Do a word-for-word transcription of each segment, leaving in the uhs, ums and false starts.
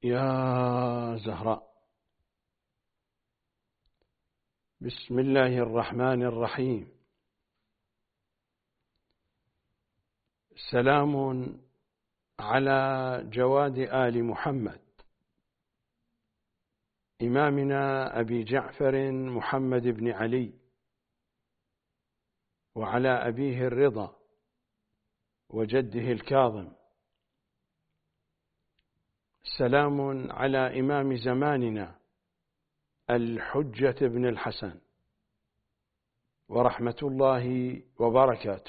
يا زهراء. بسم الله الرحمن الرحيم. سلام على جواد آل محمد، إمامنا أبي جعفر محمد بن علي، وعلى أبيه الرضا وجده الكاظم. سلام على إمام زماننا الحجة بن الحسن، ورحمة الله وبركاته.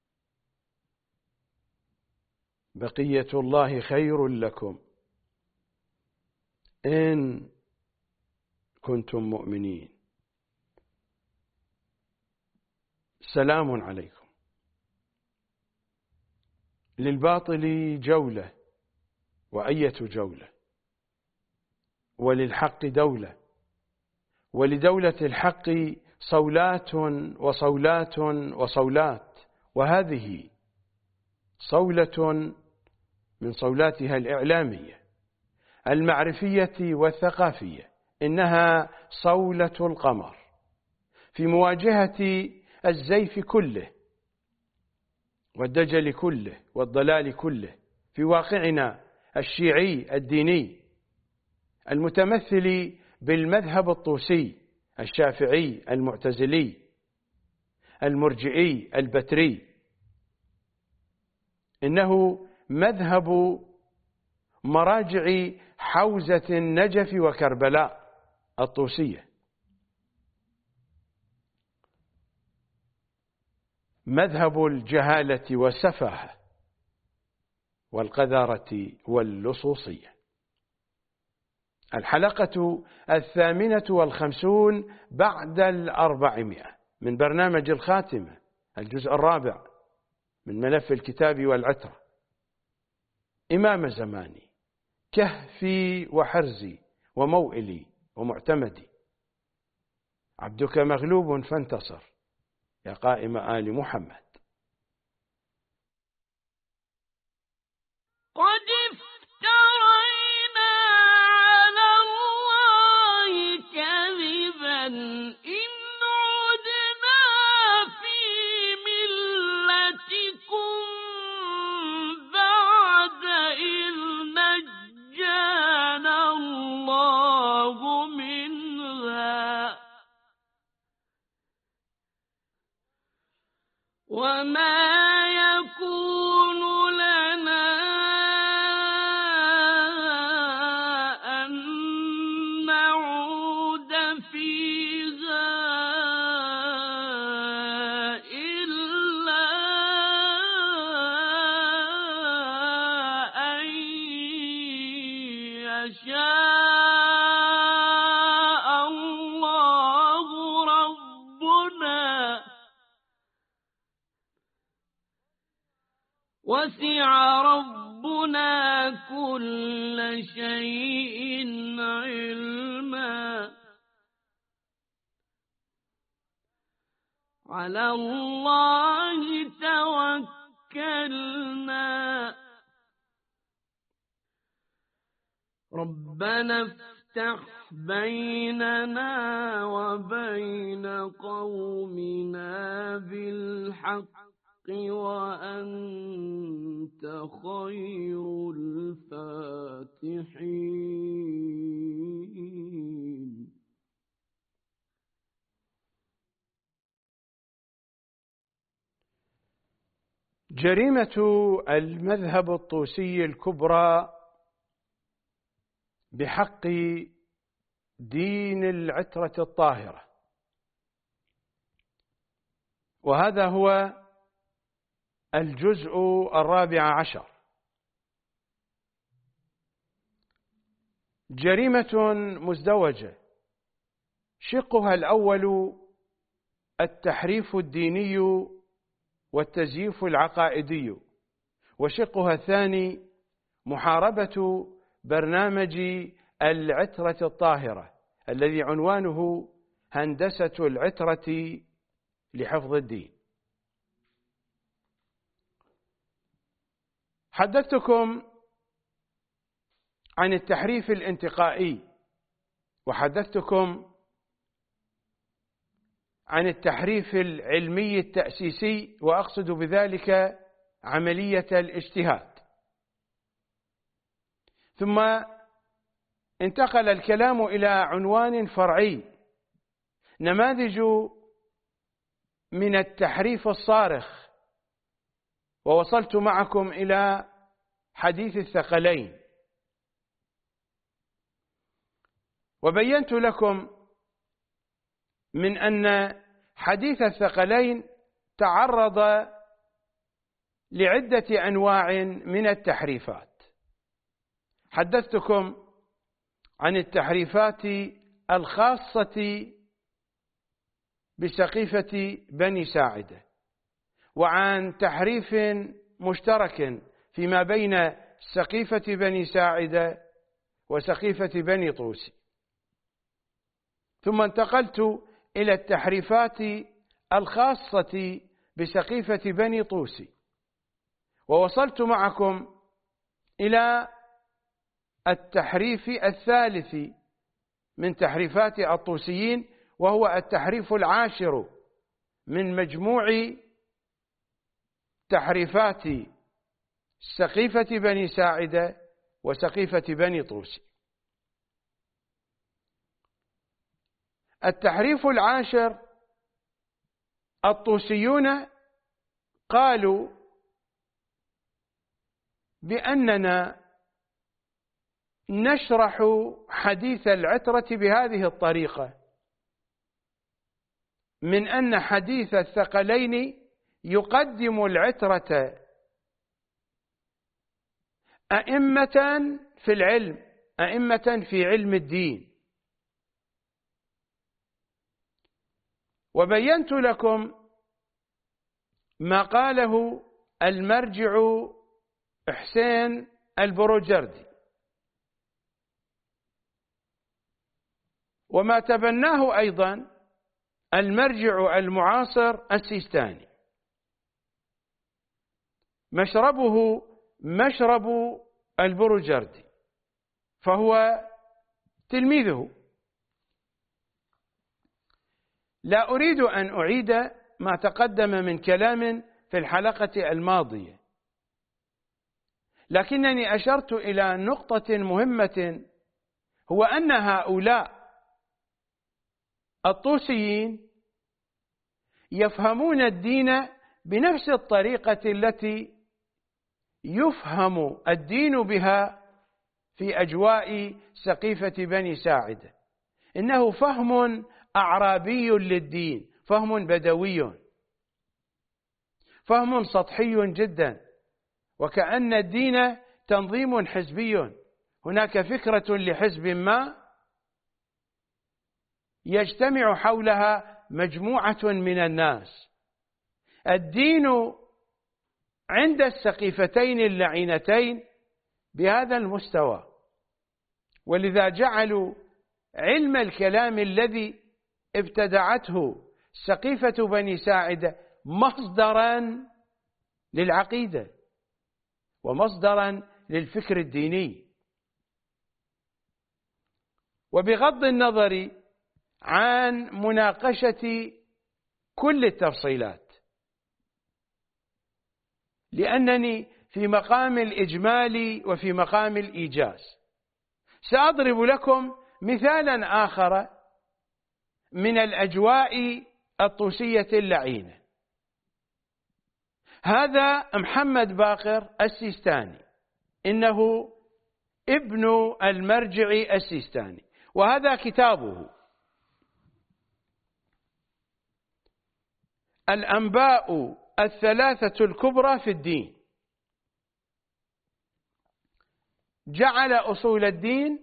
بقية الله خير لكم إن كنتم مؤمنين. سلام عليكم. للباطل جولة وأية جولة، وللحق دولة، ولدولة الحق صولات وصولات وصولات، وهذه صولة من صولاتها الإعلامية المعرفية والثقافية. إنها صولة القمر في مواجهة الزيف كله والدجل كله والضلال كله في واقعنا الشيعي الديني المتمثل بالمذهب الطوسي الشافعي المعتزلي المرجئي البتري. إنه مذهب مراجع حوزة النجف وكربلاء الطوسية، مذهب الجهالة والسفاهة والقذارة واللصوصية. الحلقة الثامنة والخمسون بعد الأربعمائة من برنامج الخاتمة، الجزء الرابع من ملف الكتاب والعترة. إمام زماني، كهفي وحرزي وموئلي ومعتمدي، عبدك مغلوب فانتصر يا قائم آل محمد. قد افترينا على الله كذبا إن عدنا في ملتكم بعد إذ نجانا الله منها، وما يكون لنا أن نعود فيها إلا أن يشاء الله ربنا، وسع ربنا كل شيء علما. على الله توكلنا. ربنا افتح بيننا وبين قومنا بالحق وأنت خير الفاتحين. جريمة المذهب الطوسي الكبرى بحق دين العترة الطاهرة، وهذا هو الجزء الرابع عشر. جريمة مزدوجة، شقها الأول التحريف الديني والتزييف العقائدي، وشقها الثاني محاربة برنامج العترة الطاهرة الذي عنوانه هندسة العترة لحفظ الدين. حدثتكم عن التحريف الانتقائي، وحدثتكم عن التحريف العلمي التأسيسي، وأقصد بذلك عملية الاجتهاد. ثم انتقل الكلام إلى عنوان فرعي: نماذج من التحريف الصارخ، ووصلت معكم إلى حديث الثقلين، وبينت لكم من أن حديث الثقلين تعرض لعدة أنواع من التحريفات. حدثتكم عن التحريفات الخاصة بسقيفة بني ساعدة، وعن تحريف مشترك فيما بين سقيفة بني ساعدة وسقيفة بني طوسي. ثم انتقلت إلى التحريفات الخاصة بسقيفة بني طوسي، ووصلت معكم إلى التحريف الثالث من تحريفات الطوسيين، وهو التحريف العاشر من مجموع تحريفات سقيفة بني ساعدة وسقيفة بني طوسي. التحريف العاشر: الطوسيون قالوا بأننا نشرح حديث العترة بهذه الطريقة، من أن حديث الثقلين يقدم العترة أئمة في العلم، أئمة في علم الدين. وبينت لكم ما قاله المرجع حسين البروجردي، وما تبناه أيضا المرجع المعاصر السيستاني. مشربه مشرب البروجردي، فهو تلميذه. لا أريد أن أعيد ما تقدم من كلام في الحلقة الماضية، لكنني أشرت إلى نقطة مهمة، هو أن هؤلاء الطوسيين يفهمون الدين بنفس الطريقة التي يفهم الدين بها في أجواء سقيفة بني ساعدة. إنه فهم أعرابي للدين، فهم بدوي، فهم سطحي جدا، وكأن الدين تنظيم حزبي، هناك فكرة لحزب ما يجتمع حولها مجموعة من الناس. الدين عند السقيفتين اللعينتين بهذا المستوى، ولذا جعلوا علم الكلام الذي ابتدعته سقيفة بني ساعدة مصدرا للعقيدة ومصدرا للفكر الديني. وبغض النظر عن مناقشة كل التفصيلات، لأنني في مقام الإجمال وفي مقام الإيجاز، سأضرب لكم مثالا آخر من الأجواء الطوسية اللعينة. هذا محمد باقر السيستاني، إنه ابن المرجع السيستاني، وهذا كتابه الأنباء الثلاثة الكبرى في الدين. جعل أصول الدين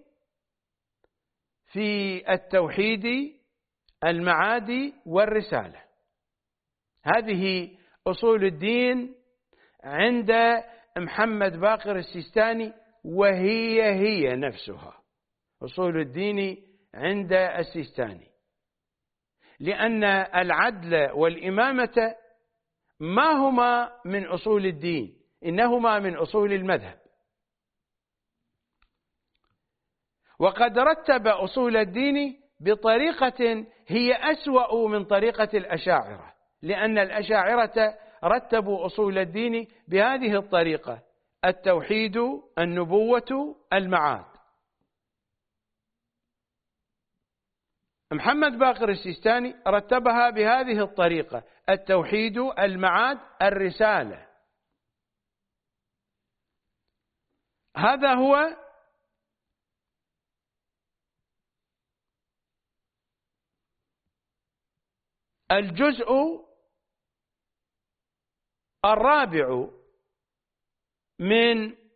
في التوحيد، المعاد، والرسالة. هذه أصول الدين عند محمد باقر السيستاني، وهي هي نفسها أصول الدين عند السيستاني، لأن العدل والإمامة ما هما من أصول الدين، إنهما من أصول المذهب. وقد رتب أصول الدين بطريقة هي أسوأ من طريقة الأشاعرة، لأن الأشاعرة رتبوا أصول الدين بهذه الطريقة: التوحيد، النبوة، المعاد. محمد باقر السيستاني رتبها بهذه الطريقة: التوحيد، المعاد، الرسالة. هذا هو الجزء الرابع من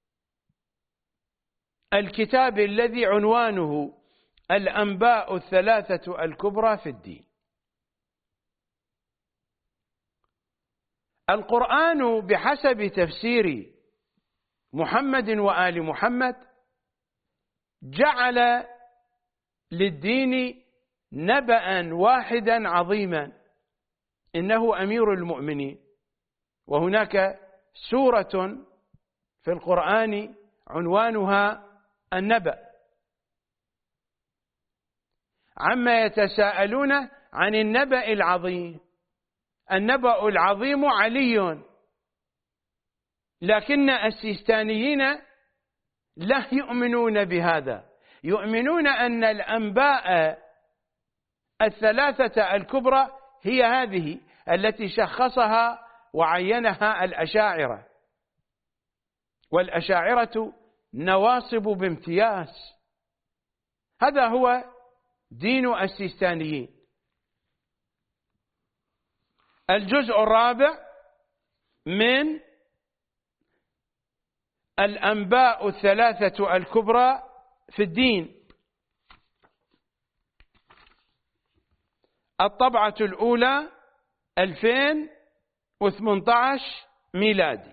الكتاب الذي عنوانه الأنباء الثلاثة الكبرى في الدين. القرآن بحسب تفسير محمد وآل محمد جعل للدين نبأ واحدا عظيما، إنه أمير المؤمنين. وهناك سورة في القرآن عنوانها النبأ. عما يتساءلون عن النبأ العظيم. النبأ العظيم علي، لكن السيستانيين لا يؤمنون بهذا، يؤمنون أن الأنباء الثلاثة الكبرى هي هذه التي شخصها وعينها الأشاعرة، والأشاعرة نواصب بامتياز. هذا هو دين السيستانيين. الجزء الرابع من الأنباء الثلاثة الكبرى في الدين، الطبعة الأولى ألفين وثمانية عشر ميلادي.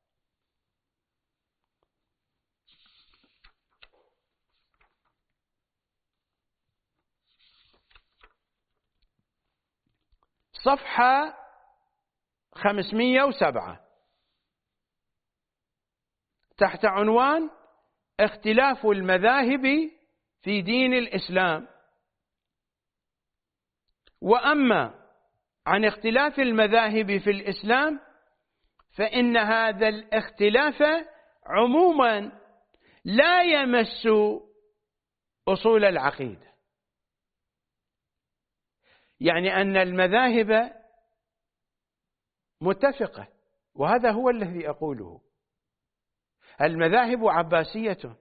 صفحة خمسمئة وسبعة، تحت عنوان اختلاف المذاهب في دين الإسلام. وأما عن اختلاف المذاهب في الإسلام فإن هذا الاختلاف عموما لا يمس أصول العقيدة، يعني أن المذاهب متفقة، وهذا هو الذي أقوله. المذاهب عباسية،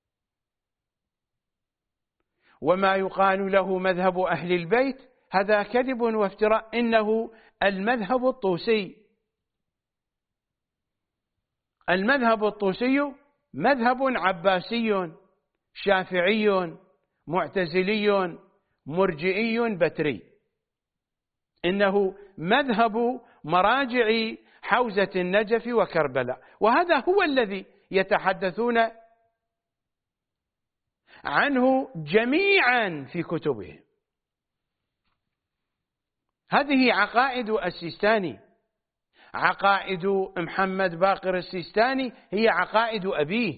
وما يقال له مذهب أهل البيت هذا كذب وافتراء، إنه المذهب الطوسي. المذهب الطوسي مذهب عباسي شافعي معتزلي مرجئي بتري، إنه مذهب مراجع حوزة النجف وكربلاء، وهذا هو الذي يتحدثون عنه جميعا في كتبهم. هذه عقائد السيستاني، عقائد محمد باقر السيستاني هي عقائد أبيه.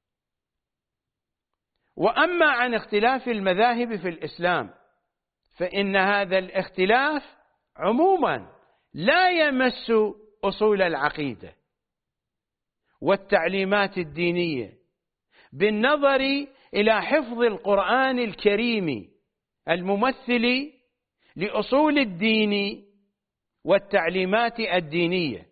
وأما عن اختلاف المذاهب في الإسلام فإن هذا الاختلاف عموما لا يمس أصول العقيدة والتعليمات الدينية، بالنظر إلى حفظ القرآن الكريم الممثل لأصول الدين والتعليمات الدينية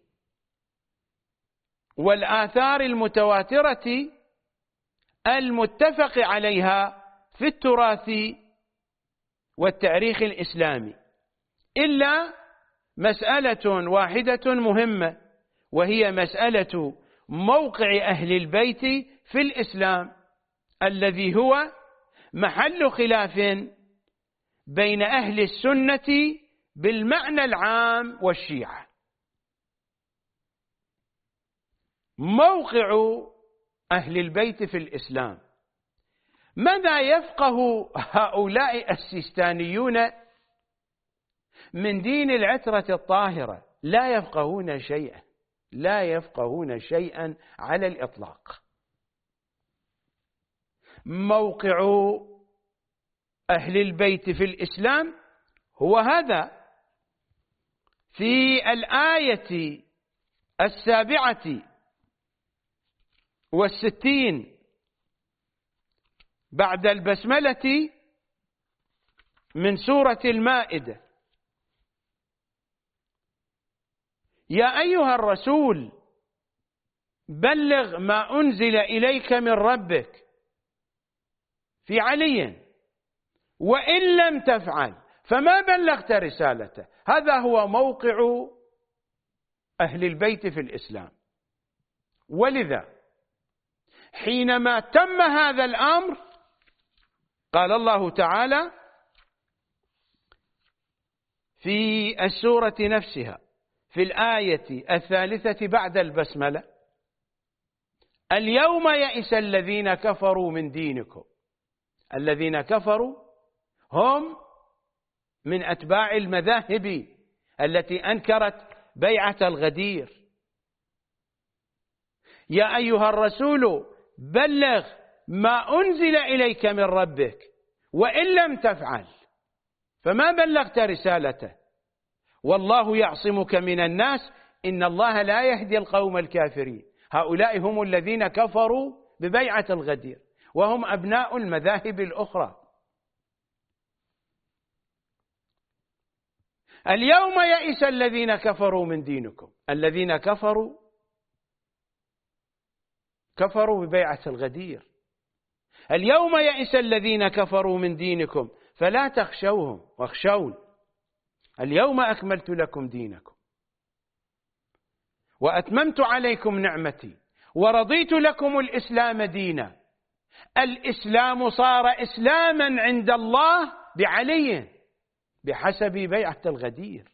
والآثار المتواترة المتفق عليها في التراث والتاريخ الإسلامي، إلا مسألة واحدة مهمة، وهي مسألة موقع أهل البيت في الإسلام، الذي هو محل خلاف بين أهل السنة بالمعنى العام والشيعة. موقع أهل البيت في الإسلام، ماذا يفقه هؤلاء السيستانيون من دين العترة الطاهرة؟ لا يفقهون شيئا، لا يفقهون شيئا على الإطلاق. موقع أهل البيت في الإسلام هو هذا. في الآية السابعة والستين بعد البسملة من سورة المائدة: يا أيها الرسول بلغ ما أنزل إليك من ربك. في علي: وإن لم تفعل فما بلغت رسالته. هذا هو موقع أهل البيت في الإسلام. ولذا حينما تم هذا الأمر قال الله تعالى في السورة نفسها في الآية الثالثة بعد البسملة: اليوم يئس الذين كفروا من دينكم. الذين كفروا هم من أتباع المذاهب التي أنكرت بيعة الغدير. يا أيها الرسول بلغ ما أنزل إليك من ربك وإن لم تفعل فما بلغت رسالته والله يعصمك من الناس إن الله لا يهدي القوم الكافرين. هؤلاء هم الذين كفروا ببيعة الغدير وهم أبناء المذاهب الأخرى. اليوم يئس الذين كفروا من دينكم. الذين كفروا كفروا ببيعة الغدير. اليوم يئس الذين كفروا من دينكم فلا تخشوهم واخشون اليوم أكملت لكم دينكم وأتممت عليكم نعمتي ورضيت لكم الإسلام دينا. الإسلام صار إسلاما عند الله بعلي بحسب بيعة الغدير.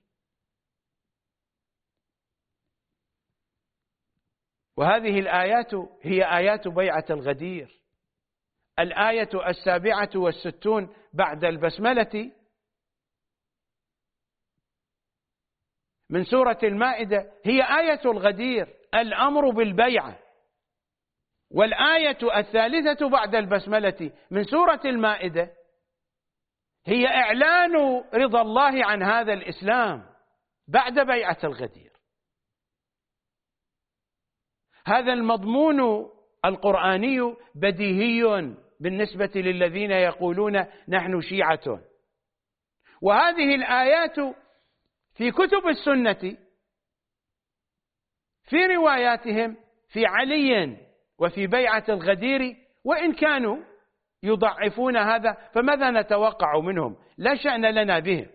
وهذه الآيات هي آيات بيعة الغدير. الآية السابعة والستون بعد البسملة من سورة المائدة هي آية الغدير، الأمر بالبيعة. والآية الثالثة بعد البسملة من سورة المائدة هي إعلان رضا الله عن هذا الإسلام بعد بيعة الغدير. هذا المضمون القرآني بديهي بالنسبة للذين يقولون نحن شيعة. وهذه الآيات في كتب السنة في رواياتهم في علي وفي بيعة الغدير، وإن كانوا يضعفون هذا فماذا نتوقع منهم؟ لا شأن لنا بهم.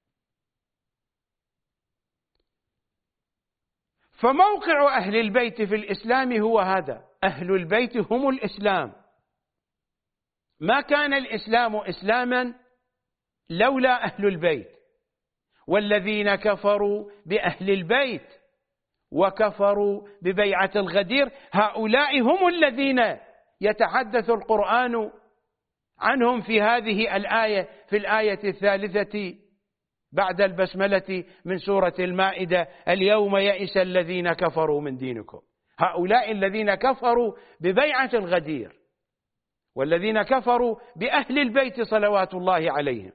فموقع أهل البيت في الإسلام هو هذا. أهل البيت هم الإسلام. ما كان الإسلام إسلاما لولا أهل البيت. والذين كفروا بأهل البيت وكفروا ببيعة الغدير هؤلاء هم الذين يتحدث القرآن عنهم في هذه الآية، في الآية الثالثة بعد البسملة من سورة المائدة: اليوم يئس الذين كفروا من دينكم. هؤلاء الذين كفروا ببيعة الغدير والذين كفروا بأهل البيت صلوات الله عليهم.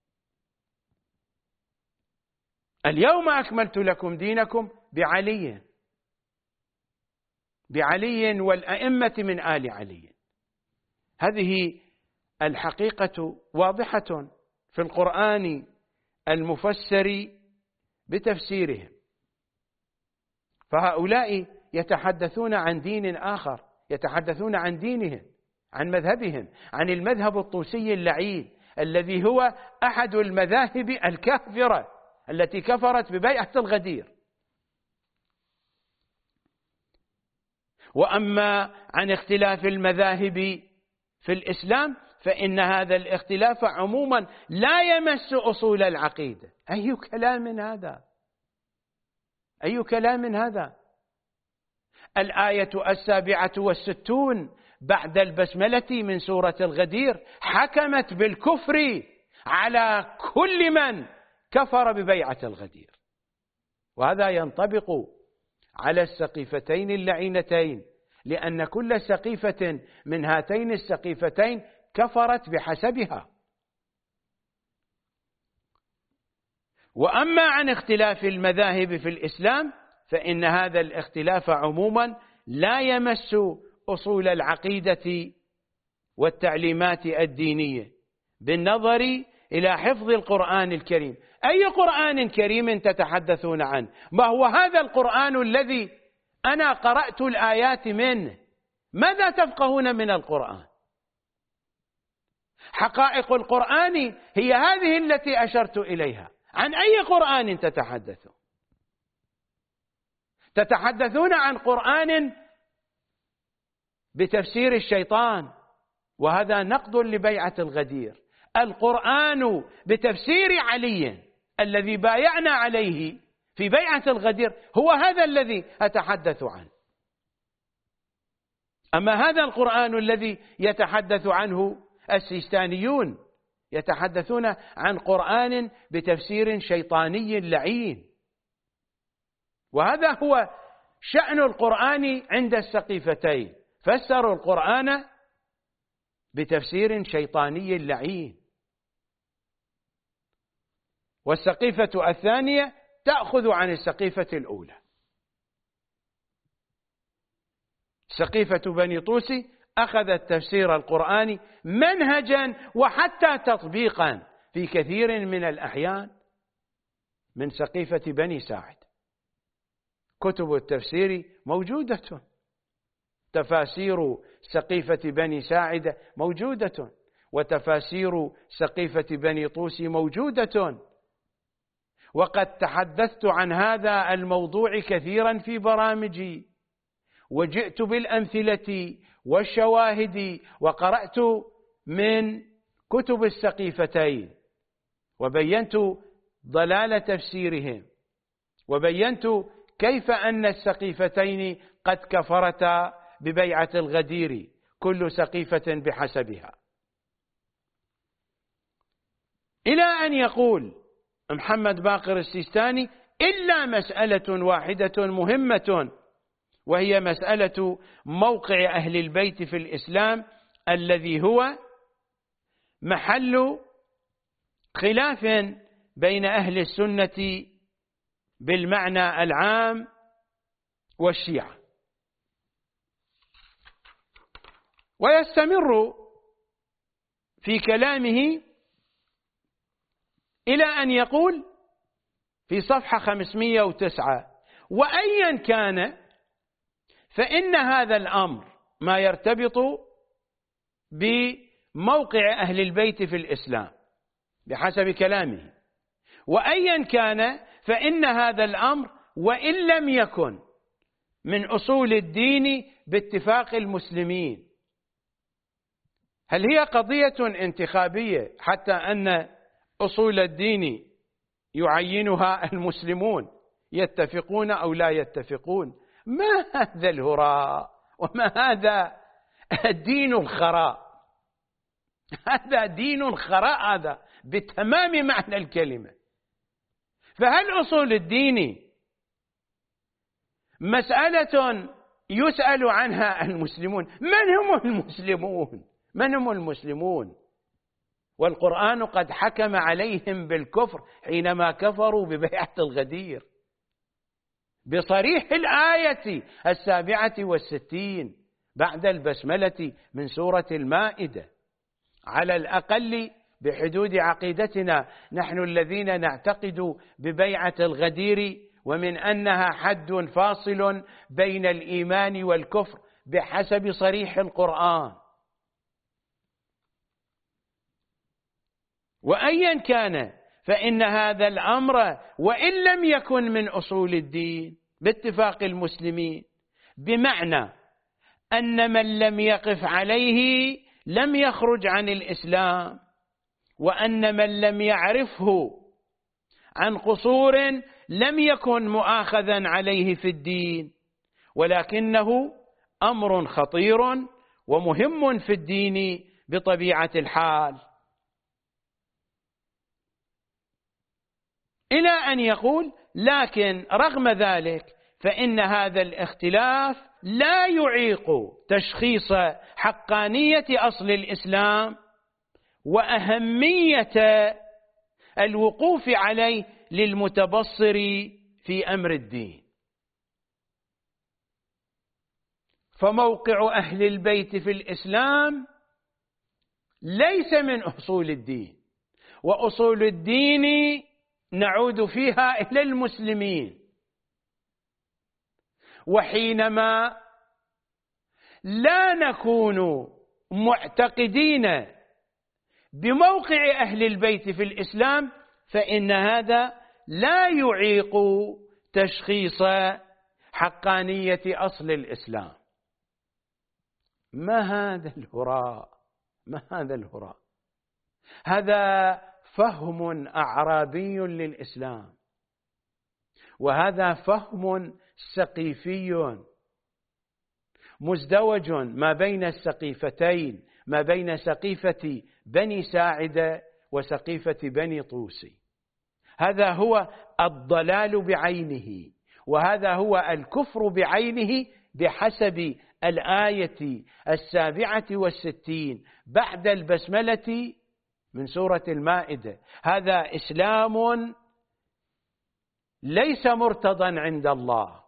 اليوم أكملت لكم دينكم بعلي بعلي والأئمة من آل علي. هذه الحقيقة واضحة في القرآن المفسر بتفسيرهم. فهؤلاء يتحدثون عن دين آخر، يتحدثون عن دينهم، عن مذهبهم، عن المذهب الطوسي اللعين الذي هو أحد المذاهب الكافرة التي كفرت ببيعة الغدير. وأما عن اختلاف المذاهب في الإسلام فإن هذا الاختلاف عموما لا يمس أصول العقيدة. أي كلام هذا؟ أي كلام هذا؟ الآية السابعة والستون بعد البسملة من سورة الغدير حكمت بالكفر على كل من كفر ببيعة الغدير. وهذا ينطبق على السقيفتين اللعينتين لأن كل سقيفة من هاتين السقيفتين كفرت بحسبها. وأما عن اختلاف المذاهب في الإسلام فإن هذا الاختلاف عموما لا يمس أصول العقيدة والتعليمات الدينية بالنظر إلى حفظ القرآن الكريم. أي قرآن كريم تتحدثون عنه؟ ما هو هذا القرآن الذي أنا قرأت الآيات منه؟ ماذا تفقهون من القرآن؟ حقائق القرآن هي هذه التي أشرت إليها. عن أي قرآن تتحدثون؟ تتحدثون عن قرآن بتفسير الشيطان، وهذا نقض لبيعة الغدير. القرآن بتفسير علي الذي بايعنا عليه في بيعة الغدير هو هذا الذي أتحدث عنه. أما هذا القرآن الذي يتحدث عنه السيستانيون يتحدثون عن قرآن بتفسير شيطاني لعين، وهذا هو شأن القرآن عند السقيفتين، فسروا القرآن بتفسير شيطاني لعين. والسقيفة الثانية تأخذ عن السقيفة الأولى. سقيفة بني طوسي أخذت تفسير القرآن منهجا وحتى تطبيقا في كثير من الأحيان من سقيفة بني ساعد. كتب التفسير موجودة، تفاسير سقيفة بني ساعد موجودة، وتفاسير سقيفة بني طوسي موجودة، وقد تحدثت عن هذا الموضوع كثيرا في برامجي، وجئت بالأمثلة والشواهد، وقرأت من كتب السقيفتين، وبينت ضلال تفسيرهم، وبينت كيف أن السقيفتين قد كفرتا ببيعة الغدير، كل سقيفة بحسبها. إلى أن يقول محمد باقر السيستاني إلا مسألة واحدة مهمة، وهي مسألة موقع أهل البيت في الإسلام الذي هو محل خلاف بين أهل السنة بالمعنى العام والشيعة. ويستمر في كلامه إلى أن يقول في صفحة خمسمئة وتسعة: وأيا كان فإن هذا الأمر ما يرتبط بموقع أهل البيت في الإسلام بحسب كلامه، وأيا كان فإن هذا الأمر وإن لم يكن من أصول الدين باتفاق المسلمين. هل هي قضية انتخابية حتى أن أصول الدين يعينها المسلمون، يتفقون أو لا يتفقون؟ ما هذا الهراء وما هذا الدين الخراء؟ هذا دين الخراء، هذا بتمام معنى الكلمة. فهل أصول الدين مسألة يسأل عنها المسلمون؟ من هم المسلمون؟ من هم المسلمون؟ والقرآن قد حكم عليهم بالكفر حينما كفروا ببيعة الغدير بصريح الآية السابعة والستين بعد البسملة من سورة المائدة. على الأقل بحدود عقيدتنا نحن الذين نعتقد ببيعة الغدير، ومن أنها حد فاصل بين الإيمان والكفر بحسب صريح القرآن. وأيا كان فإن هذا الأمر وإن لم يكن من أصول الدين باتفاق المسلمين، بمعنى أن من لم يقف عليه لم يخرج عن الإسلام، وأن من لم يعرفه عن قصور لم يكن مؤاخذا عليه في الدين، ولكنه أمر خطير ومهم في الدين بطبيعة الحال. إلى أن يقول: لكن رغم ذلك فإن هذا الاختلاف لا يعيق تشخيص حقانية أصل الإسلام وأهمية الوقوف عليه للمتبصر في أمر الدين. فموقع أهل البيت في الإسلام ليس من أصول الدين، وأصول الدين نعود فيها إلى المسلمين. وحينما لا نكون معتقدين بموقع أهل البيت في الإسلام فإن هذا لا يعيق تشخيص حقانية أصل الإسلام. ما هذا الهراء؟ ما هذا الهراء؟ هذا فهم أعرابي للإسلام، وهذا فهم سقيفي مزدوج ما بين السقيفتين، ما بين سقيفة بني ساعدة وسقيفة بني طوسي. هذا هو الضلال بعينه، وهذا هو الكفر بعينه بحسب الآية السابعة والستين بعد البسملة من سورة المائدة. هذا إسلام ليس مرتضى عند الله،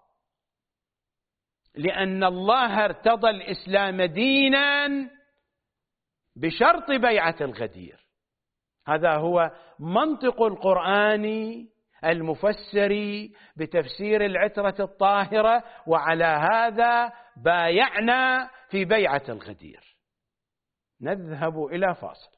لأن الله ارتضى الإسلام دينا بشرط بيعة الغدير. هذا هو منطق القرآن المفسر بتفسير العترة الطاهرة، وعلى هذا بايعنا في بيعة الغدير. نذهب إلى فاصل.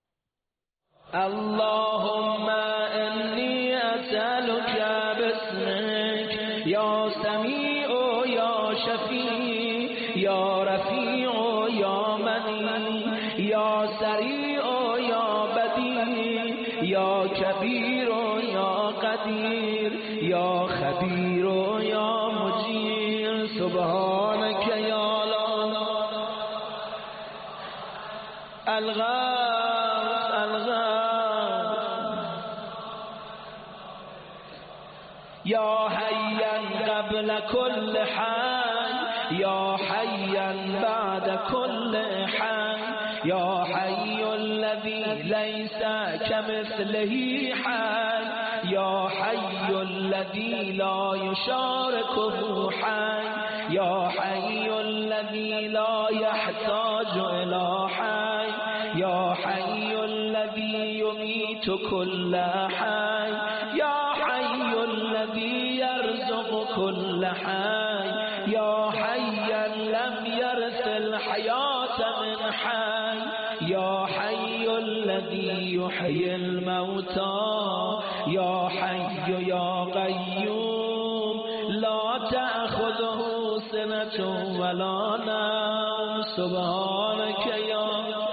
اللهم إني أسألك باسمك يا سميع يا شفيع يا رفيع يا مني يا سريع يا بديع يا كبير يا قدير يا خبير يا مجير سبحانك يا لا الغاث الغاث يا حيا قبل كل حي يا حيا بعد كل حي يا حي الذي ليس كمثله حي يا حي الذي لا يشاركه حي يا حي الذي لا يحتاج إلى حي يا حي الذي يميت كل حي يا حي الذي يرزق كل حي يا حيا لم يرث الحياة من حي يا حي الذي يحيي الموتى يا حي يا قيوم لا تأخذه سنة ولا نوم سبحانك يا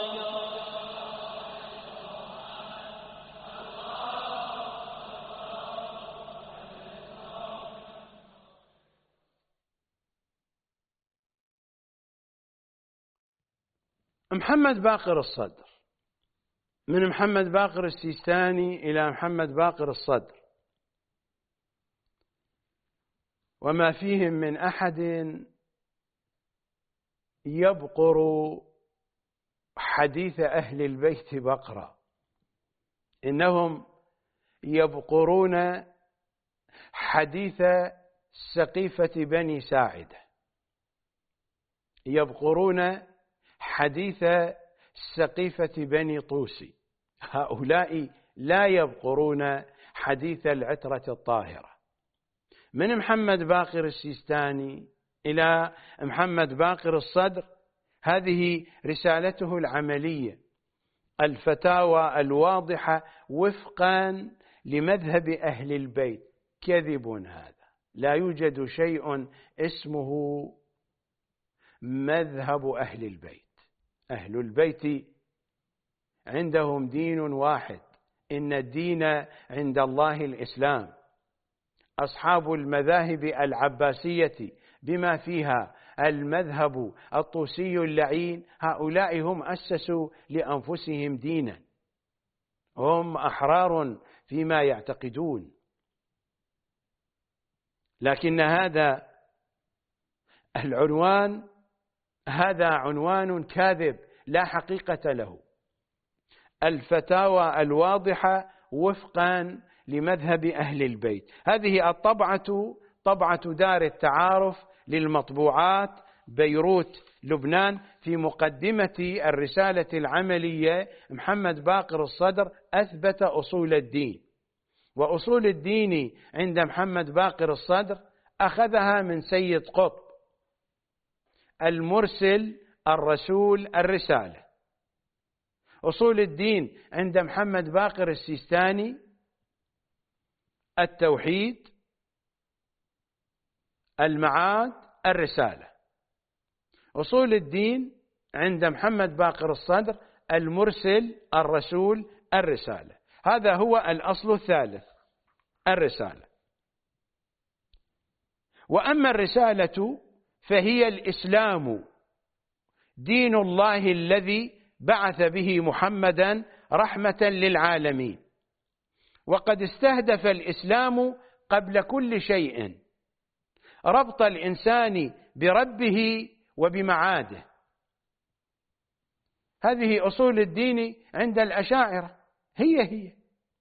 محمد باقر الصدر، من محمد باقر السيستاني إلى محمد باقر الصدر، وما فيهم من أحد يبقر حديث أهل البيت بقرة. إنهم يبقرون حديث سقيفة بني ساعدة، يبقرون حديث سقيفة بني طوسي. هؤلاء لا يبقرون حديث العترة الطاهرة. من محمد باقر السيستاني إلى محمد باقر الصدر، هذه رسالته العملية، الفتاوى الواضحة وفقا لمذهب أهل البيت. كذب هذا، لا يوجد شيء اسمه مذهب أهل البيت. أهل البيت عندهم دين واحد، إن الدين عند الله الإسلام. أصحاب المذاهب العباسية بما فيها المذهب الطوسي اللعين، هؤلاء هم أسسوا لأنفسهم دينا، هم أحرار فيما يعتقدون. لكن هذا العنوان هذا عنوان كاذب لا حقيقة له. الفتاوى الواضحة وفقا لمذهب أهل البيت. هذه الطبعة طبعة دار التعارف للمطبوعات بيروت لبنان. في مقدمة الرسالة العملية محمد باقر الصدر أثبت أصول الدين، وأصول الدين عند محمد باقر الصدر أخذها من سيد قطب المرسل الرسول الرسالة. أصول الدين عند محمد باقر السيستاني التوحيد، المعاد، الرسالة. أصول الدين عند محمد باقر الصدر المرسل الرسول الرسالة. هذا هو الأصل الثالث، الرسالة. وأما الرسالة فهي الإسلام، دين الله الذي بعث به محمدا رحمة للعالمين. وقد استهدف الإسلام قبل كل شيء ربط الإنسان بربه وبمعاده. هذه أصول الدين عند الأشاعرة، هي هي.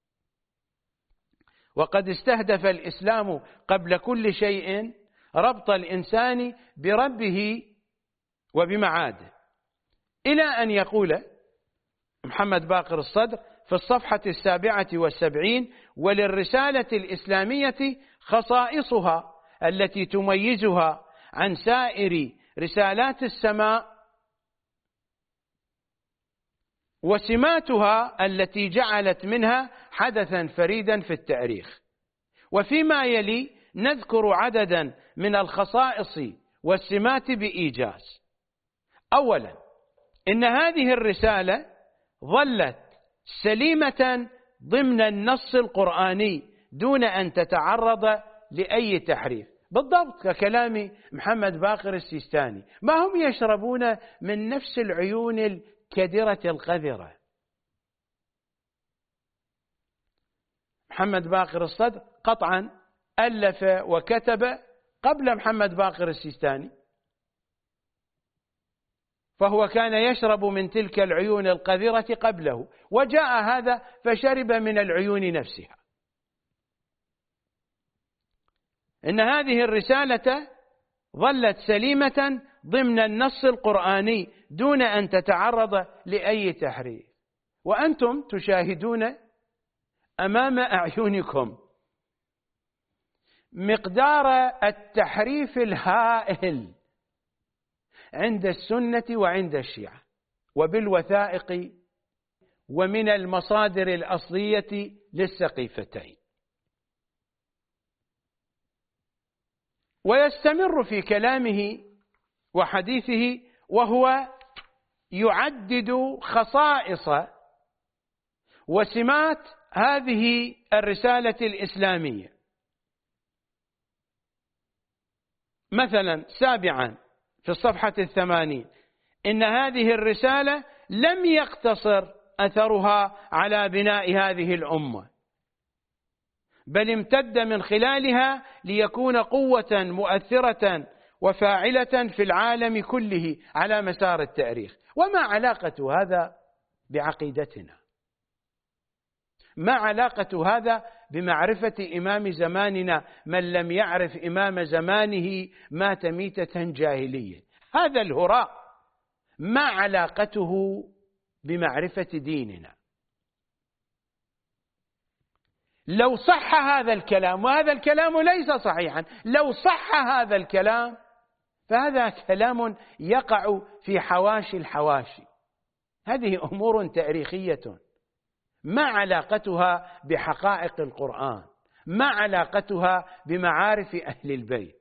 وقد استهدف الإسلام قبل كل شيء ربط الإنسان بربه وبمعاده، إلى أن يقول محمد باقر الصدر في الصفحة السابعة والسبعين: وللرسالة الإسلامية خصائصها التي تميزها عن سائر رسالات السماء، وسماتها التي جعلت منها حدثا فريدا في التاريخ. وفيما يلي نذكر عددا من الخصائص والسمات بإيجاز. أولا، إن هذه الرسالة ظلت سليمة ضمن النص القرآني دون أن تتعرض لأي تحريف، بالضبط ككلام محمد باقر السيستاني. ما هم يشربون من نفس العيون الكدرة القذرة. محمد باقر الصدر قطعا ألف وكتب قبل محمد باقر السيستاني، فهو كان يشرب من تلك العيون القذرة قبله، وجاء هذا فشرب من العيون نفسها. إن هذه الرسالة ظلت سليمة ضمن النص القرآني دون أن تتعرض لأي تحريف، وأنتم تشاهدون أمام أعينكم مقدار التحريف الهائل عند السنة وعند الشيعة، وبالوثائق ومن المصادر الأصلية للسقيفتين. ويستمر في كلامه وحديثه وهو يعدد خصائص وسمات هذه الرسالة الإسلامية. مثلا سابعا في الصفحة الثمانين: إن هذه الرسالة لم يقتصر أثرها على بناء هذه الأمة، بل امتد من خلالها ليكون قوة مؤثرة وفاعلة في العالم كله على مسار التاريخ. وما علاقة هذا بعقيدتنا؟ ما علاقة هذا بمعرفة إمام زماننا؟ من لم يعرف إمام زمانه مات ميتة جاهلية. هذا الهراء ما علاقته بمعرفة ديننا؟ لو صح هذا الكلام، وهذا الكلام ليس صحيحا، لو صح هذا الكلام فهذا كلام يقع في حواشي الحواشي. هذه أمور تاريخية ما علاقتها بحقائق القرآن، ما علاقتها بمعارف أهل البيت.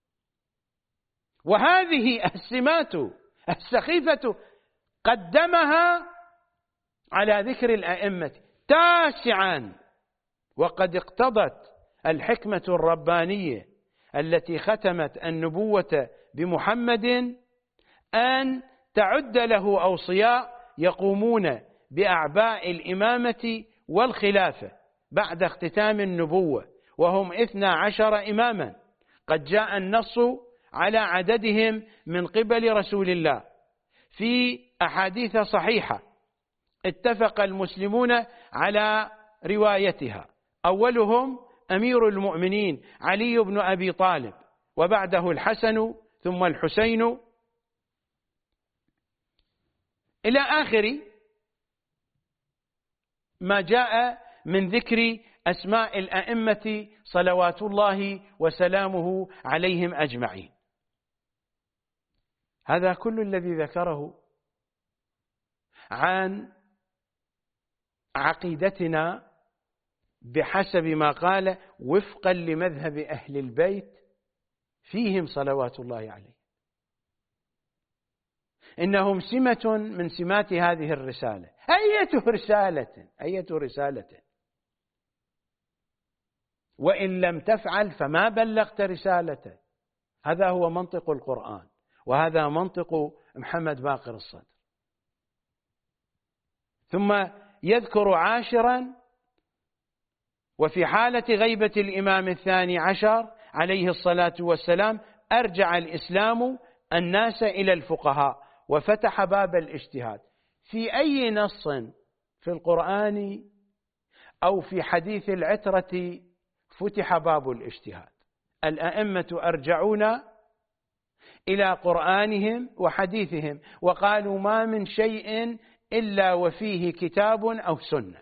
وهذه السمات السخيفة قدمها على ذكر الأئمة. تاسعا: وقد اقتضت الحكمة الربانية التي ختمت النبوة بمحمد أن تعد له أوصياء يقومون بأعباء الإمامة والخلافة بعد اختتام النبوة، وهم اثنا عشر إماما. قد جاء النص على عددهم من قبل رسول الله في أحاديث صحيحة اتفق المسلمون على روايتها. أولهم أمير المؤمنين علي بن أبي طالب، وبعده الحسن ثم الحسين إلى آخر ما جاء من ذكر أسماء الأئمة صلوات الله وسلامه عليهم أجمعين. هذا كل الذي ذكره عن عقيدتنا بحسب ما قال وفقا لمذهب أهل البيت فيهم صلوات الله عليه. إنهم سمة من سمات هذه الرسالة. أية رسالة أية رسالة وإن لم تفعل فما بلغت رسالته. هذا هو منطق القرآن، وهذا منطق محمد باقر الصدر. ثم يذكر عاشرا: وفي حالة غيبة الإمام الثاني عشر عليه الصلاة والسلام أرجع الإسلام الناس إلى الفقهاء وفتح باب الاجتهاد. في أي نص في القرآن أو في حديث العترة فتح باب الاجتهاد؟ الأئمة أرجعون إلى قرآنهم وحديثهم وقالوا ما من شيء إلا وفيه كتاب أو سنة،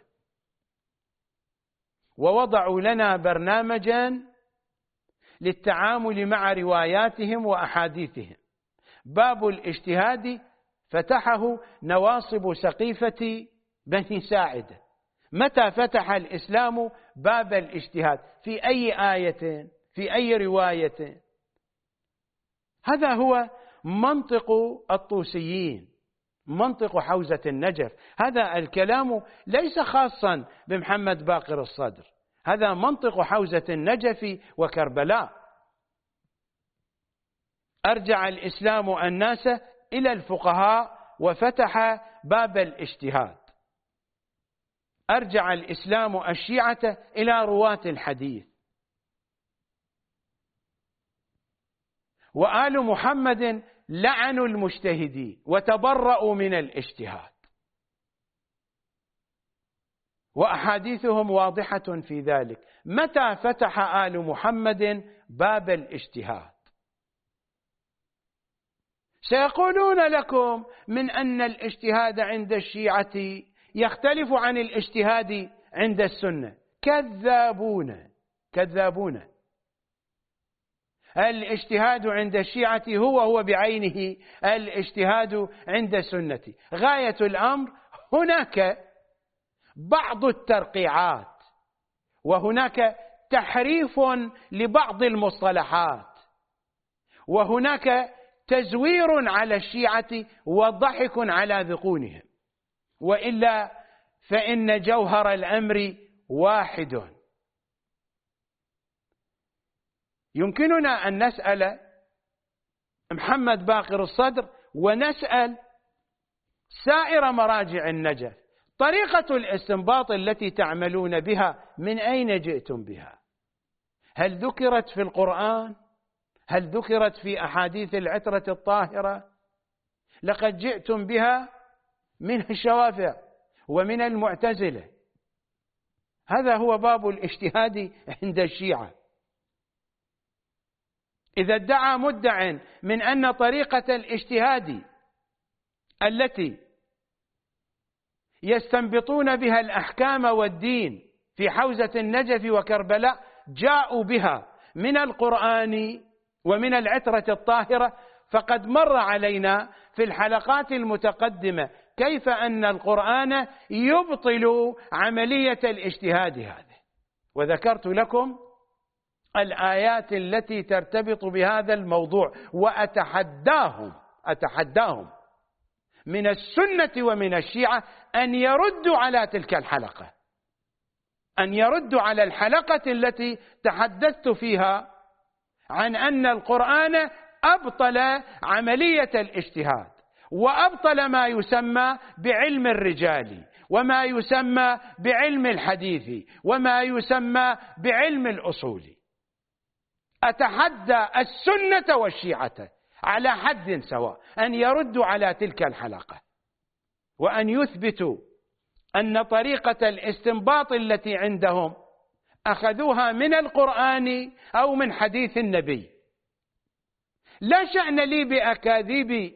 ووضعوا لنا برنامجا للتعامل مع رواياتهم وأحاديثهم. باب الاجتهاد فتحه نواصب سقيفة بني ساعدة. متى فتح الإسلام باب الاجتهاد؟ في أي آية؟ في أي رواية؟ هذا هو منطق الطوسيين، منطق حوزة النجف. هذا الكلام ليس خاصا بمحمد باقر الصدر، هذا منطق حوزة النجف وكربلاء. أرجع الإسلام الناس إلى الفقهاء وفتح باب الاجتهاد. أرجع الإسلام الشيعة إلى رواة الحديث. وآل محمد لعنوا المجتهدين وتبرأوا من الاجتهاد، وأحاديثهم واضحة في ذلك. متى فتح آل محمد باب الاجتهاد؟ سيقولون لكم من أن الاجتهاد عند الشيعة يختلف عن الاجتهاد عند السنة. كذابون كذابون. الاجتهاد عند الشيعة هو هو بعينه الاجتهاد عند السنة. غاية الأمر هناك بعض الترقيعات، وهناك تحريف لبعض المصطلحات، وهناك تزوير على الشيعة وضحك على ذقونهم، وإلا فإن جوهر الأمر واحد. يمكننا أن نسأل محمد باقر الصدر ونسأل سائر مراجع النجف: طريقة الاستنباط التي تعملون بها من أين جئتم بها؟ هل ذكرت في القرآن؟ هل ذكرت في أحاديث العترة الطاهرة؟ لقد جئتم بها من الشوافع ومن المعتزلة. هذا هو باب الاجتهاد عند الشيعة. إذا ادعى مدع من أن طريقة الاجتهاد التي يستنبطون بها الأحكام والدين في حوزة النجف وكربلاء جاءوا بها من القرآن ومن العترة الطاهرة، فقد مر علينا في الحلقات المتقدمة كيف أن القرآن يبطل عملية الاجتهاد هذه، وذكرت لكم الآيات التي ترتبط بهذا الموضوع، وأتحداهم أتحداهم من السنة ومن الشيعة أن يردوا على تلك الحلقة، أن يردوا على الحلقة التي تحدثت فيها عن أن القرآن أبطل عملية الاجتهاد، وأبطل ما يسمى بعلم الرجال، وما يسمى بعلم الحديث، وما يسمى بعلم الأصول. أتحدى السنة والشيعة على حد سواء أن يردوا على تلك الحلقة، وأن يثبتوا أن طريقة الاستنباط التي عندهم أخذوها من القرآن أو من حديث النبي. لا شأن لي بأكاذيب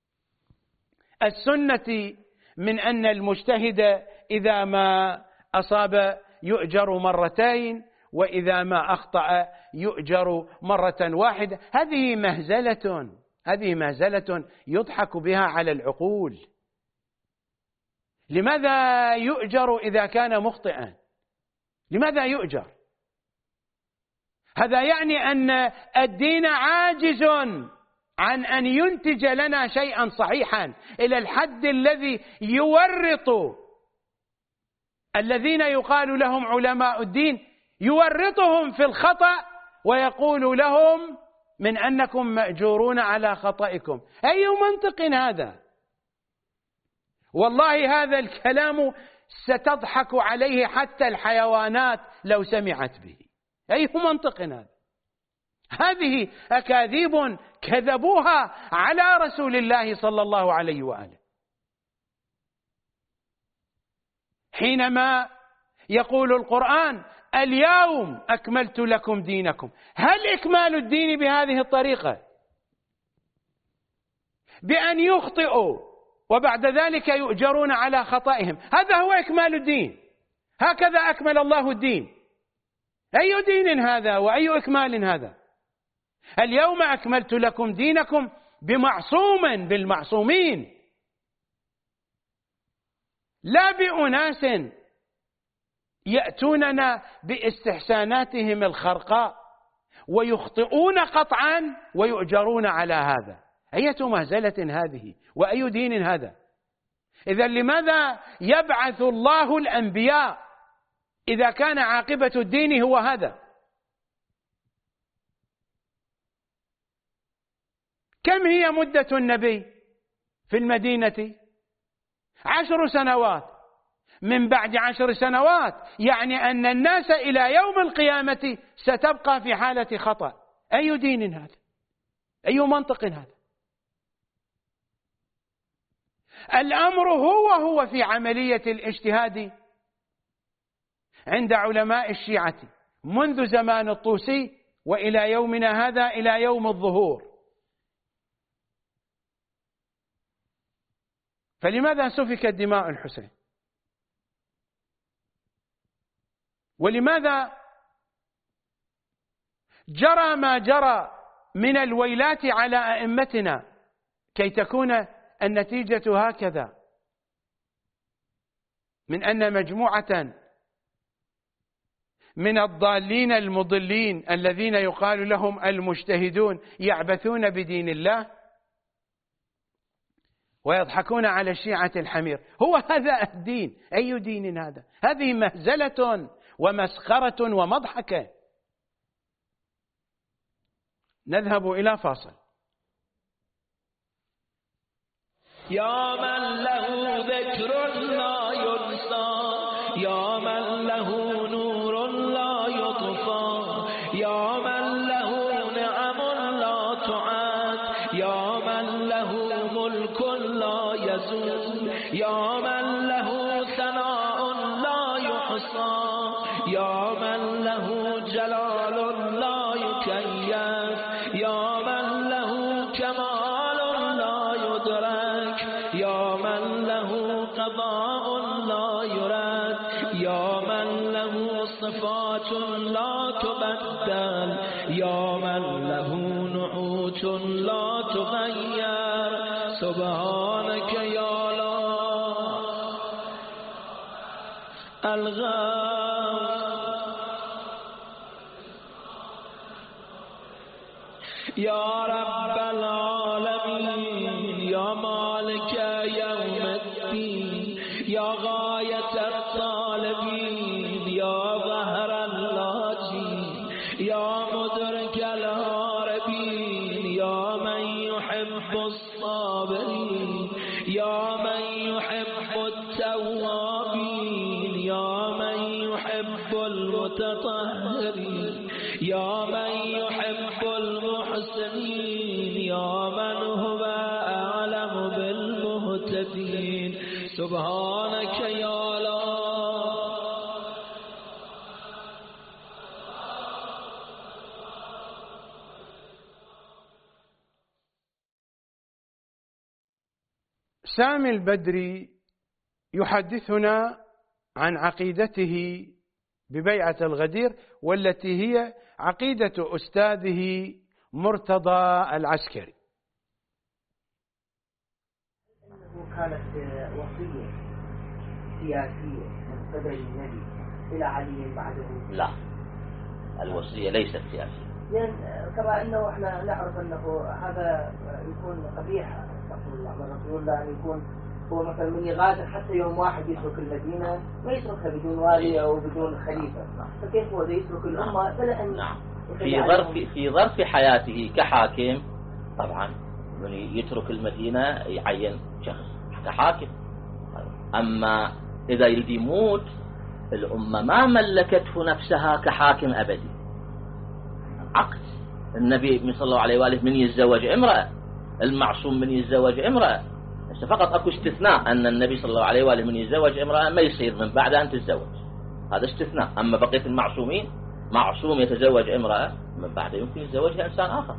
السنة من أن المجتهد إذا ما أصاب يؤجر مرتين، وإذا ما أخطأ يؤجر مرة واحدة. هذه مهزلة، هذه مهزلة يضحك بها على العقول. لماذا يؤجر إذا كان مخطئا؟ لماذا يؤجر؟ هذا يعني أن الدين عاجز عن أن ينتج لنا شيئا صحيحا إلى الحد الذي يورط الذين يقال لهم علماء الدين، يورطهم في الخطأ ويقول لهم من أنكم مأجورون على خطئكم. أي منطق هذا؟ والله هذا الكلام ستضحك عليه حتى الحيوانات لو سمعت به. أي منطق هذا؟ هذه أكاذيب كذبوها على رسول الله صلى الله عليه وآله. حينما يقول القرآن اليوم أكملت لكم دينكم، هل إكمال الدين بهذه الطريقة؟ بأن يخطئوا وبعد ذلك يؤجرون على خطئهم، هذا هو إكمال الدين؟ هكذا أكمل الله الدين؟ أي دين هذا وأي إكمال هذا؟ اليوم أكملت لكم دينكم بمعصوم بالمعصومين، لا بأناس يأتوننا باستحساناتهم الخرقاء ويخطئون قطعا ويؤجرون على هذا. أية مهزلة هذه وأي دين هذا؟ إذا لماذا يبعث الله الأنبياء إذا كان عاقبة الدين هو هذا؟ كم هي مدة النبي في المدينة؟ عشر سنوات. من بعد عشر سنوات يعني أن الناس إلى يوم القيامة ستبقى في حالة خطأ. أي دين هذا؟ أي منطق هذا؟ الأمر هو هو في عملية الاجتهاد عند علماء الشيعة منذ زمان الطوسي وإلى يومنا هذا، إلى يوم الظهور. فلماذا سفكت دماء الحسين؟ ولماذا جرى ما جرى من الويلات على أئمتنا كي تكون النتيجة هكذا؟ من أن مجموعة من الضالين المضلين الذين يقال لهم المجتهدون يعبثون بدين الله ويضحكون على الشيعة الحمير. هو هذا الدين؟ أي دين هذا؟ هذه مهزلة ومسخرة ومضحكة. نذهب إلى فاصل. يا من له ذكر لا ينسى، يا من له نور لا يطفى، يا من له نعم لا تعاد، يا من له ملك لا يزول، يا من له ثناء لا يحصى، يا من له جلال لا يكيف، يا من له كمال لا يدرك، يا من له قضاء لا يراد، يا من له صفات لا تبدل، يا من له نعوت لا تغير. سبحانك يا الله الغاف، يا رب العالمين، يا مالك يوم الدين، يا غاية الطالبين، يا ظهر اللاجين، يا مدرك الهاربين، يا من يحب الصابرين، يا من يحب التوابين، يا من يحب المتطهرين، يا من يحب يا الله. سامي البدري يحدثنا عن عقيدته ببيعة الغدير، والتي هي عقيدة أستاذه مرتضى العسكري. أنه كانت وصية سياسية من قبل النبي إلى علي بعده؟ لا، الوصية ليست سياسية. لأن كما أنه إحنا نعرف أنه هذا يكون قبيح، استغفر الله من رسول الله، أن يكون هو مثلا من يغادر حتى يوم واحد يترك المدينة ما يتركها بدون والي أو بدون خليفة، فكيف هو يترك الأمة بلا أن نعم. في ظرف في ظرف حياته كحاكم طبعا يترك المدينة يعين شخص كحاكم. أما إذا يريد يموت الأمة ما ملكته نفسها كحاكم أبدي. عقد النبي صلى الله عليه وآله من يتزوج امرأة، المعصوم من يتزوج امرأة، فقط أكو استثناء أن النبي صلى الله عليه وآله من يتزوج امرأة ما يصير من بعد أن تتزوج، هذا استثناء. أما بقية المعصومين معصوم يتزوج امرأة من بعد يمكن يتزوجها إنسان آخر.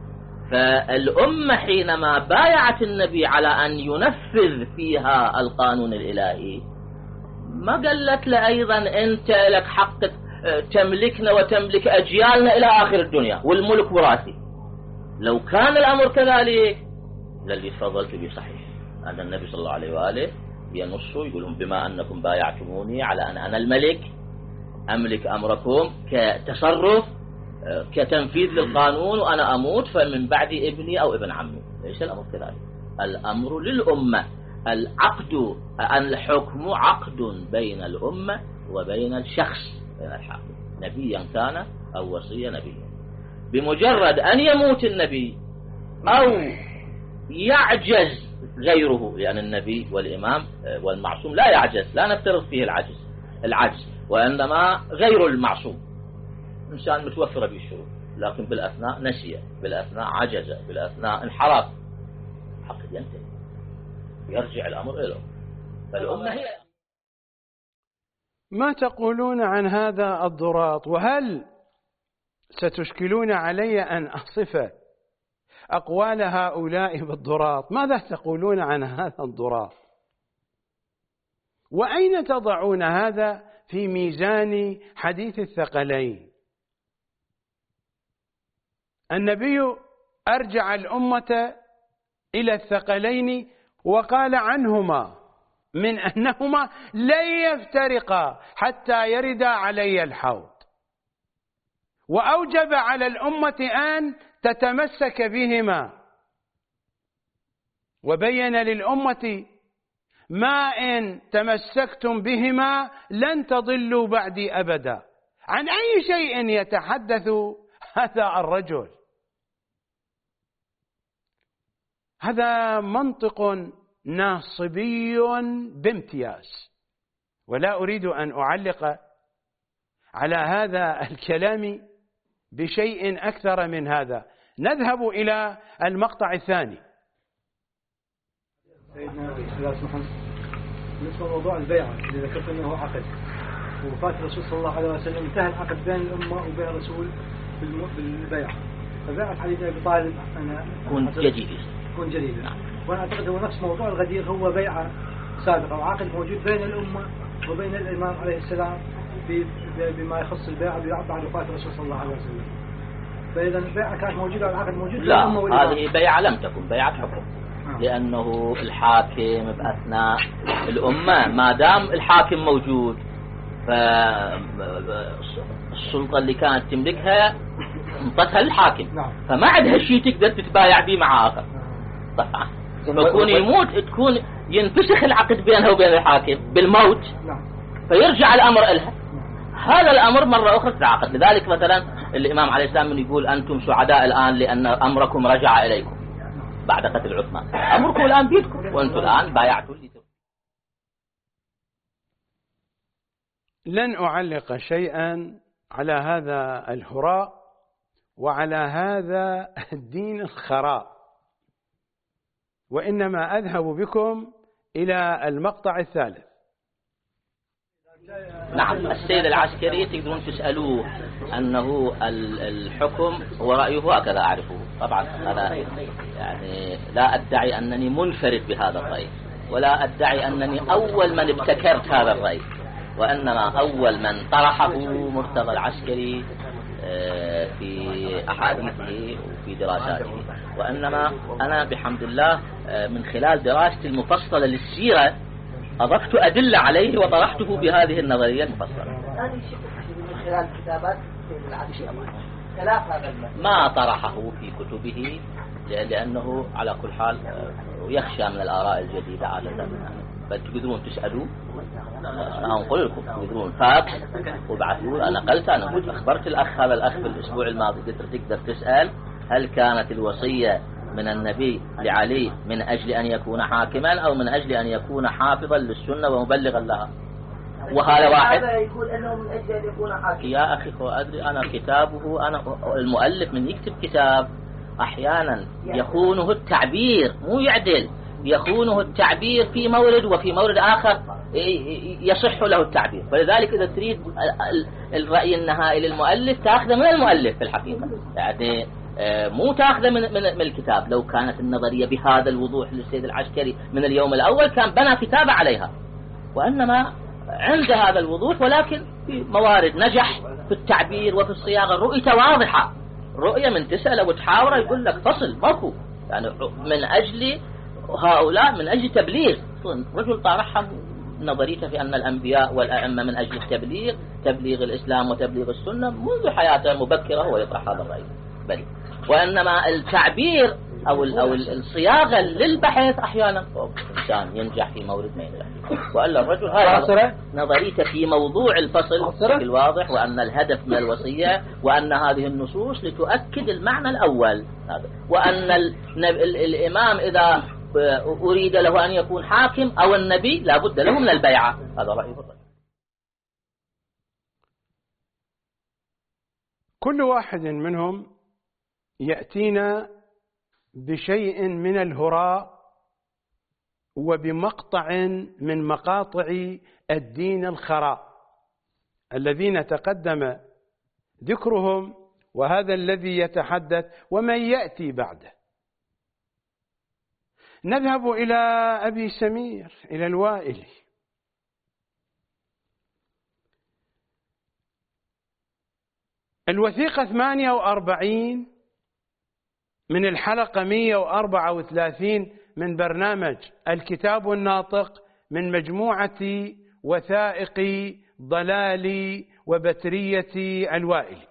فالأمة حينما بايعت النبي على أن ينفذ فيها القانون الإلهي ما قالت له أيضا أنت لك حق تملكنا وتملك أجيالنا إلى آخر الدنيا والملك وراثي. لو كان الأمر كذلك للي تفضلت به صحيح أن النبي صلى الله عليه وآله ينصوا يقولون بما أنكم بايعتموني على أن أنا الملك أملك أمركم كتصرف كتنفيذ للقانون وأنا أموت فمن بعد ابني أو ابن عمي. ليس الأمر كذلك، الأمر للأمة. العقد الحكم عقد بين الأمة وبين الشخص، بين الحاكم نبيا كان أو وصي نبيا. بمجرد أن يموت النبي أو يعجز غيره، لأن النبي والإمام والمعصوم لا يعجز، لا نفترض فيه العجز العجز وإنما غير المعصوم إنسان متوفر به الشروط، لكن بالأثناء نسي، بالأثناء عجز، بالأثناء انحرف، حق ينتهي يرجع الأمر إليه. فالأمة هي. ما تقولون عن هذا الضراط؟ وهل ستشكلون علي أن أصف أقوال هؤلاء بالضراط؟ ماذا تقولون عن هذا الضراط؟ وأين تضعون هذا في ميزان حديث الثقلين؟ النبي أرجع الأمة إلى الثقلين وقال عنهما من أنهما لن يفترقا حتى يردا علي الحوض، وأوجب على الأمة أن تتمسك بهما، وبين للأمة ما إن تمسكتم بهما لن تضلوا بعدي أبدا. عن أي شيء يتحدث هذا الرجل؟ هذا منطق ناصبي بامتياز، ولا أريد أن أعلق على هذا الكلام بشيء أكثر من هذا. نذهب إلى المقطع الثاني. سيدنا بالنسبة لموضوع البيعة اللي ذكرت أنه عقد وفاة الرسول صلى الله عليه وسلم، انتهى العقد بين الأمة وبين الرسول بالبيعة، فبيعت علي بن أبي طالب أنا كون جديد كون جديد وأنا أعتقد هو نفس موضوع الغدير، هو بيعة سابقة وعقد موجود بين الأمة وبين الإمام عليه السلام بما يخص البيعة بعد وفاة الرسول صلى الله عليه وسلم. فإذا البيعة كانت موجودة والعقد موجود. لا، هذه بيعة لم تكن بيعة حكم، لأنه الحاكم بأثناء الأمة ما دام الحاكم موجود فالسلطة اللي كانت تملكها انطتها للحاكم، فما عندها شيء تقدر تتبايع به مع آخر. طبعا يكون يموت تكون ينفسخ العقد بينها وبين الحاكم بالموت، فيرجع الأمر إلها. هذا الأمر مرة أخرى تعاقد. لذلك مثلا الإمام عليه السلام من يقول أنتم سعداء الآن لأن أمركم رجع إليكم بعد قتل عثمان، أمركم الآن بيدكم وأنتم الآن بايعتوا. لن أعلق شيئا على هذا الهراء وعلى هذا الدين الخراء، وإنما أذهب بكم إلى المقطع الثالث. نعم، السيد العسكري تقدرون تسألوه أنه الحكم ورأيه هكذا أعرفه طبعا. أنا يعني لا أدعي أنني منفرد بهذا الرأي، ولا أدعي أنني أول من ابتكرت هذا الرأي، وإنما أول من طرحه مرتضى العسكري في أحاديثه وفي دراساته. وإنما أنا بحمد الله من خلال دراستي المفصلة للسيرة أضفت أدلة عليه وطرحته بهذه النظرية المفصلة. هذه من خلال كتابات ما طرحه في كتبه لأنه على كل حال يخشى من الآراء الجديدة عادة، فتقدرون تسألوا. أنا أقول لكم تقدرون فاكس وبعثوا. أنا قلت أنا قلت أخبرت الأخ هذا الأخ في الأسبوع الماضي، قلت تقدر تسأل هل كانت الوصية من النبي لعلي من أجل أن يكون حاكما أو من أجل أن يكون حافظا للسنة ومبلغا لها؟ وهذا واحد يقول أنه من أجل أن يكون حاكما. يا أخي أدري أنا كتابه، أنا المؤلف من يكتب كتاب أحيانا يخونه التعبير مو يعدل، يخونه التعبير في مورد وفي مورد آخر يصح له التعبير. فلذلك إذا تريد الرأي النهائي للمؤلف تأخذ من المؤلف في الحقيقة، يعني مو تأخذ من, من, من الكتاب. لو كانت النظرية بهذا الوضوح للسيد العسكري من اليوم الأول كان بنى كتابة عليها، وإنما عند هذا الوضوح ولكن في موارد نجح في التعبير وفي الصياغة. الرؤية واضحة، رؤية من تسأل وتحاور يقول لك فصل ماكو، يعني من أجل هؤلاء من أجل تبليغ. رجل طرحها نظريته في أن الأنبياء والأئمة من أجل التبليغ، تبليغ الإسلام وتبليغ السنة منذ حياته مبكرة هو يطرح هذا الرأي. بل وإنما التعبير أو أو الصياغة للبحث أحيانا إنسان ينجح في مورد ما ينجح، وإلا الرجل هذا نظريته في موضوع الفصل بشكل واضح، وأن الهدف من الوصية وأن هذه النصوص لتؤكد المعنى الأول، وأن الإمام إذا أريد له أن يكون حاكم أو النبي لا بد له من البيعة. هذا رأيه الرجل. كل واحد منهم يأتينا بشيء من الهراء وبمقطع من مقاطع الدين الخراء الذين تقدم ذكرهم، وهذا الذي يتحدث ومن يأتي بعده. نذهب إلى أبي سمير، إلى الوائلي. الوثيقة ثمانية وأربعين من الحلقة مئة وأربعة وثلاثين من برنامج الكتاب الناطق من مجموعة وثائق ضلال وبترية الوائلي.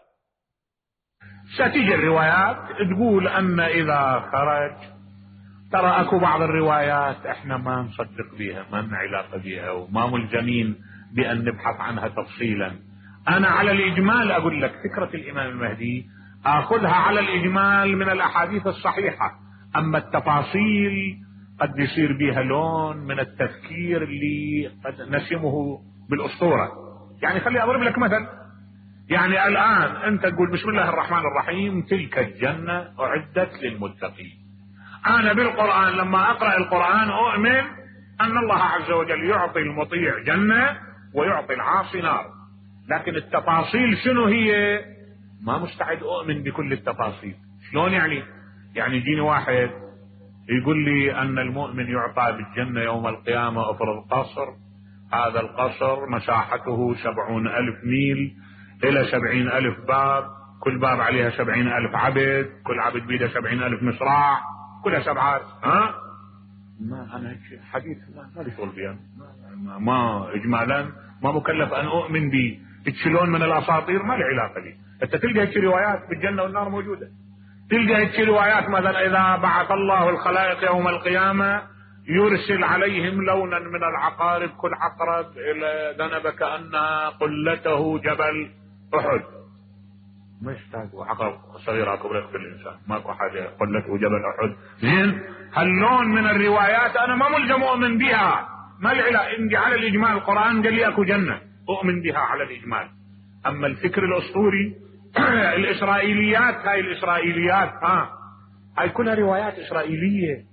ستيجي الروايات تقول أن إذا خرج، ترى أكو بعض الروايات إحنا ما نصدق بها، ما لنا علاقة بها وما ملزمين بأن نبحث عنها تفصيلا. أنا على الإجمال أقول لك فكرة الإمام المهدي أخذها على الإجمال من الأحاديث الصحيحة، أما التفاصيل قد يصير بها لون من التفكير اللي قد نسمه بالأسطورة. يعني خلي أضرب لك مثل، يعني الآن أنت تقول بسم الله الرحمن الرحيم تلك الجنة أعدت للمتقين. أنا بالقرآن لما أقرأ القرآن أؤمن أن الله عز وجل يعطي المطيع جنة ويعطي العاصي نار، لكن التفاصيل شنو هي؟ ما مستعد أؤمن بكل التفاصيل. شلون يعني؟ يعني يجيني واحد يقول لي أن المؤمن يعطى بالجنة يوم القيامة أفرض قصر، هذا القصر مساحته سبعون ألف ميل إلى سبعين ألف باب، كل باب عليها سبعين ألف عبد، كل عبد بيده سبعين ألف مصراع، كلها سبعات. ها؟ ما أنا حديث ما ما لي شغل بها، ما, ما إجمالا ما مكلف أن أؤمن به. تشلون من الأساطير ما لي علاقة لي. أنت تلقى هيك روايات بالجنة والنار موجودة، تلقى هيك روايات مثلا إذا بعث الله الخلائق يوم القيامة يرسل عليهم لونا من العقارب، كل عقرب إلى ذنب كأن قلته جبل أحد. ما يشتاقوا عقرب صغيرة كبرى يقتل الإنسان، ماكو حاجة قلته جبل أحد. زين هاللون من الروايات أنا ما ملزم أؤمن بها، ما العلاقة. إني على الإجمال القرآن قال لي أكو جنة أؤمن بها على الإجمال. أما الفكر الأسطوري الإسرائيليات، هاي الإسرائيليات ها هاي كلها روايات إسرائيلية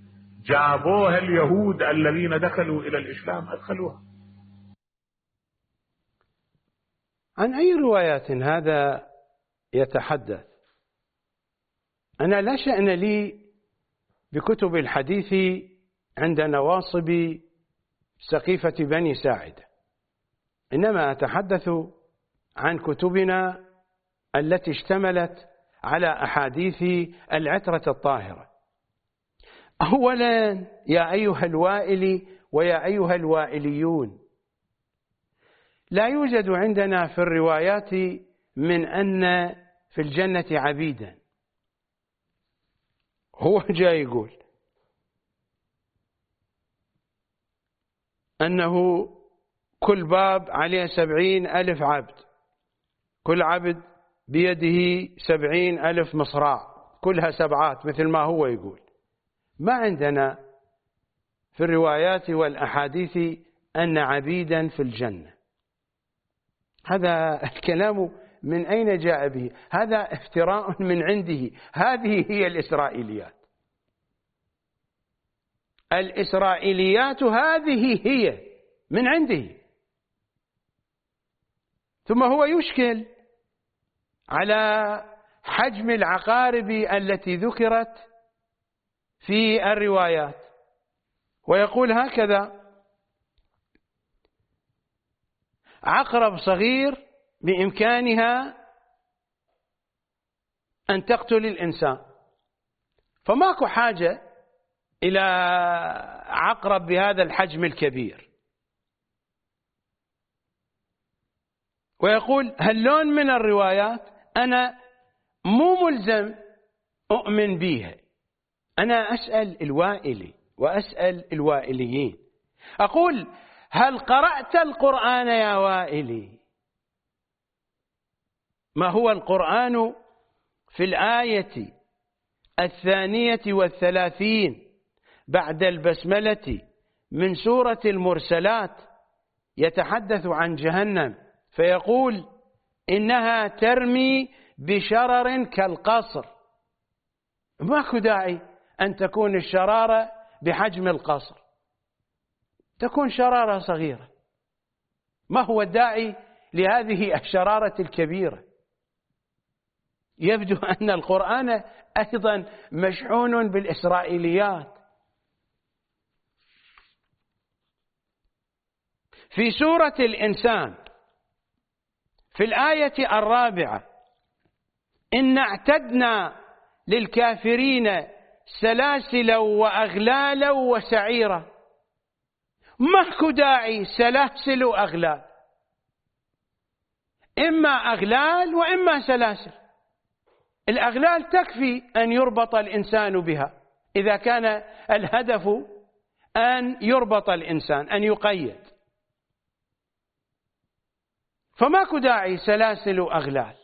جابوها اليهود الذين دخلوا إلى الإسلام أدخلوها. عن أي روايات هذا يتحدث؟ أنا لا شأن لي بكتب الحديث عند نواصب سقيفة بني ساعدة، إنما أتحدث عن كتبنا التي اشتملت على أحاديث العترة الطاهرة. أولا يا أيها الوائل ويا أيها الوائليون، لا يوجد عندنا في الروايات من أن في الجنة عبيدا. هو جاي يقول أنه كل باب عليه سبعين ألف عبد، كل عبد بيده سبعين ألف مصراع، كلها سبعات مثل ما هو يقول. ما عندنا في الروايات والأحاديث أن عبيدا في الجنة. هذا الكلام من أين جاء به؟ هذا افتراء من عنده. هذه هي الإسرائيليات. الإسرائيليات هذه هي من عنده. ثم هو يشكل على حجم العقارب التي ذكرت في الروايات، ويقول هكذا: عقرب صغير بإمكانها أن تقتل الإنسان، فماكو حاجة إلى عقرب بهذا الحجم الكبير. ويقول هاللون من الروايات أنا مو ملزم أؤمن بها، أنا أسأل الوائلي وأسأل الوائليين، أقول هل قرأت القرآن يا وائلي؟ ما هو القرآن في الآية الثانية والثلاثين بعد البسملة من سورة المرسلات يتحدث عن جهنم، فيقول إنها ترمي بشرر كالقصر. ماكو داعي أن تكون الشرارة بحجم القصر، تكون شرارة صغيرة. ما هو الداعي لهذه الشرارة الكبيرة؟ يبدو أن القرآن أيضا مشحون بالإسرائيليات. في سورة الإنسان في الآية الرابعة إن اعتدنا للكافرين سلاسل وأغلالا وسعيرا. ماكو داعي سلاسل وأغلال، إما أغلال وإما سلاسل. الأغلال تكفي أن يربط الإنسان بها إذا كان الهدف أن يربط الإنسان، أن يقيد، فماكو داعي سلاسل وأغلال.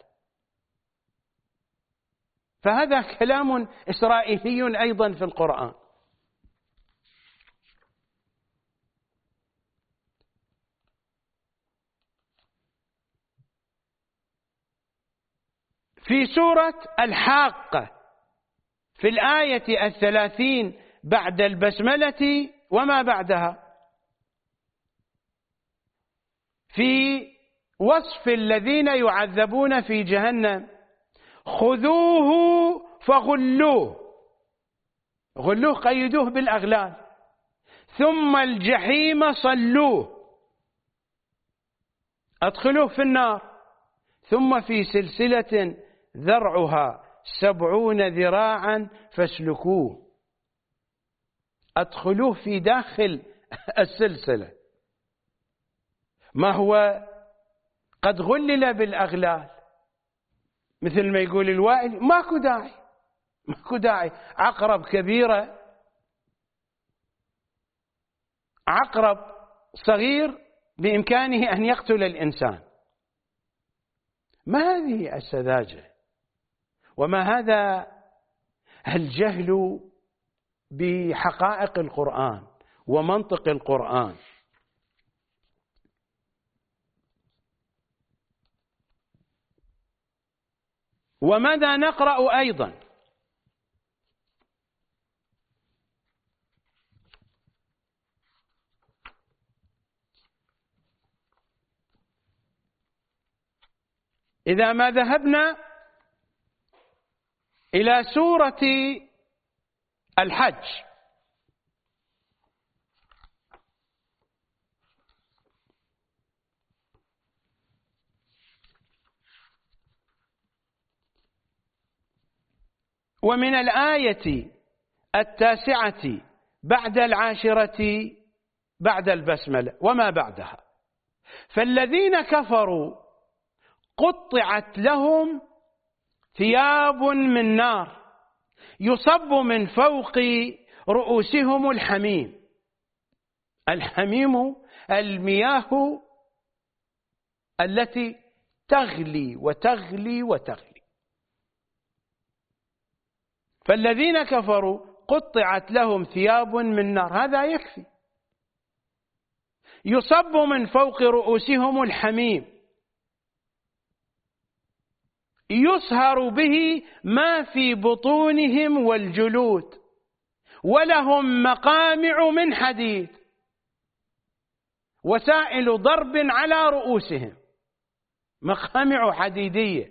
فهذا كلام إسرائيلي أيضا في القرآن. في سورة الحاقة في الآية الثلاثين بعد البسملة وما بعدها، في وصف الذين يعذبون في جهنم: خذوه فغلوه، غلوه قيدوه بالأغلال، ثم الجحيم صلوه، أدخلوه في النار، ثم في سلسلة ذرعها سبعون ذراعا فاسلكوه، أدخلوه في داخل السلسلة. ما هو قد غلل بالأغلال مثل ما يقول الوائل. ماكو داعي، ماكو داعي. عقرب كبيرة، عقرب صغير بإمكانه أن يقتل الإنسان. ما هذه السذاجة وما هذا الجهل بحقائق القرآن ومنطق القرآن؟ وماذا نقرأ أيضا؟ إذا ما ذهبنا إلى سورة الحج، ومن الآية التاسعة بعد العاشرة بعد البسملة وما بعدها: فالذين كفروا قطعت لهم ثياب من نار يصب من فوق رؤوسهم الحميم. الحميم المياه التي تغلي وتغلي وتغلي. فالذين كفروا قطعت لهم ثياب من نار، هذا يكفي. يصب من فوق رؤوسهم الحميم يصهر به ما في بطونهم والجلود، ولهم مقامع من حديد وسائل ضرب على رؤوسهم. مقامع حديدية،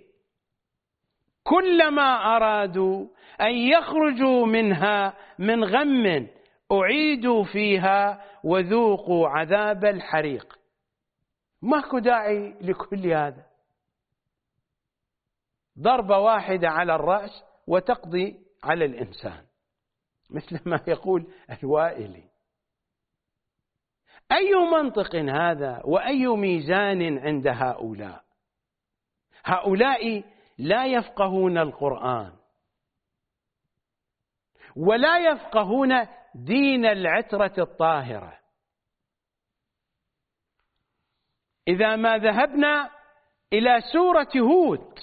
كلما أرادوا أن يخرجوا منها من غم أعيدوا فيها وذوقوا عذاب الحريق. ماكو داعي لكل هذا. ضربة واحدة على الرأس وتقضي على الإنسان، مثل ما يقول الوائلي. أي منطق هذا وأي ميزان عند هؤلاء؟ هؤلاء لا يفقهون القرآن ولا يفقهون دين العترة الطاهرة. إذا ما ذهبنا إلى سورة هود،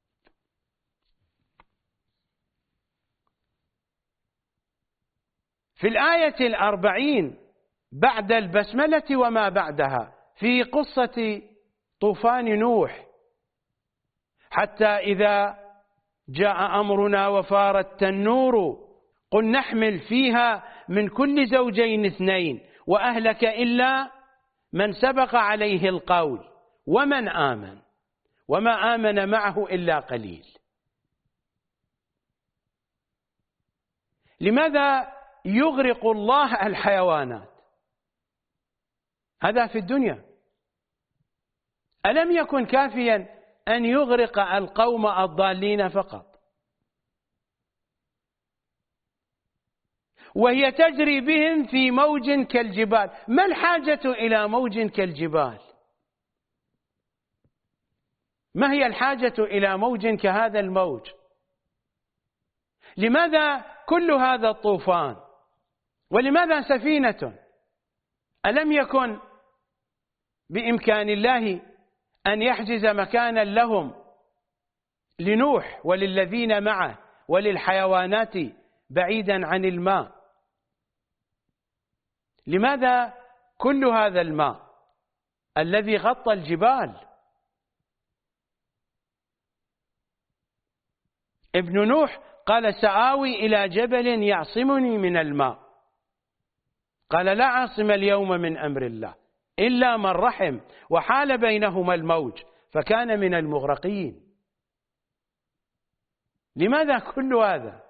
في الآية الأربعين بعد البسملة وما بعدها، في قصة طوفان نوح: حتى إذا جاء أمرنا وفار التنور قل نحمل فيها من كل زوجين اثنين وأهلك إلا من سبق عليه القول ومن آمن وما آمن معه إلا قليل. لماذا يغرق الله الحيوانات؟ هذا في الدنيا. ألم يكن كافيا أن يغرق القوم الضالين فقط؟ وهي تجري بهم في موج كالجبال. ما الحاجة إلى موج كالجبال؟ ما هي الحاجة إلى موج كهذا الموج؟ لماذا كل هذا الطوفان؟ ولماذا سفينة؟ ألم يكن بإمكان الله أن يحجز مكانا لهم، لنوح وللذين معه وللحيوانات بعيدا عن الماء؟ لماذا كل هذا الماء الذي غطى الجبال؟ ابن نوح قال: سآوي إلى جبل يعصمني من الماء. قال: لا عاصم اليوم من أمر الله إلا من رحم وحال بينهما الموج فكان من المغرقين. لماذا كل هذا؟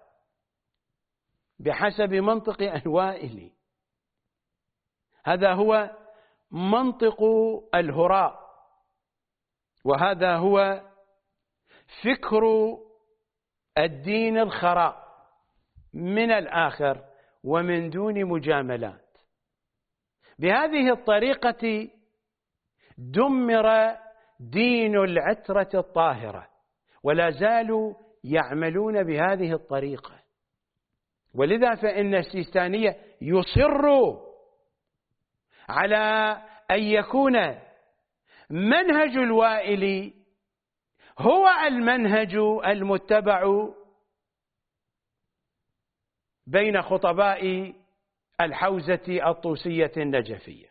بحسب منطق الوائل. هذا هو منطق الهراء، وهذا هو فكر الدين الخراء من الآخر ومن دون مجاملات. بهذه الطريقة دمر دين العترة الطاهرة، ولا زالوا يعملون بهذه الطريقة. ولذا فإن السيستانية يصر على أن يكون منهج الوائل هو المنهج المتبع بين خطباء الحوزة الطوسية النجفية.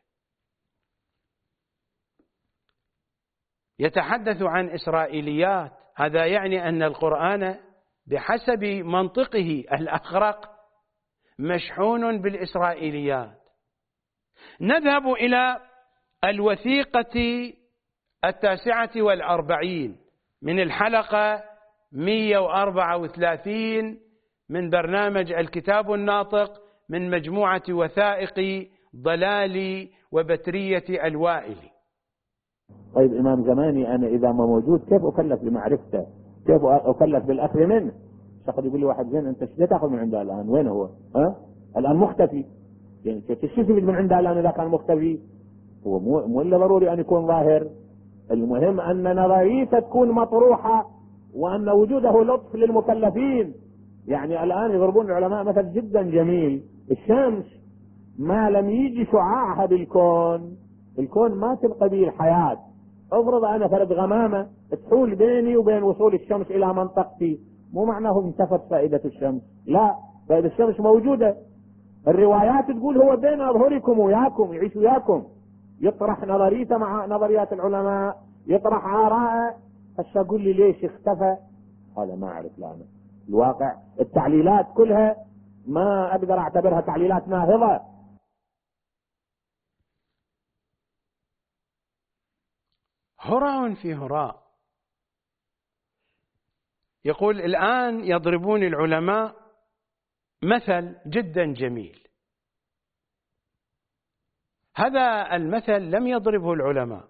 يتحدث عن إسرائيليات، هذا يعني أن القرآن بحسب منطقه الأخرق مشحون بالإسرائيليات. نذهب إلى الوثيقة التاسعة والأربعين من الحلقة مئة وأربعة وثلاثين من برنامج الكتاب الناطق من مجموعة وثائق ضلالي وبترية الوائلي. طيب إمام زماني أنا إذا ما موجود كيف أكلف بمعرفته؟ كيف أكلف بالأخذ منه؟ شخص يقول لي واحد زين أنت ايش تأخذ من عنده الآن؟ وين هو؟ ها؟ الآن مختفي. يعني شو تستفيد من عنده الآن إذا كان مختفي؟ هو مو مو إلا ضروري أن يكون ظاهر. المهم أن نظريته تكون مطروحة وأن وجوده لطف للمكلفين. يعني الآن يضربون العلماء مثل جدا جميل، الشمس ما لم يجي شعاعها بالكون، الكون ما تبقى به الحياة. افرض أنا فرد غمامة تحول بيني وبين وصول الشمس إلى منطقتي، مو معناه انتفت فائدة الشمس، لا، فائدة الشمس موجودة. الروايات تقول هو بين أظهركم وياكم، يعيش وياكم، يطرح نظريته مع نظريات العلماء، يطرح آراءه. هسه أقول لي ليش اختفى؟ هذا ما أعرف. لا أنا الواقع التعليلات كلها ما أقدر أعتبرها تعليلات ناهضة. هراء في هراء. يقول الآن يضربون العلماء مثل جدا جميل. هذا المثل لم يضربه العلماء،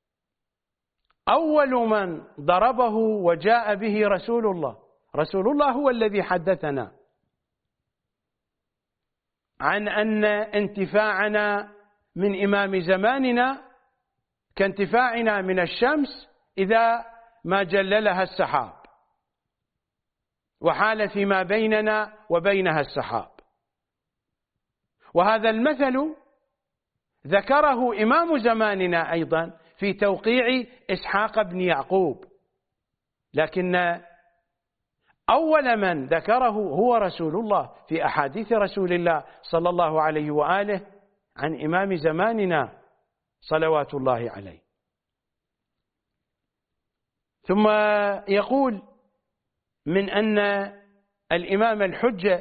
أول من ضربه وجاء به رسول الله. رسول الله هو الذي حدثنا عن أن انتفاعنا من إمام زماننا كانتفاعنا من الشمس إذا ما جللها السحاب وحال فيما بيننا وبينها السحاب. وهذا المثل ذكره إمام زماننا أيضا في توقيع إسحاق بن يعقوب، لكن أول من ذكره هو رسول الله في أحاديث رسول الله صلى الله عليه وآله عن إمام زماننا صلوات الله عليه. ثم يقول من أن الإمام الحجة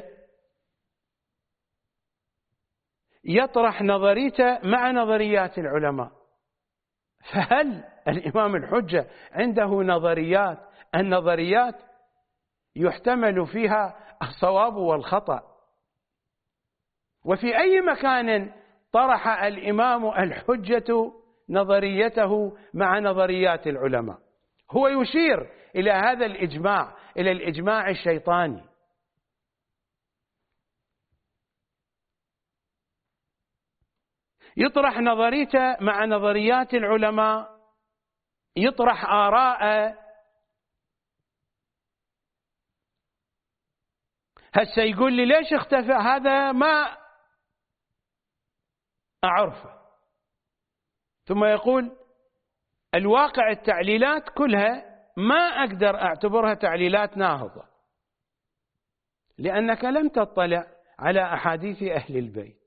يطرح نظريته مع نظريات العلماء. فهل الإمام الحجة عنده نظريات؟ النظريات يحتمل فيها الصواب والخطأ. وفي أي مكان طرح الإمام الحجة نظريته مع نظريات العلماء؟ هو يشير إلى هذا الإجماع، إلى الإجماع الشيطاني. يطرح نظريته مع نظريات العلماء، يطرح آراء. هسه يقول لي ليش اختفى؟ هذا ما أعرفه. ثم يقول الواقع التعليلات كلها ما أقدر أعتبرها تعليلات ناهضة، لأنك لم تطلع على أحاديث أهل البيت،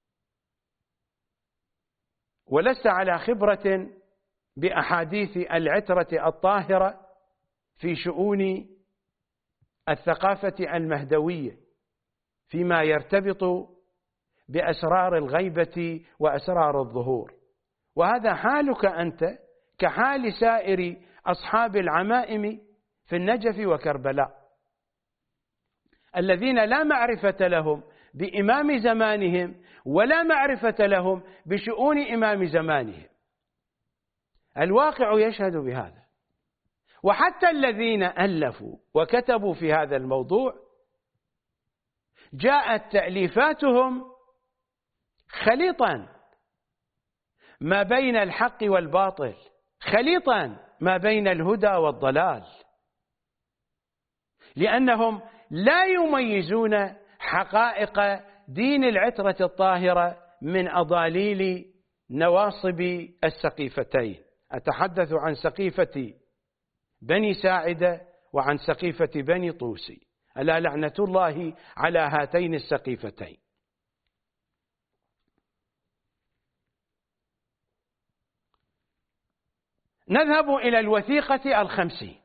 ولست على خبرة بأحاديث العترة الطاهرة في شؤون الثقافة المهدوية فيما يرتبط بأسرار الغيبة وأسرار الظهور. وهذا حالك أنت كحال سائر أصحاب العمائم في النجف وكربلاء، الذين لا معرفة لهم بإمام زمانهم ولا معرفة لهم بشؤون إمام زمانهم. الواقع يشهد بهذا. وحتى الذين ألفوا وكتبوا في هذا الموضوع جاءت تأليفاتهم خليطا ما بين الحق والباطل، خليطا ما بين الهدى والضلال، لأنهم لا يميزون حقائق دين العترة الطاهرة من أضاليل نواصب السقيفتين. أتحدث عن سقيفة بني ساعدة وعن سقيفة بني طوسي، ألا لعنة الله على هاتين السقيفتين. نذهب إلى الوثيقة الخمسين.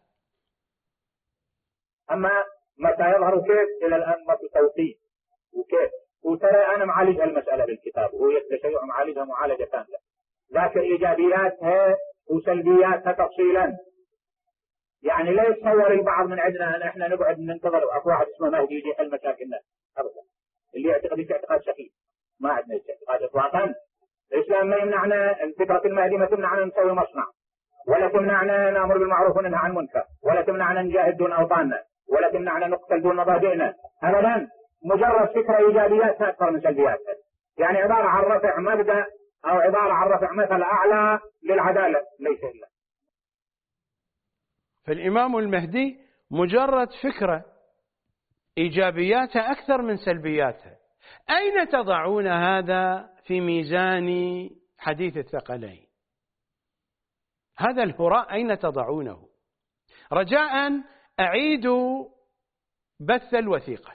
أما متى يظهر كيف إلى الآن ما في توقيت وكيف، وترى أنا معالج المسألة بالكتاب ويستشيع معالجها معالجة كاملة، ذاكر إيجابياتها وسلبياتها تفصيلا. يعني لا يتصور البعض من عندنا أن إحنا نقعد ننتظر أكو واحد اسمه مهدي يجي يحل مشاكلنا أبدا. اللي يعتقد اعتقاد سخيف، ما عندنا اعتقاد إطلاقا. الإسلام ما يمنعنا، فكرة المهدي ما تمنعنا نسوي مصنع، ولا تمنعنا نأمر بالمعروف وننهى عن المنكر، ولا تمنعنا نجاهد دون أوطاننا، ولا تمنعنا نقتل دون مبادئنا أبدا. مجرد فكرة إيجابياتها أكثر من سلبياتها، يعني عبارة عن رفع مبدأ أو عبارة عن رفع مثل أعلى للعدالة ليس إلا. فالإمام المهدي مجرد فكرة إيجابياتها أكثر من سلبياتها. أين تضعون هذا في ميزان حديث الثقلين؟ هذا الهراء أين تضعونه؟ رجاء أعيدوا بث الوثيقة.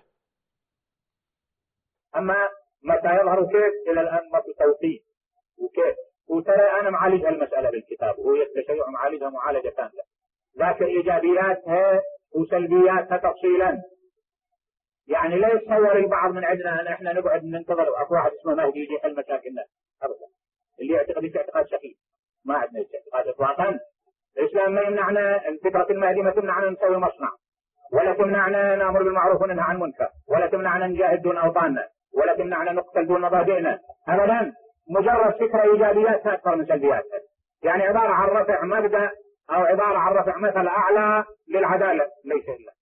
أما متى يظهر كيف إلى الآن ما في توثيق وكيف، وترى أنا معالج المسألة بالكتاب ويستشيع معالجها معالجة كاملة، ذاكر إيجابياتها وسلبياتها تفصيلا. يعني لا يتصور البعض من عندنا أن إحنا نقعد ننتظر أكو واحد اسمه مهدي يجي يحل مشاكلنا أبدا. اللي يعتقد اعتقاد سخيف، ما عندنا اعتقاد إطلاقا. الإسلام ما يمنعنا، فكرة المهدي ما تمنعنا نسوي مصنع، ولا تمنعنا نأمر بالمعروف وننهى عن المنكر، ولا تمنعنا نجاهد دون أوطاننا، ولا تمنعنا نقتل دون مبادئنا أبدا. مجرد فكرة إيجابياتها أكثر من سلبياتها، يعني عبارة عن رفع مبدأ أو عبارة عن رفع مثل أعلى للعدالة ليس إلا.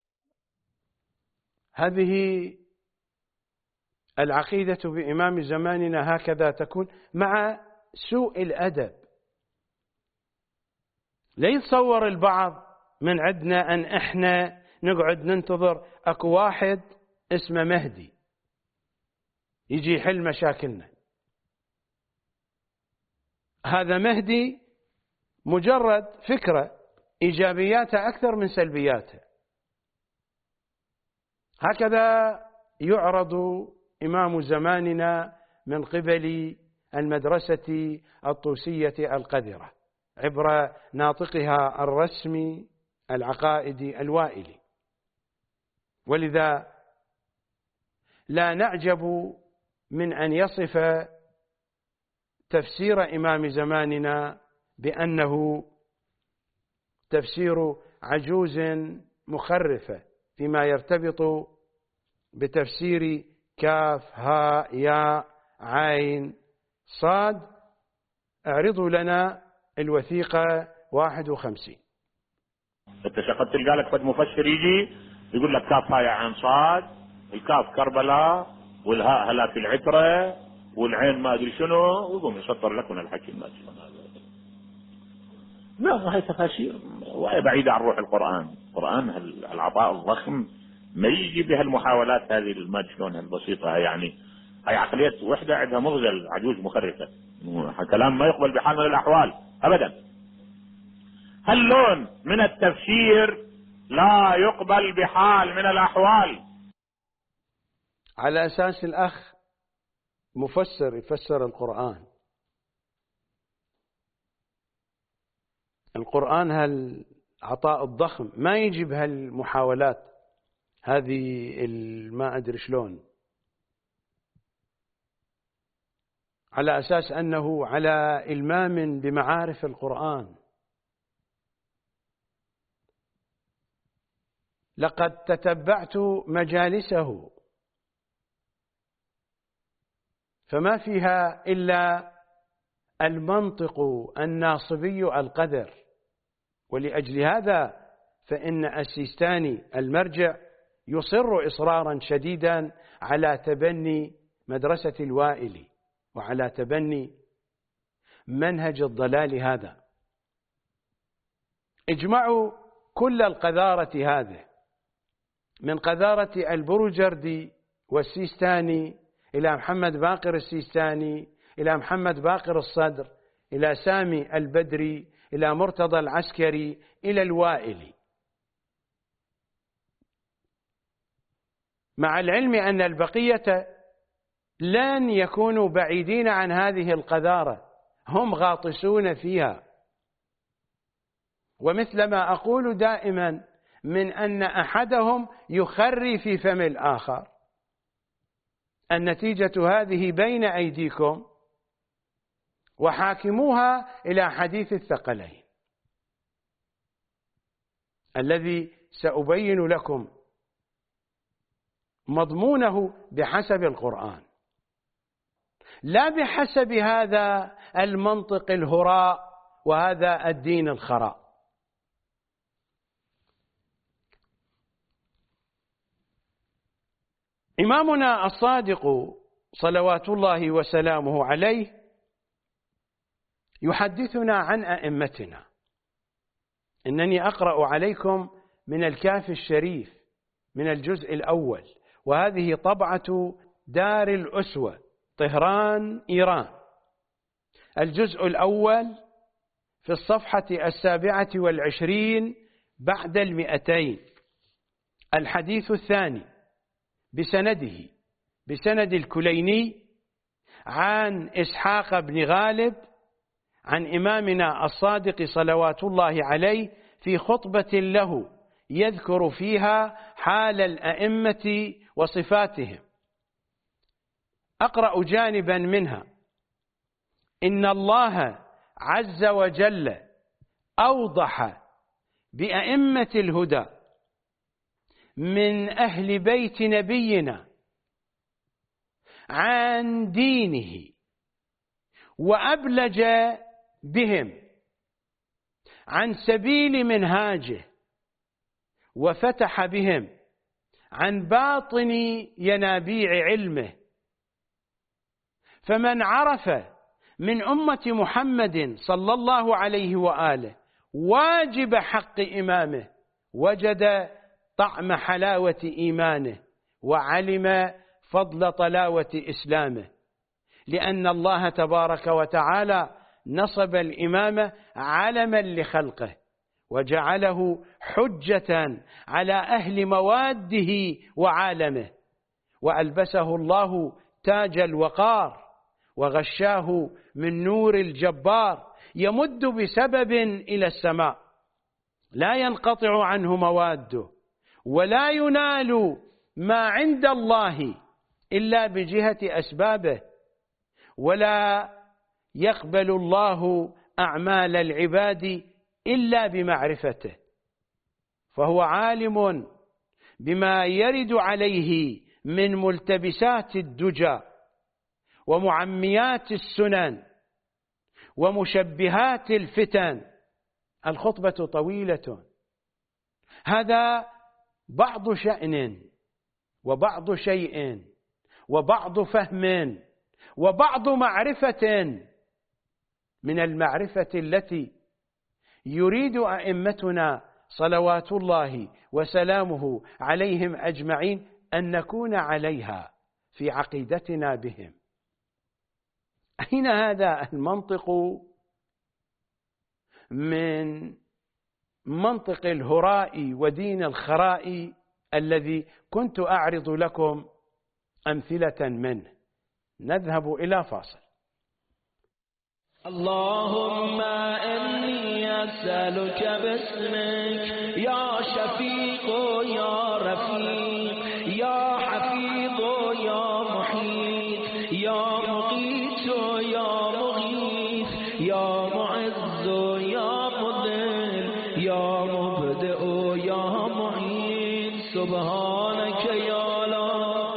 هذه العقيدة بإمام زماننا هكذا تكون، مع سوء الأدب. لا يتصور البعض من عندنا أن إحنا نقعد ننتظر أكو واحد اسمه مهدي يجي يحل مشاكلنا. هذا مهدي مجرد فكرة إيجابياتها أكثر من سلبياتها. هكذا يعرض إمام زماننا من قبل المدرسة الطوسية القذرة عبر ناطقها الرسمي العقائدي الوائلي. ولذا لا نعجب من أن يصف تفسير إمام زماننا بأنه تفسير عجوز مخرفة فيما يرتبط بتفسير كاف هاء ياء عين صاد. اعرضوا لنا الوثيقة واحد وخمسين. انت شقد تلقى لك فد مفسر يجي يقول لك كاف هاء عين صاد، الكاف كربلاء، والهاء هلاك العترة، والعين ما ادري شنو، ويقوم يسطر لك من الحكي ما ادري شنو. لا، هاي تفاسير وهي بعيدة عن روح القرآن. القرآن العطاء الضخم ما يجي بها المحاولات هذه ما ادري شلون البسيطة. يعني هاي عقلية وحدة عندها مغزل عجوز مخرفة، كلام ما يقبل بحال من الأحوال أبدا. هاللون من التفسير لا يقبل بحال من الأحوال. على أساس الأخ مفسر يفسر القرآن. القرآن هالعطاء الضخم ما يجي بهالمحاولات هذه ما أدري شلون، على أساس أنه على إلمام بمعارف القرآن. لقد تتبعت مجالسه فما فيها إلا المنطق الناصبي القذر. ولأجل هذا فإن السيستاني المرجع يصر إصرارا شديدا على تبني مدرسة الوائلي وعلى تبني منهج الضلال هذا. اجمعوا كل القذارة هذه، من قذارة البروجردي والسيستاني إلى محمد باقر السيستاني إلى محمد باقر الصدر إلى سامي البدري إلى مرتضى العسكري إلى الوائلي، مع العلم أن البقية لن يكونوا بعيدين عن هذه القذارة، هم غاطسون فيها. ومثلما أقول دائما من أن أحدهم يخري في فم الآخر. النتيجة هذه بين أيديكم، وحاكموها إلى حديث الثقلين. الذي سأبين لكم مضمونه بحسب القرآن، لا بحسب هذا المنطق الهراء وهذا الدين الخراء. إمامنا الصادق صلوات الله وسلامه عليه يحدثنا عن أئمتنا. إنني أقرأ عليكم من الكافي الشريف من الجزء الأول، وهذه طبعة دار الأسوة طهران إيران. الجزء الأول في الصفحة السابعة والعشرين بعد المئتين، الحديث الثاني بسنده بسند الكليني عن إسحاق بن غالب عن إمامنا الصادق صلوات الله عليه في خطبة له يذكر فيها حال الأئمة وصفاتهم. أقرأ جانبا منها: إن الله عز وجل أوضح بأئمة الهدى من أهل بيت نبينا عن دينه، وأبلج بهم عن سبيل منهاجه، وفتح بهم عن باطن ينابيع علمه. فمن عرف من أمة محمد صلى الله عليه وآله واجب حق إمامه وجد طعم حلاوة إيمانه، وعلم فضل طلاوة إسلامه، لأن الله تبارك وتعالى نصب الإمام علما لخلقه، وجعله حجة على أهل مواده وعالمه، وألبسه الله تاج الوقار، وغشاه من نور الجبار يمد بسبب إلى السماء، لا ينقطع عنه مواده، ولا ينال ما عند الله إلا بجهة أسبابه، ولا يقبل الله أعمال العباد إلا بمعرفته، فهو عالم بما يرد عليه من ملتبسات الدجى ومعميات السنن ومشبهات الفتن. الخطبة طويلة، هذا بعض شأن وبعض شيء وبعض فهم وبعض معرفة من المعرفة التي يريد أئمتنا صلوات الله وسلامه عليهم أجمعين أن نكون عليها في عقيدتنا بهم. أين هذا المنطق من منطق الهراء ودين الخراء الذي كنت أعرض لكم أمثلة منه؟ نذهب إلى فاصل. اللهم إني أسألك باسمك يا شفيق يا رفيق يا حفيظ يا محيط يا مقيت يا مغيث يا معز يا مذل يا مبدئ يا معين، سبحانك يا لا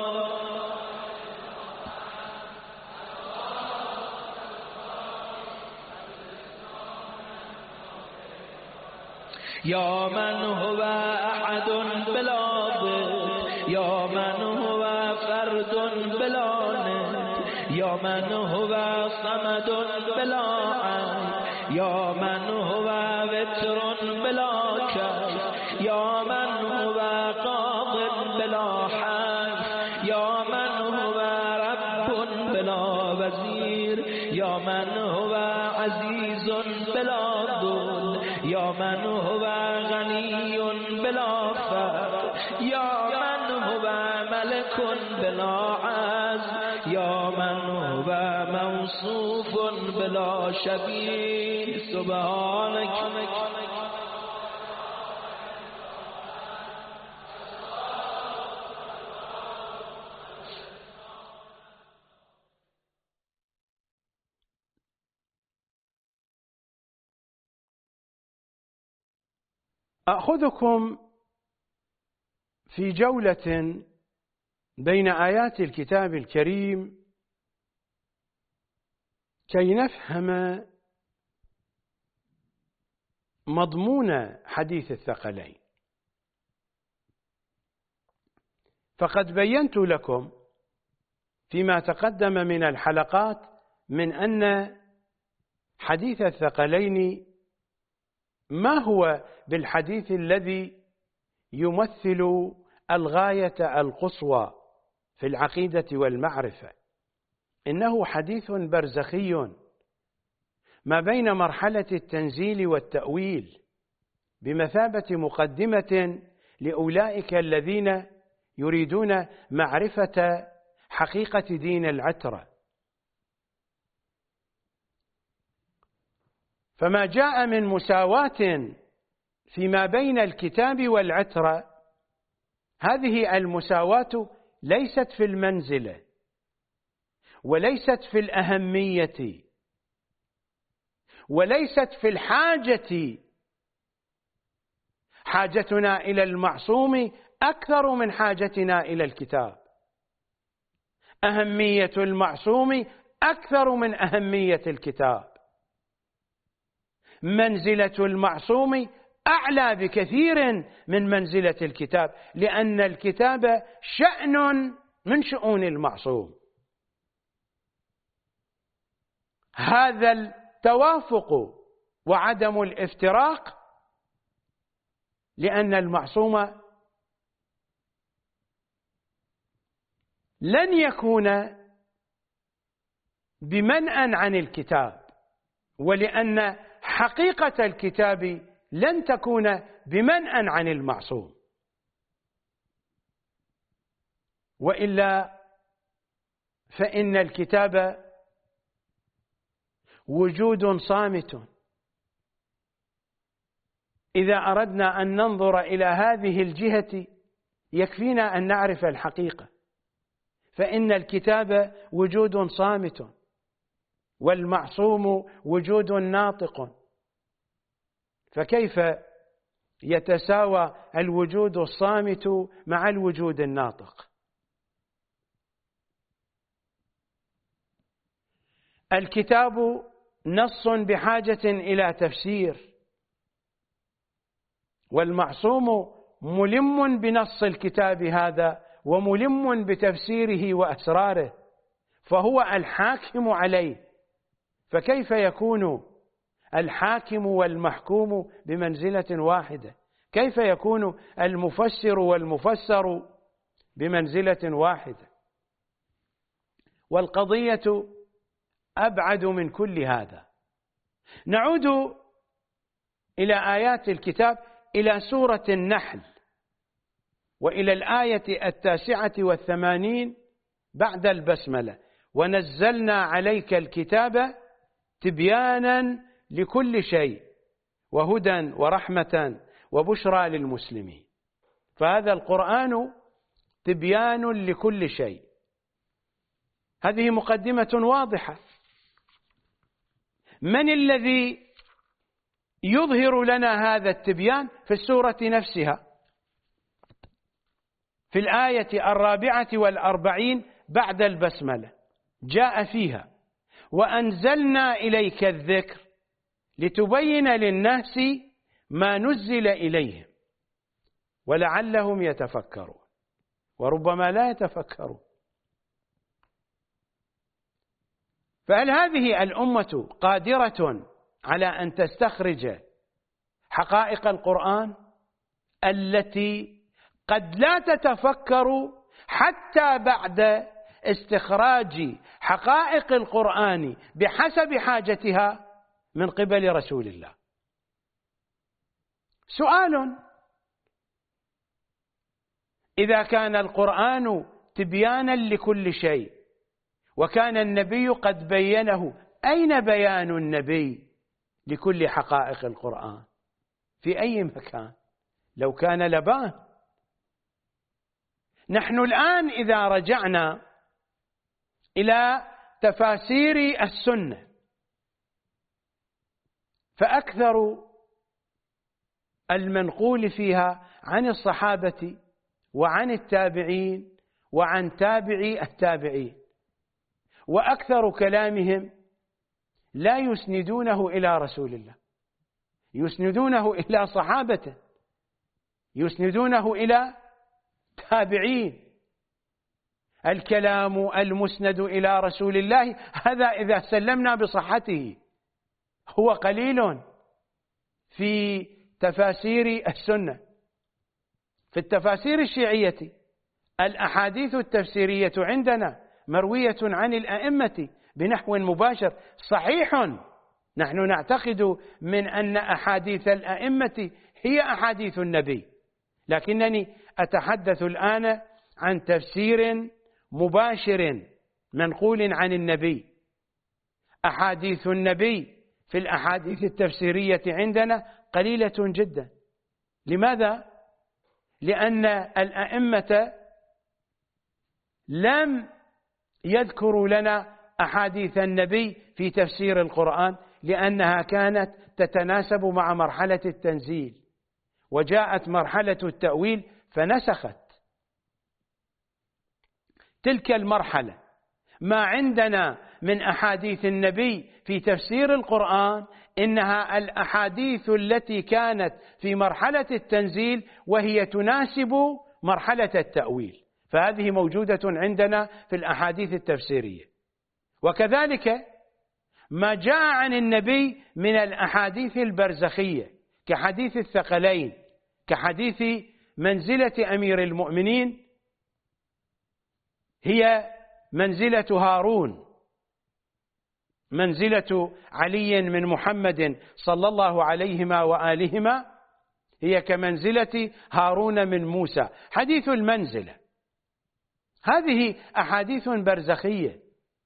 يا من هو أحد بلا ضد، يا من هو فرد بلا ند، يا من هو صمد بلا عين، يا من هو وتر بلا كيف، يا من هو قاض بلا حيف، يا من هو رب بلا وزير، يا من هو عزيز بلا ذل، يا من هو غني بلا فقر، يا من هو ملك بلا عز، يا من هو موصوف بلا شبيه، سبحانك. أخذكم في جولة بين آيات الكتاب الكريم كي نفهم مضمون حديث الثقلين. فقد بينت لكم فيما تقدم من الحلقات من أن حديث الثقلين ما هو بالحديث الذي يمثل الغاية القصوى في العقيدة والمعرفة، إنه حديث برزخي ما بين مرحلة التنزيل والتأويل، بمثابة مقدمة لأولئك الذين يريدون معرفة حقيقة دين العترة. فما جاء من مساواة فيما بين الكتاب والعترة، هذه المساواة ليست في المنزلة وليست في الأهمية وليست في الحاجة. حاجتنا إلى المعصوم أكثر من حاجتنا إلى الكتاب، أهمية المعصوم أكثر من أهمية الكتاب، منزلة المعصوم أعلى بكثير من منزلة الكتاب، لأن الكتاب شأن من شؤون المعصوم. هذا التوافق وعدم الافتراق لأن المعصوم لن يكون بمنأ عن الكتاب، ولأن حقيقة الكتاب لن تكون بمنأ عن المعصوم، وإلا فإن الكتاب وجود صامت. إذا أردنا أن ننظر إلى هذه الجهة يكفينا أن نعرف الحقيقة، فإن الكتاب وجود صامت والمعصوم وجود ناطق، فكيف يتساوى الوجود الصامت مع الوجود الناطق؟ الكتاب نص بحاجة إلى تفسير، والمعصوم ملم بنص الكتاب هذا وملم بتفسيره وأسراره، فهو الحاكم عليه. فكيف يكون الحاكم والمحكوم بمنزلة واحدة؟ كيف يكون المفسر والمفسر بمنزلة واحدة؟ والقضية أبعد من كل هذا. نعود إلى آيات الكتاب، إلى سورة النحل، وإلى الآية التاسعة والثمانين بعد البسملة: ونزلنا عليك الكتاب تبيانا لكل شيء وهدى ورحمة وبشرى للمسلمين. فهذا القرآن تبيان لكل شيء. هذه مقدمة واضحة. من الذي يظهر لنا هذا التبيان؟ في السورة نفسها، في الآية الرابعة والأربعين بعد البسملة، جاء فيها: وأنزلنا إليك الذكر لتبين للناس ما نزل إليهم ولعلهم يتفكرون، وربما لا يتفكرون. فهل هذه الأمة قادرة على أن تستخرج حقائق القرآن التي قد لا تتفكر حتى بعد استخراج حقائق القرآن بحسب حاجتها من قبل رسول الله؟ سؤال: إذا كان القرآن تبيانا لكل شيء وكان النبي قد بينه، أين بيان النبي لكل حقائق القرآن؟ في أي مكان؟ لو كان لبان. نحن الآن إذا رجعنا إلى تفاسير السنة، فأكثر المنقول فيها عن الصحابة وعن التابعين وعن تابعي التابعين، وأكثر كلامهم لا يسندونه إلى رسول الله، يسندونه إلى صحابته، يسندونه إلى تابعين. الكلام المسند إلى رسول الله هذا إذا سلمنا بصحته هو قليل في تفاسير السنة. في التفاسير الشيعية الأحاديث التفسيرية عندنا مروية عن الأئمة بنحو مباشر صحيح. نحن نعتقد من أن أحاديث الأئمة هي أحاديث النبي، لكنني أتحدث الآن عن تفسير مباشر منقول عن النبي. أحاديث النبي في الأحاديث التفسيرية عندنا قليلة جدا. لماذا؟ لأن الأئمة لم يذكروا لنا أحاديث النبي في تفسير القرآن، لأنها كانت تتناسب مع مرحلة التنزيل، وجاءت مرحلة التأويل فنسخت تلك المرحلة. ما عندنا من أحاديث النبي في تفسير القرآن إنها الأحاديث التي كانت في مرحلة التنزيل وهي تناسب مرحلة التأويل، فهذه موجودة عندنا في الأحاديث التفسيرية. وكذلك ما جاء عن النبي من الأحاديث البرزخية كحديث الثقلين، كحديث منزلة أمير المؤمنين هي منزلة هارون، منزلة علي من محمد صلى الله عليهما وآلهما هي كمنزلة هارون من موسى، حديث المنزلة. هذه أحاديث برزخية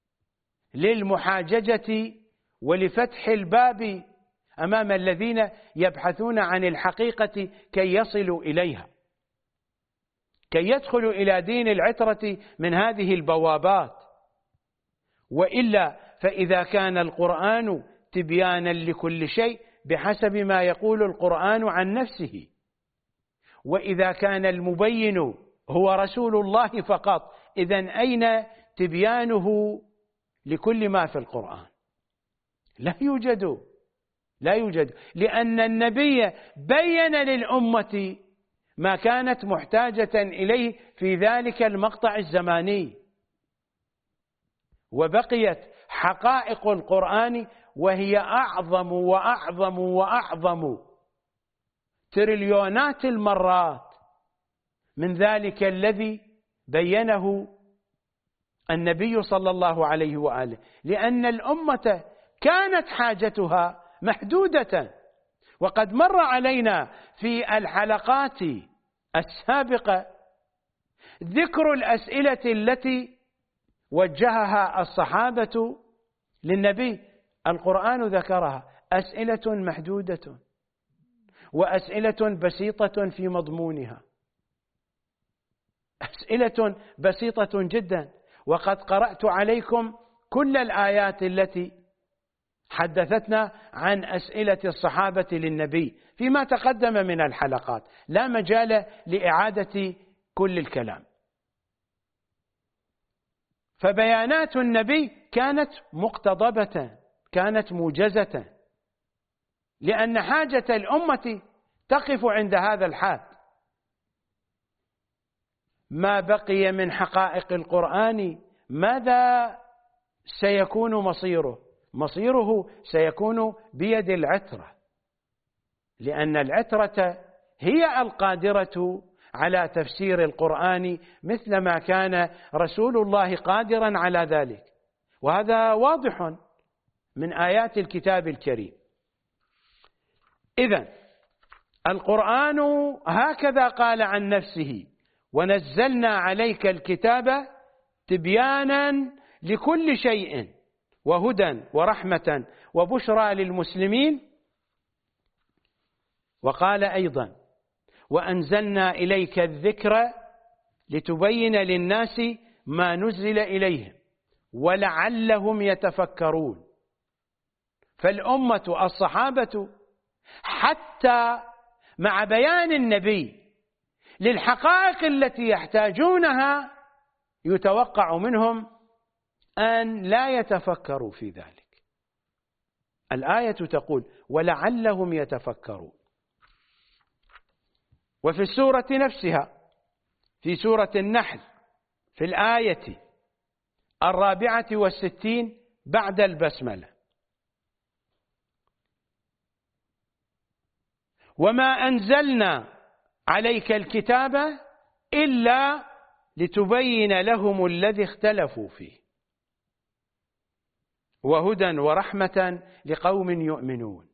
للمحاججة ولفتح الباب أمام الذين يبحثون عن الحقيقة كي يصلوا إليها، كي يدخلوا إلى دين العترة من هذه البوابات. وإلا فإذا كان القرآن تبيانا لكل شيء بحسب ما يقول القرآن عن نفسه، وإذا كان المبين هو رسول الله فقط، إذن أين تبيانه لكل ما في القرآن؟ لا يوجد، لا يوجد، لأن النبي بين للأمة ما كانت محتاجة إليه في ذلك المقطع الزماني، وبقيت حقائق القرآن وهي أعظم وأعظم وأعظم تريليونات المرات من ذلك الذي بينه النبي صلى الله عليه وآله، لأن الأمة كانت حاجتها محدودة. وقد مر علينا في الحلقات السابقة ذكر الأسئلة التي وجهها الصحابة للنبي، القرآن ذكرها، أسئلة محدودة وأسئلة بسيطة في مضمونها، أسئلة بسيطة جدا. وقد قرأت عليكم كل الآيات التي حدثتنا عن أسئلة الصحابة للنبي فيما تقدم من الحلقات، لا مجال لإعادة كل الكلام. فبيانات النبي كانت مقتضبة، كانت موجزة، لأن حاجة الأمة تقف عند هذا الحد. ما بقي من حقائق القرآن ماذا سيكون مصيره؟ مصيره سيكون بيد العترة، لأن العترة هي القادرة على تفسير القرآن مثل ما كان رسول الله قادرا على ذلك، وهذا واضح من آيات الكتاب الكريم. إذن القرآن هكذا قال عن نفسه: ونزلنا عليك الكتاب تبيانا لكل شيء وهدى ورحمة وبشرى للمسلمين. وقال أيضا: وأنزلنا إليك الذكر لتبين للناس ما نزل إليهم ولعلهم مع بيان النبي للحقائق التي يحتاجونها يتوقع منهم أن لا يتفكروا في ذلك. الآية تقول ولعلهم يتفكرون. وفي السورة نفسها في سورة النحل في الآية الرابعة والستين بعد البسملة وما أنزلنا عليك الكتاب إلا لتبين لهم الذي اختلفوا فيه وهدى ورحمة لقوم يؤمنون.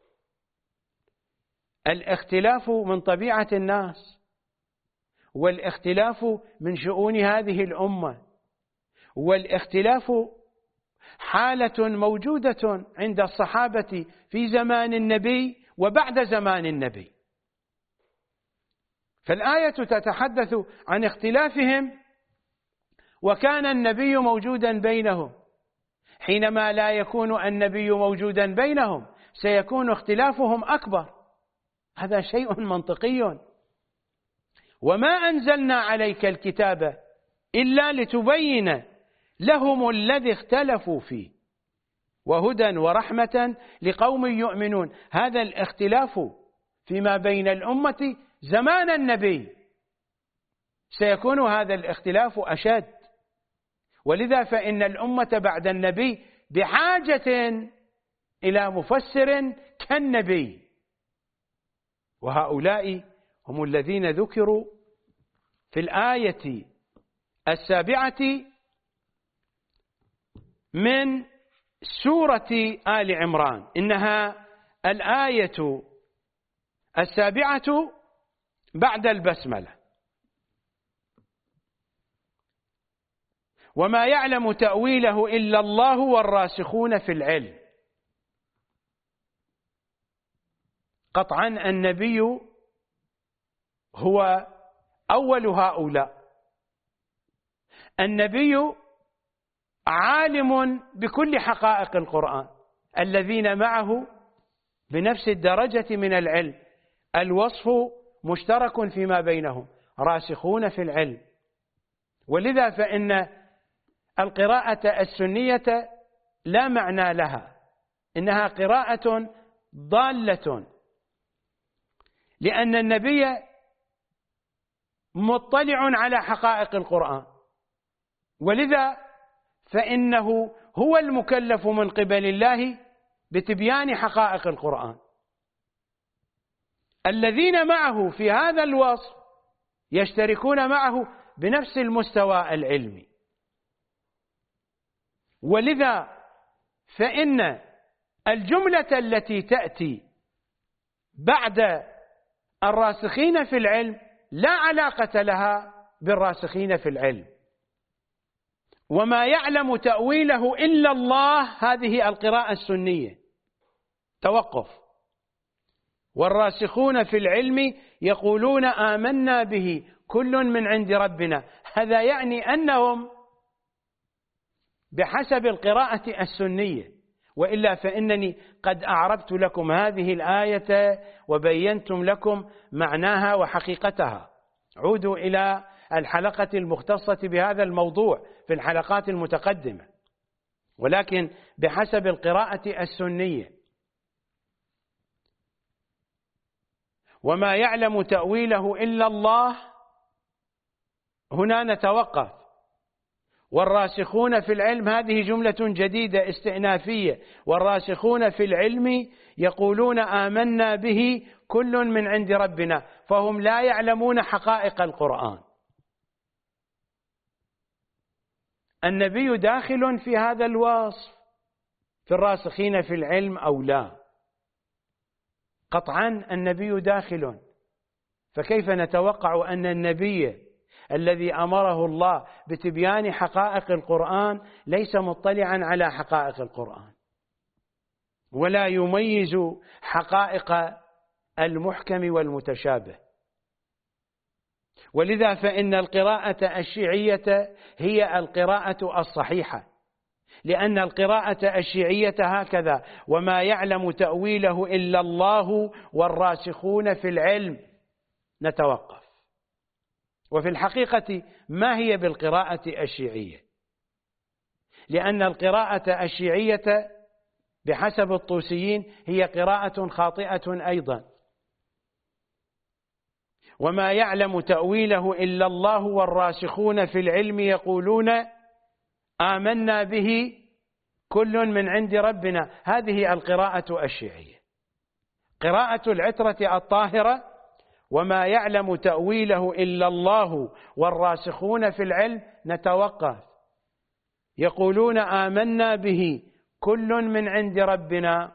الاختلاف من طبيعة الناس، والاختلاف من شؤون هذه الأمة، والاختلاف حالة موجودة عند الصحابة في زمان النبي وبعد زمان النبي. فالآية تتحدث عن اختلافهم وكان النبي موجودا بينهم. حينما لا يكون النبي موجودا بينهم سيكون اختلافهم أكبر، هذا شيء منطقي. وما أنزلنا عليك الكتاب إلا لتبين لهم الذي اختلفوا فيه وهدى ورحمة لقوم يؤمنون. هذا الاختلاف فيما بين الأمة زمان النبي سيكون هذا الاختلاف أشد، ولذا فإن الأمة بعد النبي بحاجة إلى مفسر كالنبي، وهؤلاء هم الذين ذكروا في الآية السابعة من سورة آل عمران. إنها الآية السابعة بعد البسملة. وما يعلم تأويله إلا الله والراسخون في العلم. قطعا النبي هو أول هؤلاء. النبي عالم بكل حقائق القرآن، الذين معه بنفس الدرجة من العلم، الوصف مشترك فيما بينهم، راسخون في العلم. ولذا فإن القراءة السنية لا معنى لها، إنها قراءة ضالة، لأن النبي مطلع على حقائق القرآن، ولذا فإنه هو المكلف من قبل الله بتبيان حقائق القرآن. الذين معه في هذا الوصف يشتركون معه بنفس المستوى العلمي، ولذا فإن الجملة التي تأتي بعد الراسخين في العلم لا علاقة لها بالراسخين في العلم. وما يعلم تأويله إلا الله، هذه القراءة السنية، توقف. والراسخون في العلم يقولون آمنا به كل من عند ربنا، هذا يعني أنهم بحسب القراءة السنية. وإلا فإنني قد أعربت لكم هذه الآية وبينتم لكم معناها وحقيقتها. عودوا إلى الحلقة المختصة بهذا الموضوع في الحلقات المتقدمة، ولكن بحسب القراءة السنية. وما يعلم تأويله إلا الله، هنا نتوقف. والراسخون في العلم هذه جملة جديدة استئنافية. والراسخون في العلم يقولون آمنا به كل من عند ربنا، فهم لا يعلمون حقائق القرآن. النبي داخل في هذا الوصف في الراسخين في العلم أو لا؟ قطعا النبي داخل. فكيف نتوقع أن النبي الذي أمره الله بتبيان حقائق القرآن ليس مطلعا على حقائق القرآن ولا يميز حقائق المحكم والمتشابه؟ ولذا فإن القراءة الشيعية هي القراءة الصحيحة، لأن القراءة الشيعية هكذا: وما يعلم تأويله إلا الله والراسخون في العلم. نتوقف. وفي الحقيقة ما هي بالقراءة الشيعية؟ لأن القراءة الشيعية بحسب الطوسيين هي قراءة خاطئة أيضا. وما يعلم تأويله إلا الله والراسخون في العلم يقولون آمنا به كل من عند ربنا. هذه القراءة الشيعية. قراءة العترة الطاهرة: وما يعلم تأويله إلا الله والراسخون في العلم. نتوقف. يقولون آمنا به كل من عند ربنا.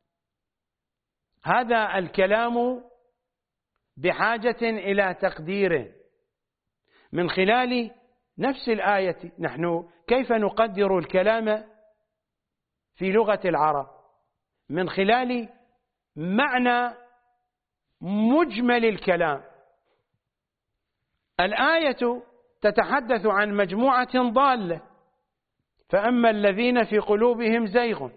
هذا الكلام بحاجة إلى تقدير من خلال نفس الآية. نحن كيف نقدر الكلام في لغة العرب؟ من خلال معنى مجمل الكلام. الآية تتحدث عن مجموعة ضالة: فأما الذين في قلوبهم زيغ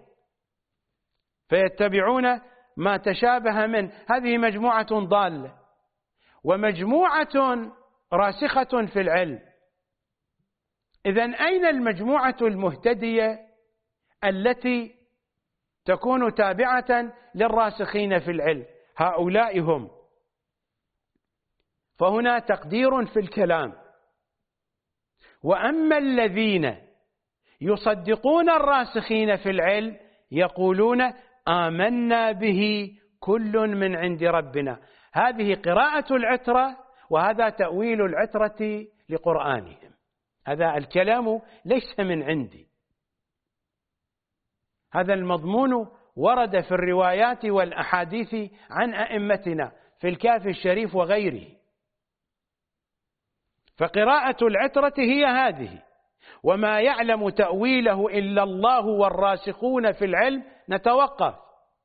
فيتبعون ما تشابه منه. هذه مجموعة ضالة. ومجموعة راسخة في العلم. إذن أين المجموعة المهتدية التي تكون تابعة للراسخين في العلم؟ هؤلاء هم. فهنا تقدير في الكلام: وأما الذين يصدقون الراسخين في العلم يقولون آمنا به كل من عند ربنا. هذه قراءة العترة، وهذا تأويل العترة لقرآنهم. هذا الكلام ليس من عندي. هذا المضمون ورد في الروايات والأحاديث عن أئمتنا في الكافي الشريف وغيره. فقراءة العترة هي هذه: وما يعلم تأويله إلا الله والراسخون في العلم. نتوقف.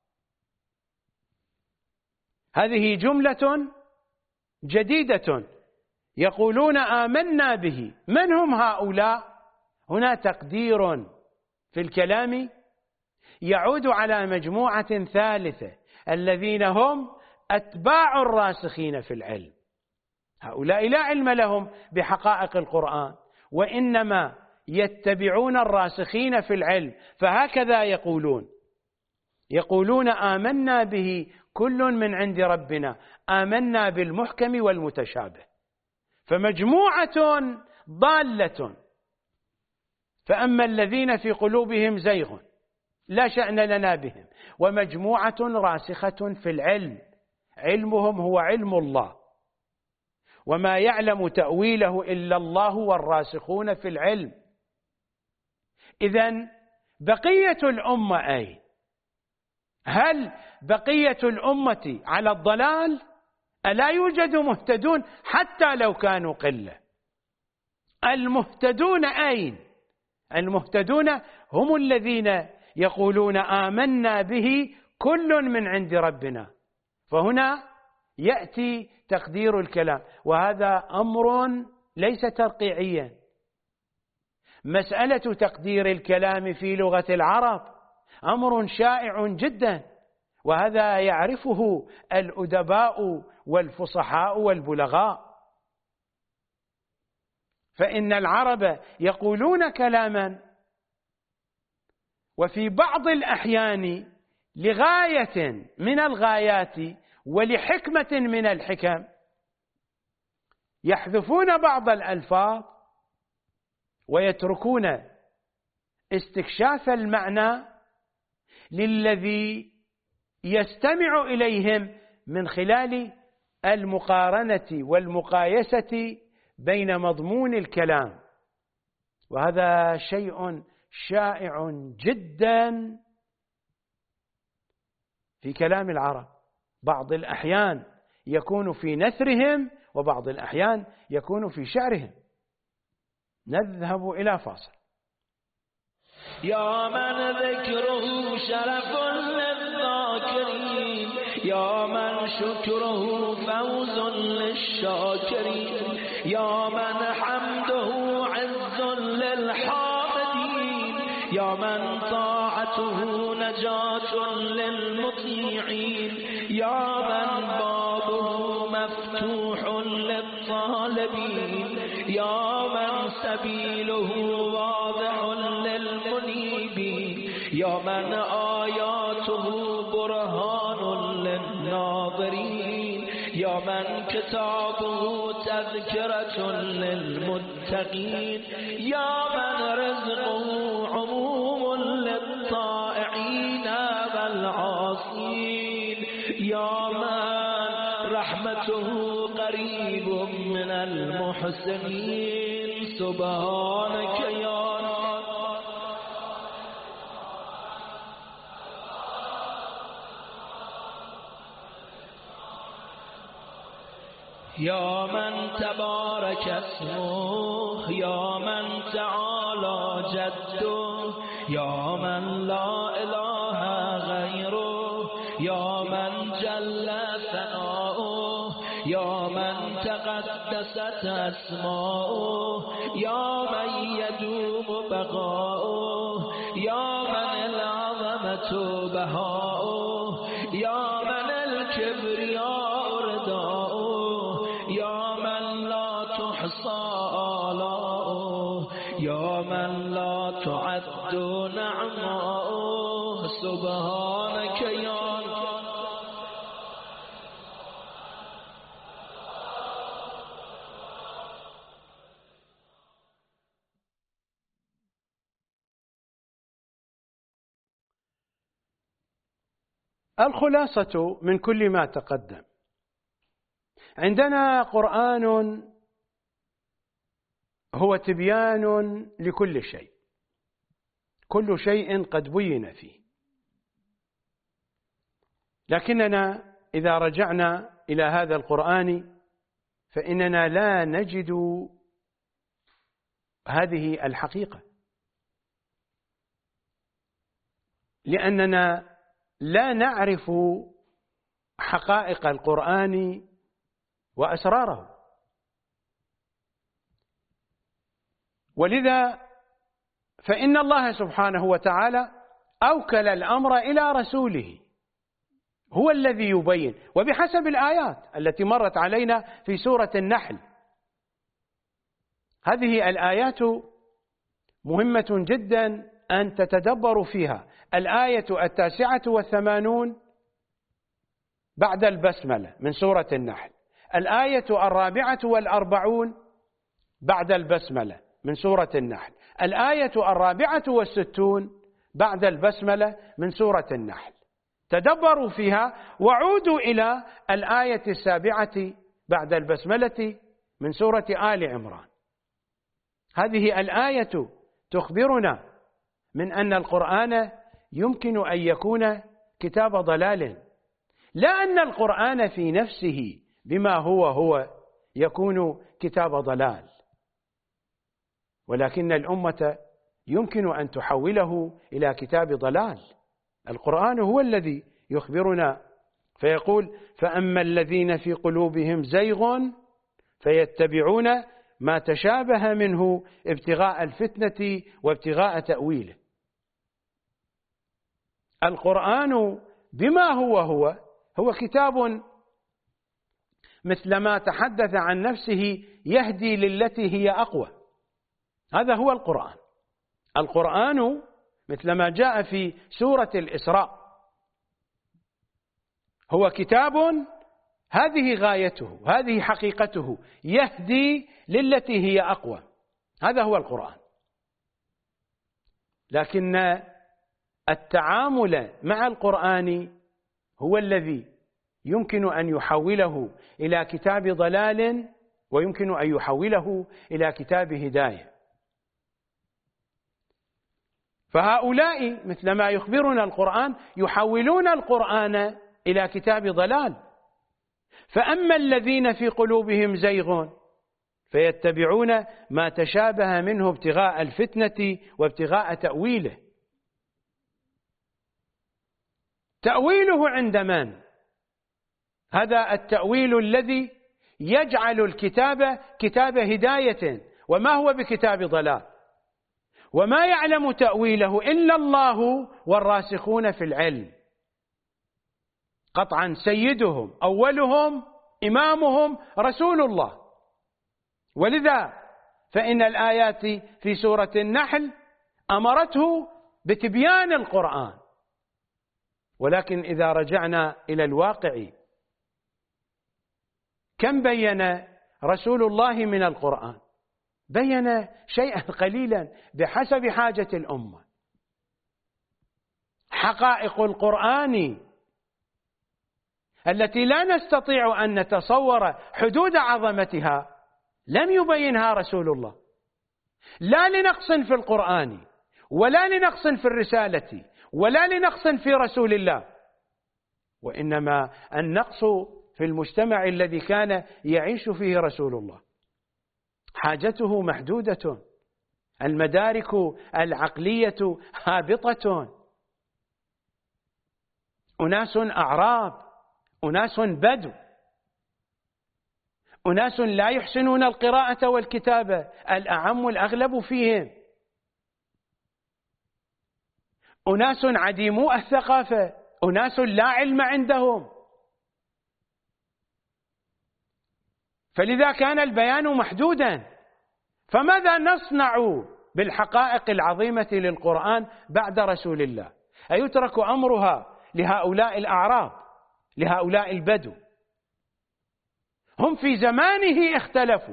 هذه جملة جديدة. يقولون آمنا به. من هم هؤلاء؟ هنا تقدير في الكلام يعود على مجموعة ثالثة: الذين هم أتباع الراسخين في العلم. هؤلاء لا علم لهم بحقائق القرآن، وإنما يتبعون الراسخين في العلم. فهكذا يقولون: يقولون آمنا به كل من عند ربنا. آمنا بالمحكم والمتشابه. فمجموعة ضالة: فأما الذين في قلوبهم زيغ لا شأن لنا بهم. ومجموعة راسخة في العلم، علمهم هو علم الله. وما يعلم تأويله إلا الله والراسخون في العلم. إذن بقية الأمة أي؟ هل بقية الأمة على الضلال؟ ألا يوجد مهتدون حتى لو كانوا قلة؟ المهتدون أين؟ المهتدون هم الذين يقولون آمنا به كل من عند ربنا. فهنا يأتي تقدير الكلام، وهذا أمر ليس ترقيعيا. مسألة تقدير الكلام في لغة العرب أمر شائع جدا، وهذا يعرفه الأدباء والفصحاء والبلغاء. فإن العرب يقولون كلاما، وفي بعض الأحيان لغاية من الغايات ولحكمة من الحكم يحذفون بعض الألفاظ ويتركون استكشاف المعنى للذي يستمع إليهم من خلال المقارنة والمقايسة بين مضمون الكلام. وهذا شيء شائع جدا في كلام العرب. بعض الأحيان يكون في نثرهم، وبعض الأحيان يكون في شعرهم. نذهب إلى فاصل. يا من ذكره شرف للذاكرين، يا من شكره فوز للشاكرين، يا من حمده عز للحامدين، يا من طاعته نجاة للمطيعين، يا من بابه مفتوح للطالبين، يا من سبيله واضح للمنيبين، يا من آياته برهان للناظرين، يا من كتابه تذكرة للمتقين، يا من رزقه عموم للطائعين والعاصين، يا من رحمته قريب من المحسنين. سبحانك يا يا من تبارك اسمه، يا من تعالى جده، يا من لا إله غيره، يا من جل ثناؤه، يا من تقدست أسماؤه، يا من يدوم بقاؤه، يا من العظمة بهاؤه، يا من الكبرياء رداؤه، يا من لا تحصى آلاؤه، يا من لا تعد نعماؤه. سبحانك يا الخلاصة من كل ما تقدم، عندنا قرآن هو تبيان لكل شيء، كل شيء قد بين فيه، لكننا إذا رجعنا إلى هذا القرآن فإننا لا نجد هذه الحقيقة، لأننا لا نعرف حقائق القرآن وأسراره، ولذا فإن الله سبحانه وتعالى أوكل الأمر إلى رسوله، هو الذي يبين، وبحسب الآيات التي مرت علينا في سورة النحل. هذه الآيات مهمة جدا أن تتدبروا فيها. الآية التاسعة والثمانون بعد البسملة من سورة النحل، الآية الرابعة والأربعون بعد البسملة من سورة النحل، الآية الرابعة والستون بعد البسملة من سورة النحل. تدبروا فيها وعودوا إلى الآية السابعة بعد البسملة من سورة آل عمران. هذه الآية تخبرنا من أن القرآن يمكن أن يكون كتاب ضلال، لا أن القرآن في نفسه بما هو هو يكون كتاب ضلال، ولكن الأمة يمكن أن تحوله إلى كتاب ضلال. القرآن هو الذي يخبرنا فيقول: فأما الذين في قلوبهم زيغ فيتبعون ما تشابه منه ابتغاء الفتنة وابتغاء تأويله. القرآن بما هو هو هو كتاب مثل ما تحدث عن نفسه يهدي للتي هي أقوى. هذا هو القرآن. القرآن مثل ما جاء في سورة الإسراء هو كتاب هذه غايته، هذه حقيقته، يهدي للتي هي أقوى. هذا هو القرآن. لكن التعامل مع القرآن هو الذي يمكن أن يحوله إلى كتاب ضلال، ويمكن أن يحوله إلى كتاب هداية. فهؤلاء مثل ما يخبرنا القرآن يحولون القرآن إلى كتاب ضلال. فأما الذين في قلوبهم زيغ فيتبعون ما تشابه منه ابتغاء الفتنة وابتغاء تأويله. تأويله عند من؟ هذا التأويل الذي يجعل الكتاب كتاب هداية، وما هو بكتاب ضلال. وما يعلم تأويله إلا الله والراسخون في العلم. قطعا سيدهم أولهم إمامهم رسول الله. ولذا فإن الآيات في سورة النحل أمرته بتبيان القرآن. ولكن إذا رجعنا إلى الواقع، كم بين رسول الله من القرآن؟ بين شيئا قليلا بحسب حاجة الأمة. حقائق القرآن التي لا نستطيع أن نتصور حدود عظمتها لم يبينها رسول الله، لا لنقص في القرآن ولا لنقص في الرسالة ولا لنقص في رسول الله، وإنما النقص في المجتمع الذي كان يعيش فيه رسول الله. حاجته محدودة، المدارك العقلية هابطة، أناس أعراب، أناس بدو، أناس لا يحسنون القراءة والكتابة، الأعم الأغلب فيهم، أناس عديمو الثقافة، أناس لا علم عندهم. فلذا كان البيان محدودا. فماذا نصنع بالحقائق العظيمة للقرآن بعد رسول الله؟ أيترك أمرها لهؤلاء الأعراب، لهؤلاء البدو؟ هم في زمانه اختلفوا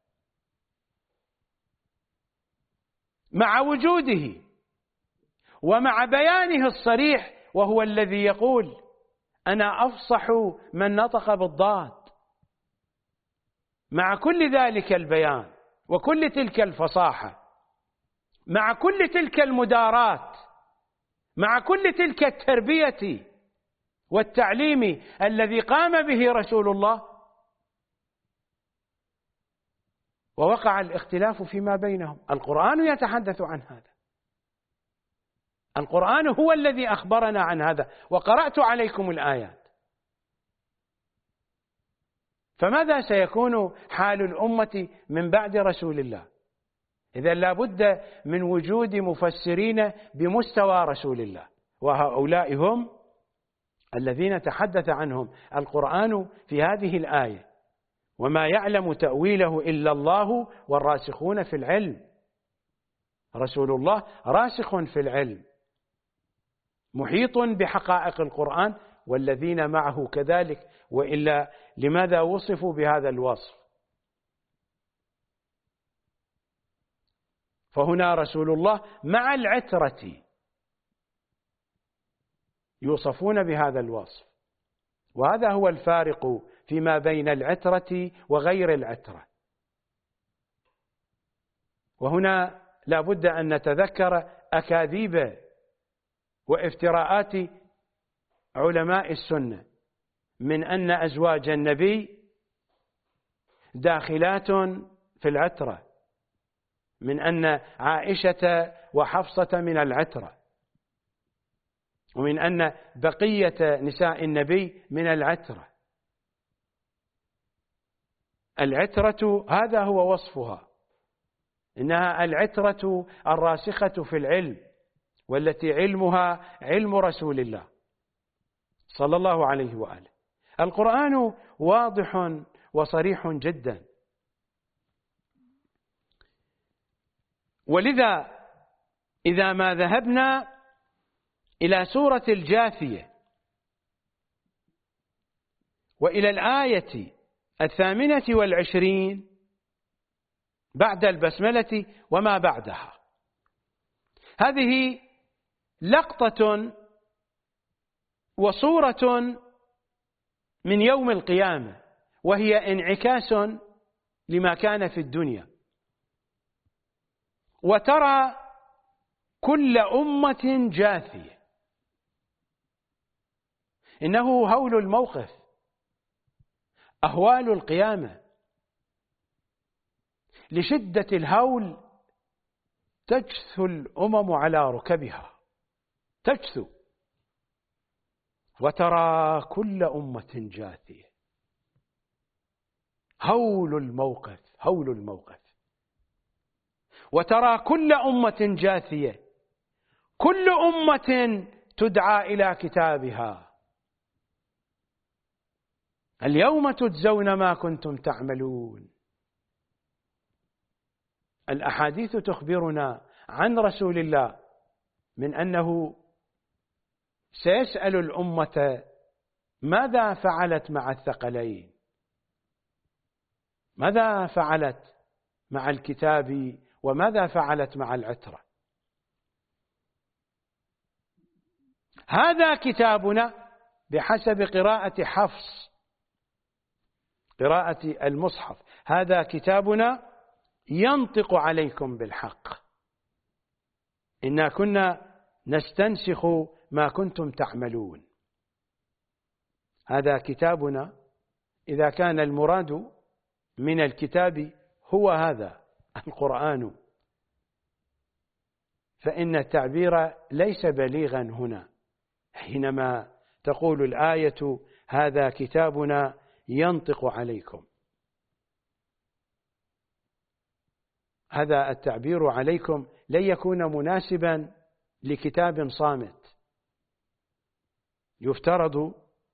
مع وجوده ومع بيانه الصريح، وهو الذي يقول: أنا أفصح من نطق بالضاد. مع كل ذلك البيان وكل تلك الفصاحة، مع كل تلك المدارات، مع كل تلك التربية والتعليم الذي قام به رسول الله، ووقع الاختلاف فيما بينهم. القرآن يتحدث عن هذا، القرآن هو الذي أخبرنا عن هذا، وقرأت عليكم الآيات. فماذا سيكون حال الأمة من بعد رسول الله؟ إذا لا بد من وجود مفسرين بمستوى رسول الله، وهؤلاء هم الذين تحدث عنهم القرآن في هذه الآية: وما يعلم تأويله إلا الله والراسخون في العلم. رسول الله راسخ في العلم، محيط بحقائق القرآن، والذين معه كذلك، وإلا لماذا وصفوا بهذا الوصف؟ فهنا رسول الله مع العترة يوصفون بهذا الوصف، وهذا هو الفارق فيما بين العترة وغير العترة. وهنا لا بد أن نتذكر أكاذيب وافتراءات علماء السنة من أن أزواج النبي داخلات في العترة، من أن عائشة وحفصة من العترة، ومن أن بقية نساء النبي من العترة. العترة هذا هو وصفها، إنها العترة الراسخة في العلم، والتي علمها علم رسول الله صلى الله عليه وآله. القرآن واضح وصريح جدا. ولذا إذا ما ذهبنا إلى سورة الجاثية وإلى الآية الثامنة والعشرين بعد البسملة وما بعدها، هذه لقطة وصورة من يوم القيامة، وهي انعكاس لما كان في الدنيا. وترى كل أمة جاثية، إنه هول الموقف، أهوال القيامة. لشدة الهول تجثو الأمم على ركبها، تجثو. وترى كل أمة جاثية، هول الموقف، هول الموقف. وترى كل أمة جاثية، كل أمة تدعى إلى كتابها. اليوم تجزون ما كنتم تعملون. الأحاديث تخبرنا عن رسول الله من أنه سيسأل الأمة ماذا فعلت مع الثقلين، ماذا فعلت مع الكتاب، وماذا فعلت مع العترة. هذا كتابنا بحسب قراءة حفص، قراءة المصحف، هذا كتابنا ينطق عليكم بالحق، إنا كنا نستنسخ ما كنتم تعملون. هذا كتابنا إذا كان المراد من الكتاب هو هذا القرآن، فإن التعبير ليس بليغا هنا حينما تقول الآية هذا كتابنا ينطق عليكم. هذا التعبير عليكم لن يكون مناسبا لكتاب صامت. يفترض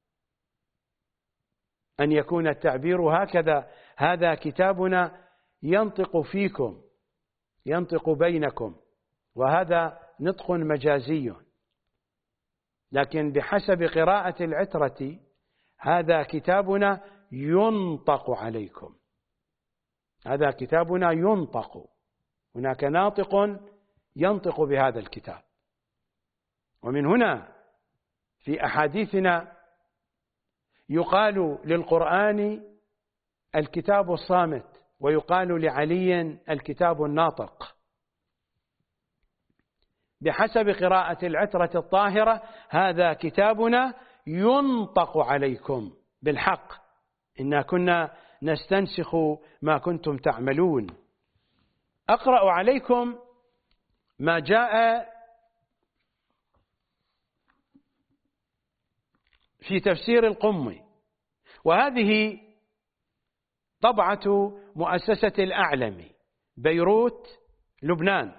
أن يكون التعبير هكذا: هذا كتابنا ينطق فيكم، ينطق بينكم، وهذا نطق مجازي. لكن بحسب قراءة العترة هذا كتابنا ينطق عليكم، هذا كتابنا ينطق، هناك ناطق ينطق بهذا الكتاب. ومن هنا في أحاديثنا يقال للقرآن الكتاب الصامت، ويقال لعلي الكتاب الناطق. بحسب قراءة العترة الطاهرة هذا كتابنا ينطق عليكم بالحق، إنا كنا نستنسخ ما كنتم تعملون. أقرأ عليكم ما جاء في تفسير القمي، وهذه طبعة مؤسسة الأعلمي بيروت لبنان،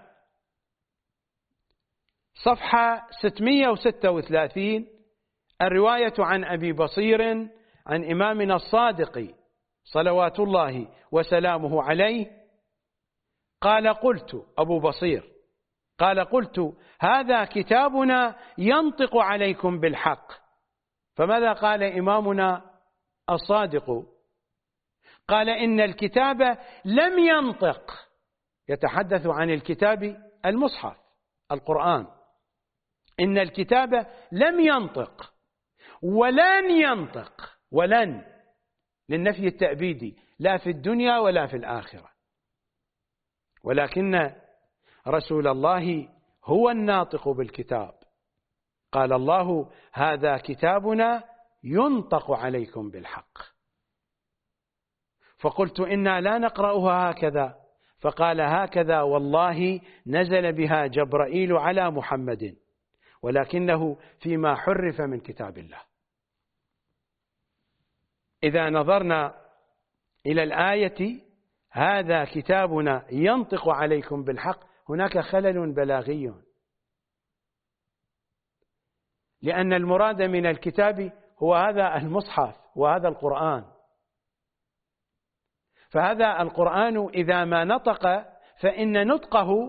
صفحة ستمئة وستة وثلاثين. الرواية عن أبي بصير عن إمامنا الصادق صلوات الله وسلامه عليه قال قلت، أبو بصير قال قلت هذا كتابنا ينطق عليكم بالحق. فماذا قال إمامنا الصادق؟ قال إن الكتاب لم ينطق، يتحدث عن الكتاب المصحف القرآن، إن الكتاب لم ينطق ولن ينطق، ولن للنفي التأبيدي، لا في الدنيا ولا في الآخرة، ولكن رسول الله هو الناطق بالكتاب. قال الله هذا كتابنا ينطق عليكم بالحق. فقلت إنا لا نقرأها هكذا، فقال هكذا والله نزل بها جبرائيل على محمد، ولكنه فيما حرف من كتاب الله. إذا نظرنا إلى الآية هذا كتابنا ينطق عليكم بالحق، هناك خلل بلاغي، لأن المراد من الكتاب هو هذا المصحف وهذا القرآن. فهذا القرآن إذا ما نطق فإن نطقه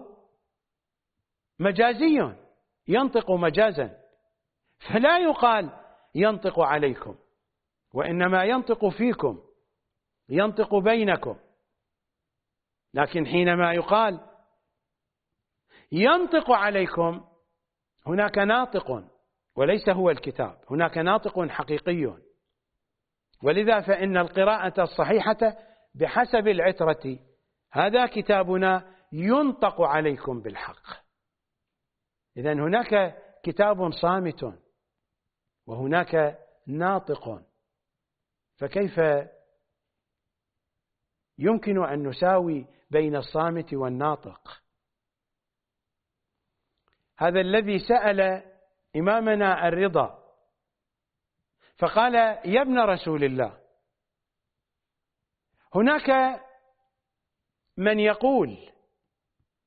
مجازي، ينطق مجازا، فلا يقال ينطق عليكم، وإنما ينطق فيكم، ينطق بينكم. لكن حينما يقال ينطق عليكم هناك ناطق وليس هو الكتاب، هناك ناطق حقيقي. ولذا فإن القراءة الصحيحة بحسب العترة هذا كتابنا ينطق عليكم بالحق. إذن هناك كتاب صامت وهناك ناطق، فكيف يمكن أن نساوي بين الصامت والناطق؟ هذا الذي سأل إمامنا الرضا فقال يا ابن رسول الله، هناك من يقول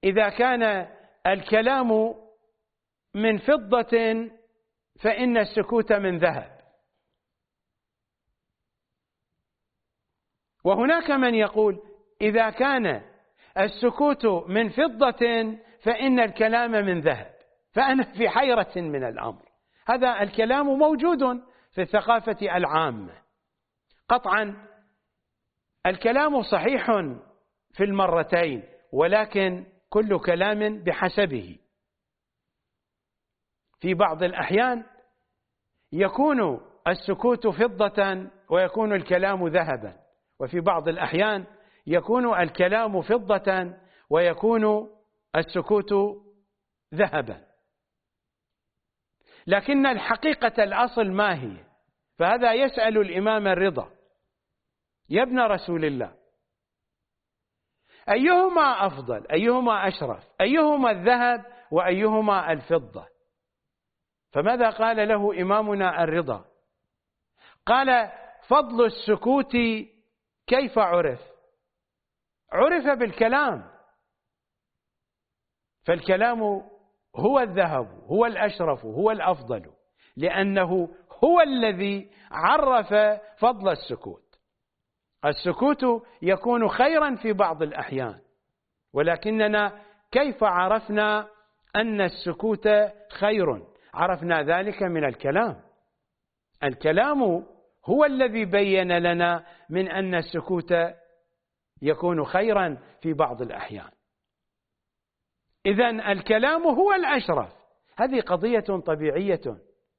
إذا كان الكلام من فضة فإن السكوت من ذهب. وهناك من يقول إذا كان السكوت من فضة فإن الكلام من ذهب. فأنا في حيرة من الأمر. هذا الكلام موجود في الثقافة العامة قطعا، الكلام صحيح في المرتين، ولكن كل كلام بحسبه. في بعض الأحيان يكون السكوت فضة ويكون الكلام ذهبا، وفي بعض الأحيان يكون الكلام فضة ويكون السكوت ذهبا. لكن الحقيقة الأصل ما هي؟ فهذا يسأل الإمام الرضا: يا ابن رسول الله، أيهما أفضل؟ أيهما أشرف؟ أيهما الذهب وأيهما الفضة؟ فماذا قال له إمامنا الرضا؟ قال: فضل السكوت كيف عرف؟ عرف بالكلام، فالكلام هو الذهب، هو الأشرف، هو الأفضل، لأنه هو الذي عرف فضل السكوت. السكوت يكون خيرا في بعض الأحيان، ولكننا كيف عرفنا أن السكوت خير؟ عرفنا ذلك من الكلام. الكلام هو الذي بين لنا من أن السكوت يكون خيرا في بعض الأحيان. إذن الكلام هو الأشرف. هذه قضية طبيعية.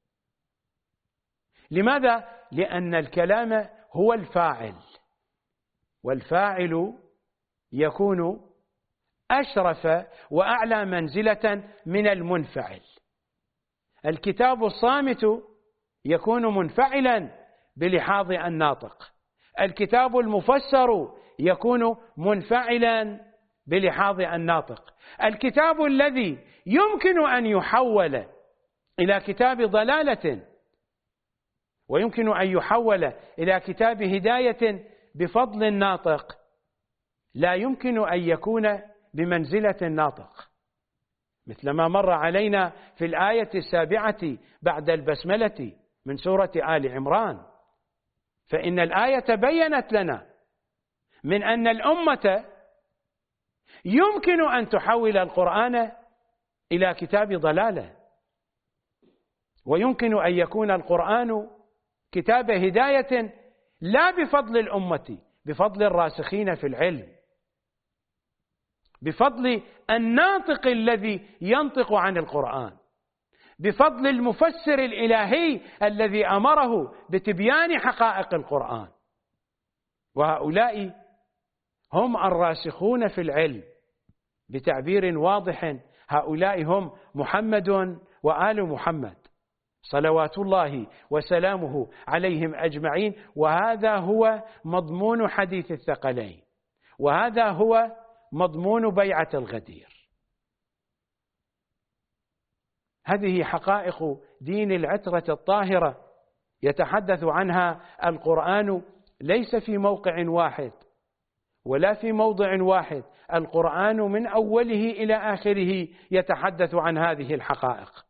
لماذا؟ لأن الكلام هو الفاعل، والفاعل يكون أشرف وأعلى منزلة من المنفعل. الكتاب الصامت يكون منفعلا بلحاظ الناطق، الكتاب المفسر يكون منفعلا بلحاظ الناطق، الكتاب الذي يمكن أن يحول إلى كتاب ضلالة ويمكن أن يحول إلى كتاب هداية بفضل الناطق لا يمكن أن يكون بمنزلة الناطق، مثل ما مر علينا في الآية السابعة بعد البسملة من سورة آل عمران. فإن الآية بيّنت لنا من أن الأمة يمكن أن تحول القرآن إلى كتاب ضلالة، ويمكن أن يكون القرآن كتاب هداية لا بفضل الأمة، بفضل الراسخين في العلم، بفضل الناطق الذي ينطق عن القرآن، بفضل المفسر الإلهي الذي أمره بتبيان حقائق القرآن. وهؤلاء هم الراسخون في العلم، بتعبير واضح هؤلاء هم محمد وآل محمد صلوات الله وسلامه عليهم أجمعين. وهذا هو مضمون حديث الثقلين، وهذا هو مضمون بيعة الغدير. هذه حقائق دين العترة الطاهرة يتحدث عنها القرآن، ليس في موقع واحد ولا في موضع واحد. القرآن من أوله إلى آخره يتحدث عن هذه الحقائق.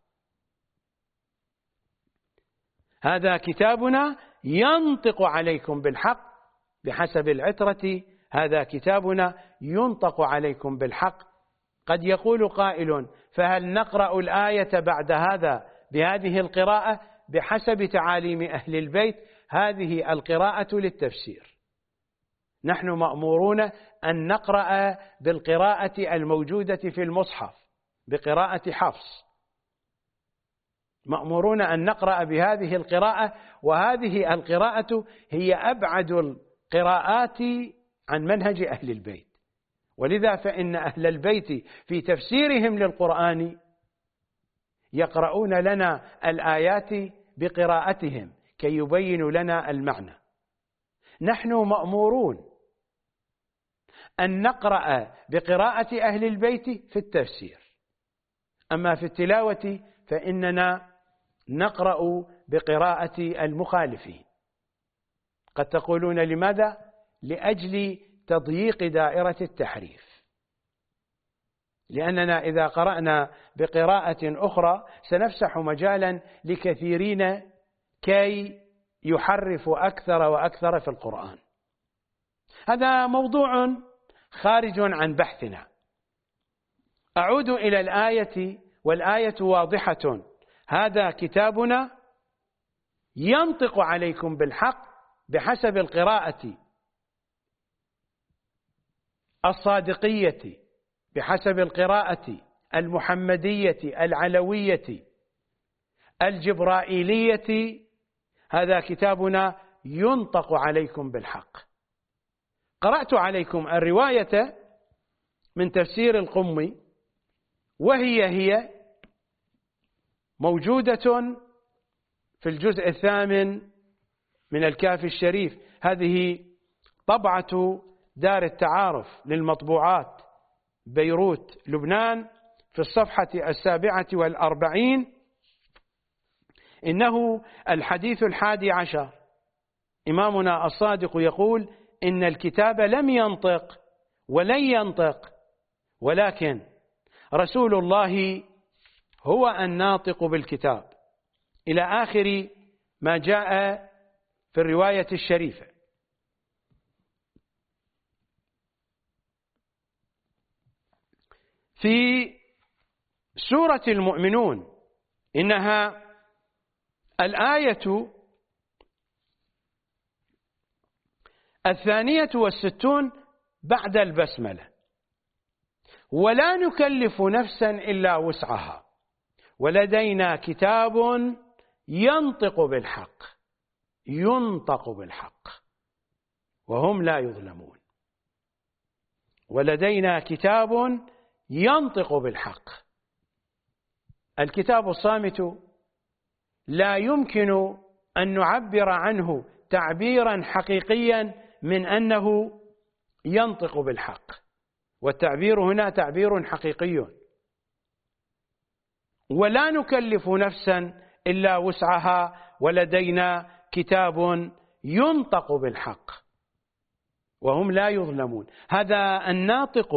هذا كتابنا ينطق عليكم بالحق بحسب العترة، هذا كتابنا ينطق عليكم بالحق. قد يقول قائل: فهل نقرأ الآية بعد هذا بهذه القراءة؟ بحسب تعاليم أهل البيت هذه القراءة للتفسير. نحن مأمورون أن نقرأ بالقراءة الموجودة في المصحف بقراءة حفص، مأمورون أن نقرأ بهذه القراءة، وهذه القراءة هي أبعد القراءات عن منهج أهل البيت. ولذا فإن أهل البيت في تفسيرهم للقرآن يقرؤون لنا الآيات بقراءتهم كي يبينوا لنا المعنى. نحن مأمورون أن نقرأ بقراءة أهل البيت في التفسير، أما في التلاوة فإننا نقرأ بقراءة المخالفين. قد تقولون: لماذا؟ لأجل تضييق دائرة التحريف. لأننا إذا قرأنا بقراءة أخرى سنفسح مجالا لكثيرين كي يحرفوا أكثر وأكثر في القرآن. هذا موضوع خارج عن بحثنا. أعود إلى الآية، والآية واضحة: هذا كتابنا ينطق عليكم بالحق بحسب القراءة الصادقية، بحسب القراءة المحمدية العلوية الجبرائيلية. هذا كتابنا ينطق عليكم بالحق. قرأت عليكم الرواية من تفسير القمي، وهي هي موجودة في الجزء الثامن من الكافي الشريف. هذه طبعة دار التعارف للمطبوعات بيروت لبنان في الصفحة السابعة والأربعين. إنه الحديث الحادي عشر. إمامنا الصادق يقول: إن الكتاب لم ينطق ولن ينطق، ولكن رسول الله هو الناطق بالكتاب، إلى آخر ما جاء في الرواية الشريفة. في سورة المؤمنون إنها الآية الثانية والستون بعد البسملة: ولا نكلف نفسا إلا وسعها ولدينا كتاب ينطق بالحق. ينطق بالحق وهم لا يظلمون. ولدينا كتاب ينطق بالحق. الكتاب الصامت لا يمكن أن نعبر عنه تعبيرا حقيقيا من أنه ينطق بالحق، والتعبير هنا تعبير حقيقي. ولا نكلف نفسا إلا وسعها ولدينا كتاب ينطق بالحق وهم لا يظلمون. هذا الناطق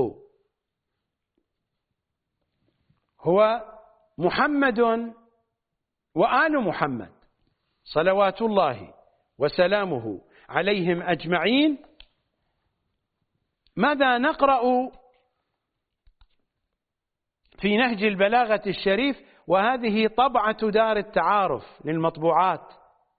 هو محمد وآل محمد صلوات الله وسلامه عليهم أجمعين. ماذا نقرأ في نهج البلاغة الشريف؟ وهذه طبعة دار التعارف للمطبوعات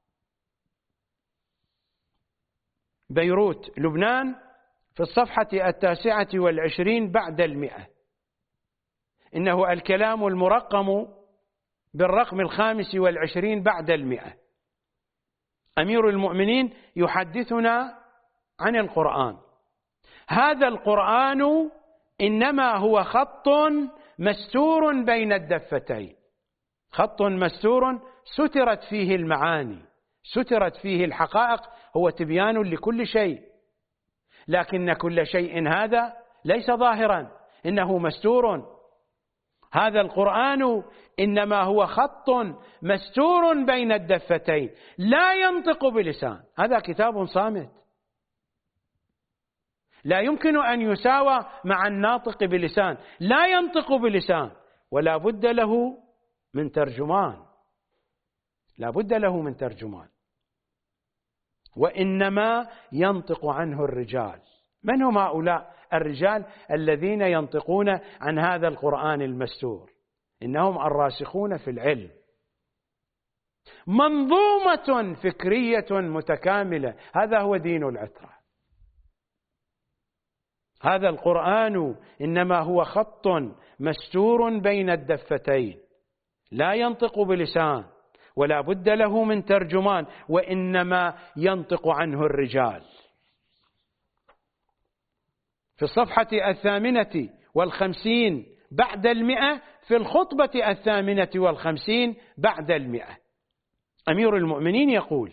بيروت لبنان في الصفحة التاسعة والعشرين بعد المئة. إنه الكلام المرقم بالرقم الخامس والعشرين بعد المئة. أمير المؤمنين يحدثنا عن القرآن: هذا القرآن إنما هو خط مستور بين الدفتين. خط مستور سترت فيه المعاني، سترت فيه الحقائق، هو تبيان لكل شيء، لكن كل شيء هذا ليس ظاهرا، إنه مستور. هذا القرآن إنما هو خط مستور بين الدفتين لا ينطق بلسان. هذا كتاب صامت لا يمكن أن يساوى مع الناطق بلسان، لا ينطق بلسان، ولا بد له من ترجمان، لا بد له من ترجمان. وإنما ينطق عنه الرجال. من هم هؤلاء الرجال الذين ينطقون عن هذا القرآن المستور؟ إنهم الراسخون في العلم. منظومة فكرية متكاملة، هذا هو دين العترة. هذا القرآن إنما هو خط مستور بين الدفتين لا ينطق بلسان ولا بد له من ترجمان، وإنما ينطق عنه الرجال. في الصفحة الثامنة والخمسين بعد المئة، في الخطبة الثامنة والخمسين بعد المئة، أمير المؤمنين يقول: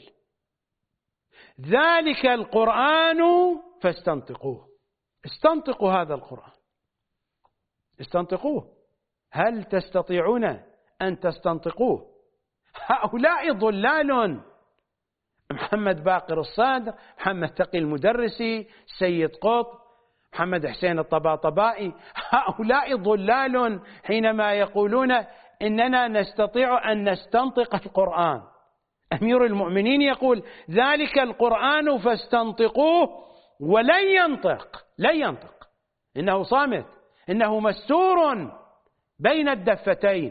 ذلك القرآن فاستنطقوه. استنطقوا هذا القرآن، استنطقوه. هل تستطيعون أن تستنطقوه؟ هؤلاء ضلال. محمد باقر الصادق، محمد تقي المدرسي، سيد قطب، محمد حسين الطباطبائي، هؤلاء ضلال حينما يقولون إننا نستطيع أن نستنطق القرآن. أمير المؤمنين يقول ذلك القرآن فاستنطقوه ولن ينطق، لن ينطق، إنه صامت، إنه مستور بين الدفتين.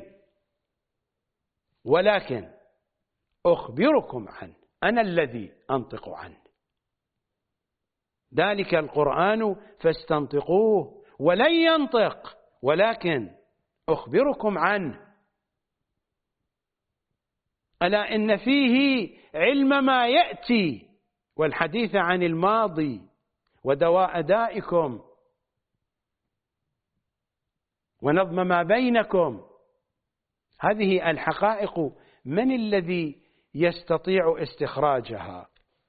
ولكن أخبركم عنه، أنا الذي أنطق عنه. ذلك القرآن فاستنطقوه ولن ينطق ولكن أخبركم عنه. ألا إن فيه علم ما يأتي والحديث عن الماضي ودواء دائكم ونظم ما بينكم. هذه الحقائق من الذي يستطيع استخراجها؟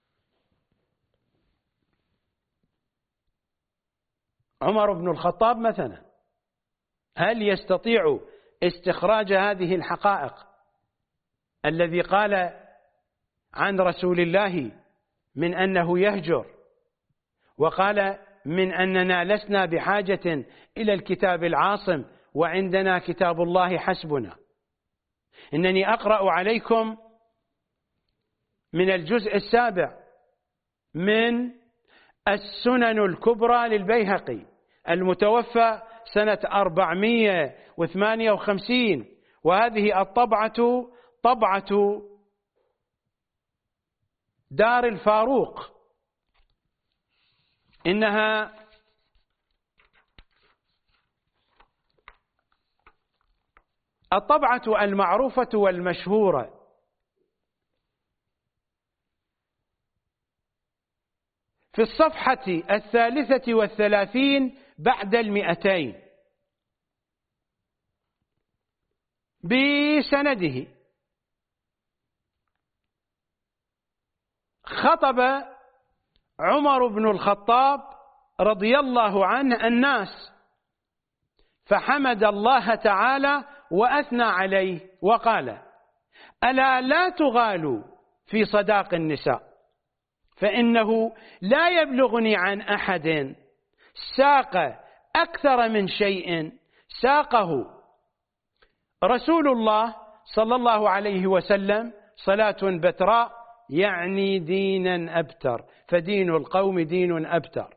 عمر بن الخطاب مثلا، هل يستطيع استخراج هذه الحقائق؟ الذي قال عن رسول الله من أنه يهجر، وقال من أننا لسنا بحاجة إلى الكتاب العاصم وعندنا كتاب الله حسبنا. إنني أقرأ عليكم من الجزء السابع من السنن الكبرى للبيهقي المتوفى سنة أربعمائة وثمانية وخمسين، وهذه الطبعة طبعة دار الفاروق، إنها الطبعة المعروفة والمشهورة. في الصفحة الثالثة والثلاثين بعد المئتين بسنده، خطب عمر بن الخطاب رضي الله عنه الناس فحمد الله تعالى وأثنى عليه وقال: ألا لا تغالوا في صداق النساء، فإنه لا يبلغني عن أحد ساق أكثر من شيء ساقه رسول الله صلى الله عليه وسلم صلاة بتراء، يعني دينا أبتر، فدين القوم دين أبتر.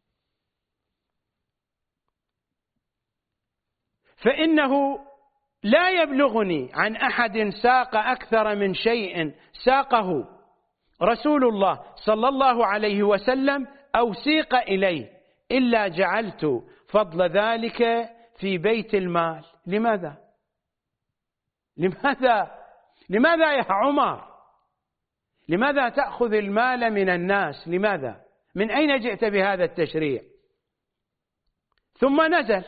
فإنه لا يبلغني عن أحد ساق أكثر من شيء ساقه رسول الله صلى الله عليه وسلم أو سيق إليه إلا جعلت فضل ذلك في بيت المال. لماذا؟ لماذا؟ لماذا يا عمر؟ لماذا تأخذ المال من الناس؟ لماذا؟ من أين جئت بهذا التشريع؟ ثم نزل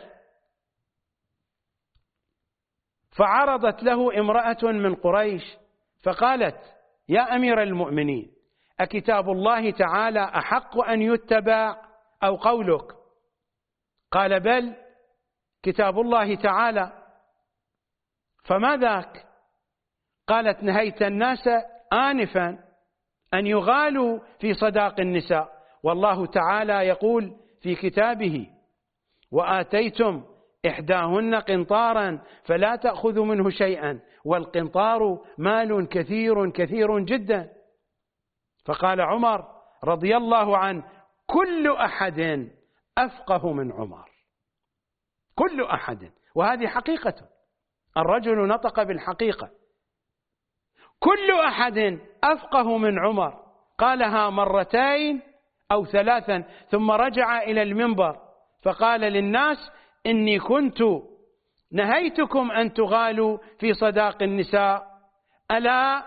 فعرضت له امرأة من قريش فقالت: يا أمير المؤمنين، أكتاب الله تعالى أحق أن يتبع أو قولك؟ قال: بل كتاب الله تعالى. فما ذاك؟ قالت: نهيت الناس آنفا أن يغالوا في صداق النساء، والله تعالى يقول في كتابه: وآتيتم إحداهن قنطارا فلا تأخذوا منه شيئا، والقنطار مال كثير كثير جدا. فقال عمر رضي الله عنه: كل أحد أفقه من عمر، كل أحد. وهذه حقيقة، الرجل نطق بالحقيقة. كل أحد أفقه من عمر، قالها مرتين أو ثلاثا، ثم رجع إلى المنبر فقال للناس: إني كنت نهيتكم أن تغالوا في صداق النساء، ألا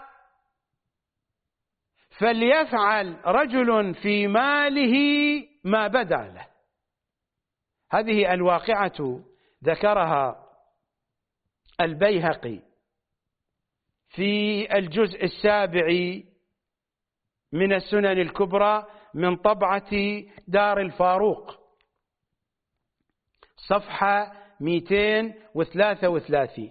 فليفعل رجل في ماله ما بدا له. هذه الواقعة ذكرها البيهقي في الجزء السابع من السنن الكبرى من طبعة دار الفاروق، صفحة مئتين وثلاثة وثلاثين.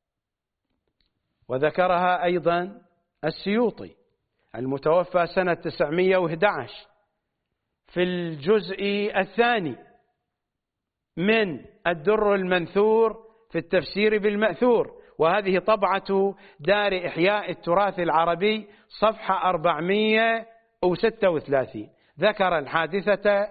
وذكرها أيضا السيوطي المتوفى سنة تسعمائة وأحد عشر في الجزء الثاني من الدر المنثور في التفسير بالمأثور، وهذه طبعة دار إحياء التراث العربي صفحة أربعمائة وستة وثلاثين. ذكر الحادثة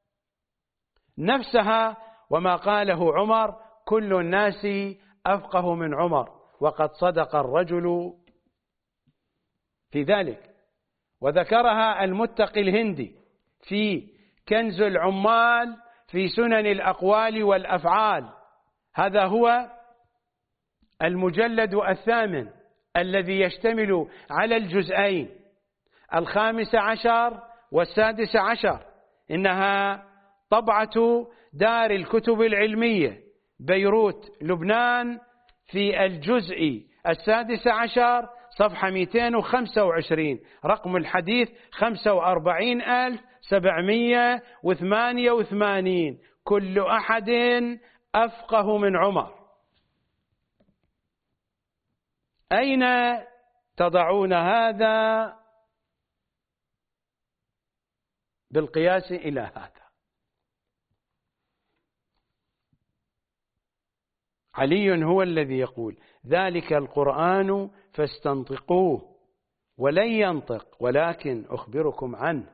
نفسها وما قاله عمر: كل الناس أفقه من عمر، وقد صدق الرجل في ذلك. وذكرها المتقي الهندي في كنز العمال في سنن الأقوال والأفعال، هذا هو المجلد الثامن الذي يشتمل على الجزئين الخامس عشر والسادس عشر. إنها طبعة دار الكتب العلمية بيروت لبنان في الجزء السادس عشر صفحة مئتين وخمسة وعشرين، رقم الحديث خمسة وأربعين ألف وسبعمائة وثمانية وثمانين. كل أحد أفقه من عمر. أين تضعون هذا بالقياس إلى هذا؟ علي هو الذي يقول: ذلك القرآن فاستنطقوه ولن ينطق ولكن أخبركم عنه،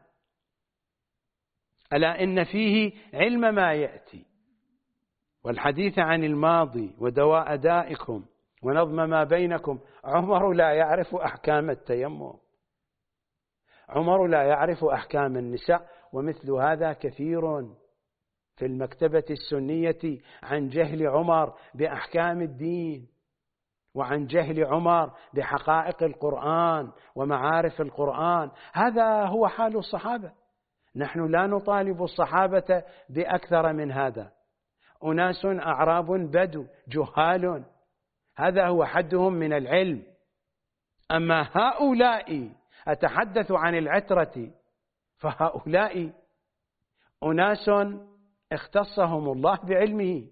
ألا إن فيه علم ما يأتي والحديث عن الماضي ودواء دائكم ونظم ما بينكم. عمر لا يعرف أحكام التيمم، عمر لا يعرف أحكام النساء، ومثل هذا كثير في المكتبة السنية عن جهل عمر بأحكام الدين، وعن جهل عمر بحقائق القرآن ومعارف القرآن. هذا هو حال الصحابة. نحن لا نطالب الصحابة بأكثر من هذا. أناس أعراب بدو جهال، هذا هو حدهم من العلم. أما هؤلاء، أتحدث عن العترة، فهؤلاء أناس اختصهم الله بعلمه.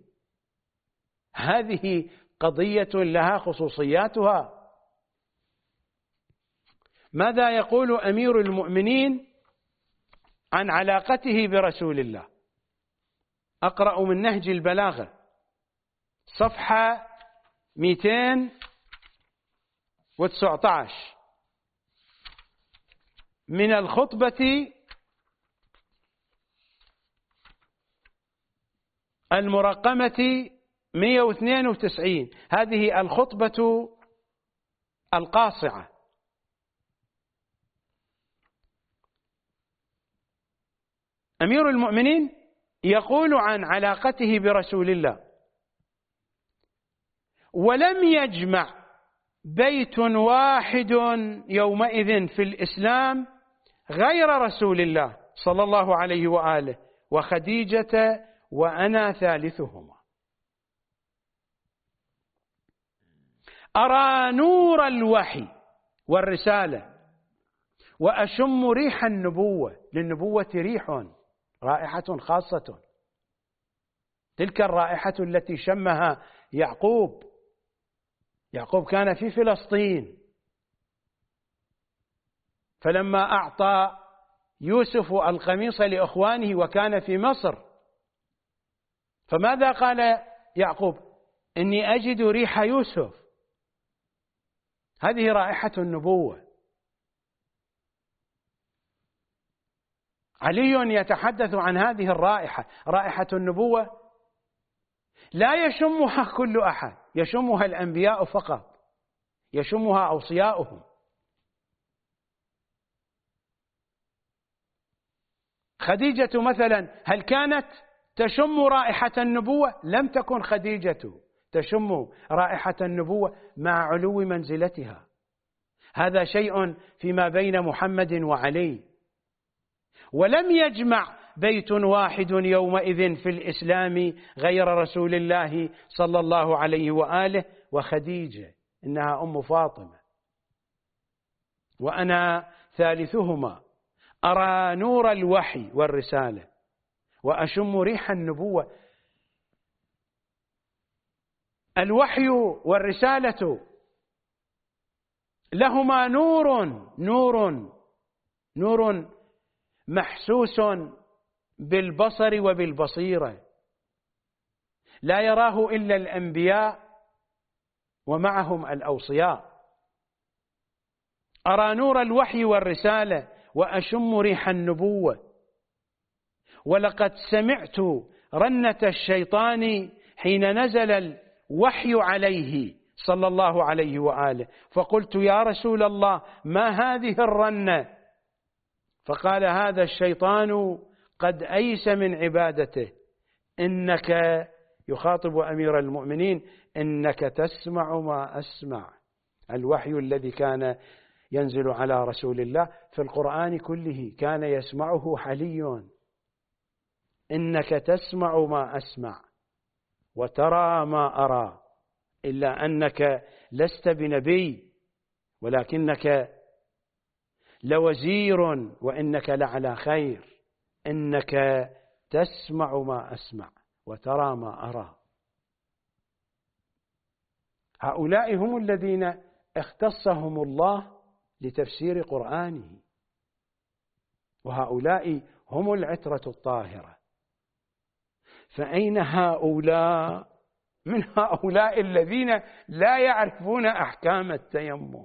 هذه قضية لها خصوصياتها. ماذا يقول أمير المؤمنين عن علاقته برسول الله؟ أقرأ من نهج البلاغة صفحة مئتين وتسعة عشر من الخطبة المرقمة مئة واثنين وتسعين. هذه الخطبة القاصعة. أمير المؤمنين يقول عن علاقته برسول الله: ولم يجمع بيت واحد يومئذ في الإسلام غير رسول الله صلى الله عليه وآله وخديجة وأنا ثالثهما. أرى نور الوحي والرسالة وأشم ريح النبوة، للنبوة ريح، رائحة خاصة، تلك الرائحة التي شمها يعقوب. يعقوب كان في فلسطين، فلما أعطى يوسف القميص لإخوانه وكان في مصر، فماذا قال يعقوب؟ إني أجد ريح يوسف. هذه رائحة النبوة. علي يتحدث عن هذه الرائحة، رائحة النبوة لا يشمها كل أحد، يشمها الأنبياء فقط، يشمها أوصياؤهم. خديجة مثلا هل كانت تشم رائحة النبوة؟ لم تكن خديجة تشم رائحة النبوة مع علو منزلتها. هذا شيء فيما بين محمد وعلي. ولم يجمع بيت واحد يومئذ في الإسلام غير رسول الله صلى الله عليه وآله وخديجة، إنها أم فاطمة، وأنا ثالثهما. أرى نور الوحي والرسالة وأشم ريح النبوة. الوحي والرسالة لهما نور نور نور محسوس بالبصر وبالبصيرة، لا يراه إلا الأنبياء ومعهم الأوصياء. أرى نور الوحي والرسالة وأشم ريح النبوة، ولقد سمعت رنة الشيطان حين نزل الوحي عليه صلى الله عليه وآله، فقلت يا رسول الله ما هذه الرنة؟ فقال هذا الشيطان قد أيس من عبادته، إنك، يخاطب أمير المؤمنين، إنك تسمع ما أسمع. الوحي الذي كان ينزل على رسول الله في القرآن كله كان يسمعه حلي. إنك تسمع ما أسمع وترى ما أرى، إلا أنك لست بنبي ولكنك لوزير وإنك لعلى خير. إنك تسمع ما أسمع وترى ما أرى. هؤلاء هم الذين اختصهم الله لتفسير قرآنه، وهؤلاء هم العترة الطاهرة. فأين هؤلاء من هؤلاء الذين لا يعرفون أحكام التيمم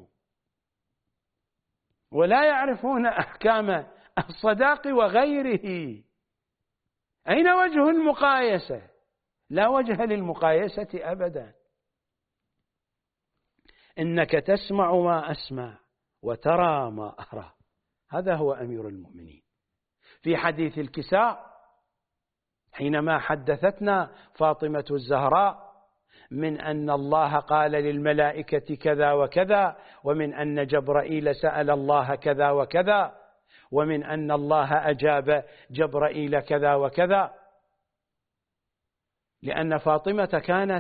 ولا يعرفون أحكام الصداق وغيره؟ أين وجه المقايسة؟ لا وجه للمقايسة أبدا. إنك تسمع ما أسمع وترى ما أرى، هذا هو أمير المؤمنين. في حديث الكساء حينما حدثتنا فاطمة الزهراء من أن الله قال للملائكة كذا وكذا، ومن أن جبرائيل سأل الله كذا وكذا، ومن أن الله أجاب جبرائيل كذا وكذا، لأن فاطمة كانت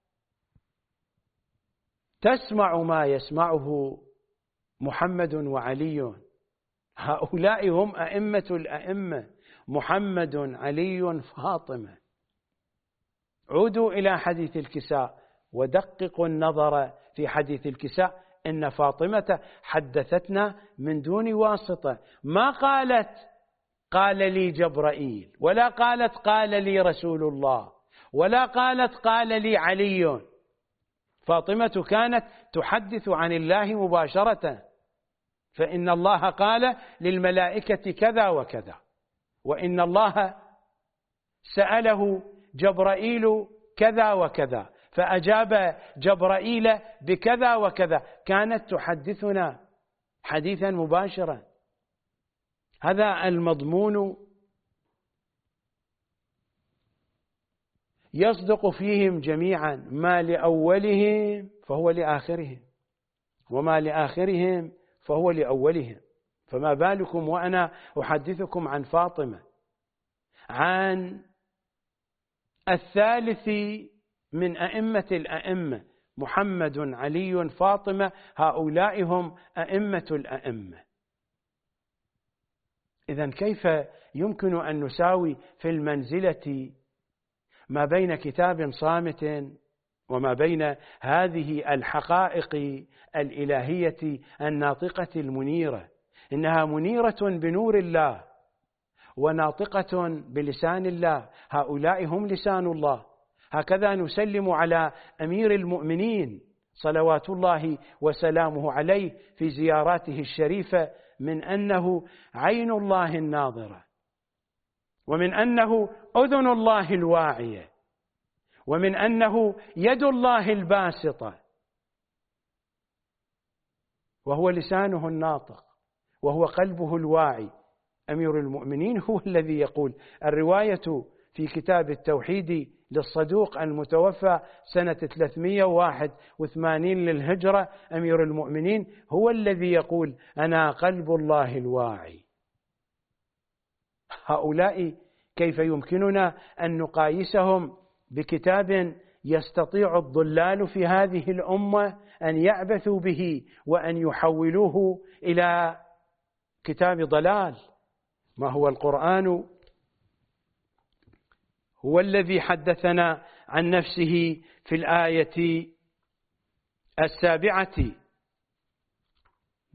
تسمع ما يسمعه محمد وعلي. هؤلاء هم أئمة الأئمة، محمد علي فاطمة. عودوا إلى حديث الكساء ودققوا النظر في حديث الكساء. إن فاطمة حدثتنا من دون واسطة، ما قالت قال لي جبرائيل، ولا قالت قال لي رسول الله، ولا قالت قال لي علي. فاطمة كانت تحدث عن الله مباشرة، فإن الله قال للملائكة كذا وكذا، وإن الله سأله جبرائيل كذا وكذا فأجاب جبرائيل بكذا وكذا. كانت تحدثنا حديثا مباشرا. هذا المضمون يصدق فيهم جميعا، ما لأولهم فهو لآخرهم، وما لآخرهم فهو لأولهم. فما بالكم وأنا أحدثكم عن فاطمة، عن الثالث من أئمة الأئمة محمد علي فاطمة. هؤلاء هم أئمة الأئمة. إذن كيف يمكن أن نساوي في المنزلة ما بين كتاب صامت وما بين هذه الحقائق الإلهية الناطقة المنيرة؟ إنها منيرة بنور الله وناطقة بلسان الله. هؤلاء هم لسان الله. هكذا نسلم على أمير المؤمنين صلوات الله وسلامه عليه في زياراته الشريفة، من أنه عين الله الناظرة، ومن أنه أذن الله الواعية، ومن أنه يد الله الباسطة، وهو لسانه الناطق، وهو قلبه الواعي. أمير المؤمنين هو الذي يقول. الرواية في كتاب التوحيد للصدوق المتوفى سنة ثلاثمئة وواحد وثمانين للهجرة، أمير المؤمنين هو الذي يقول أنا قلب الله الواعي. هؤلاء كيف يمكننا أن نقايسهم بكتاب يستطيع الضلال في هذه الأمة أن يعبثوا به وأن يحولوه إلى كتاب ضلال؟ ما هو القرآن هو الذي حدثنا عن نفسه في الآية السابعة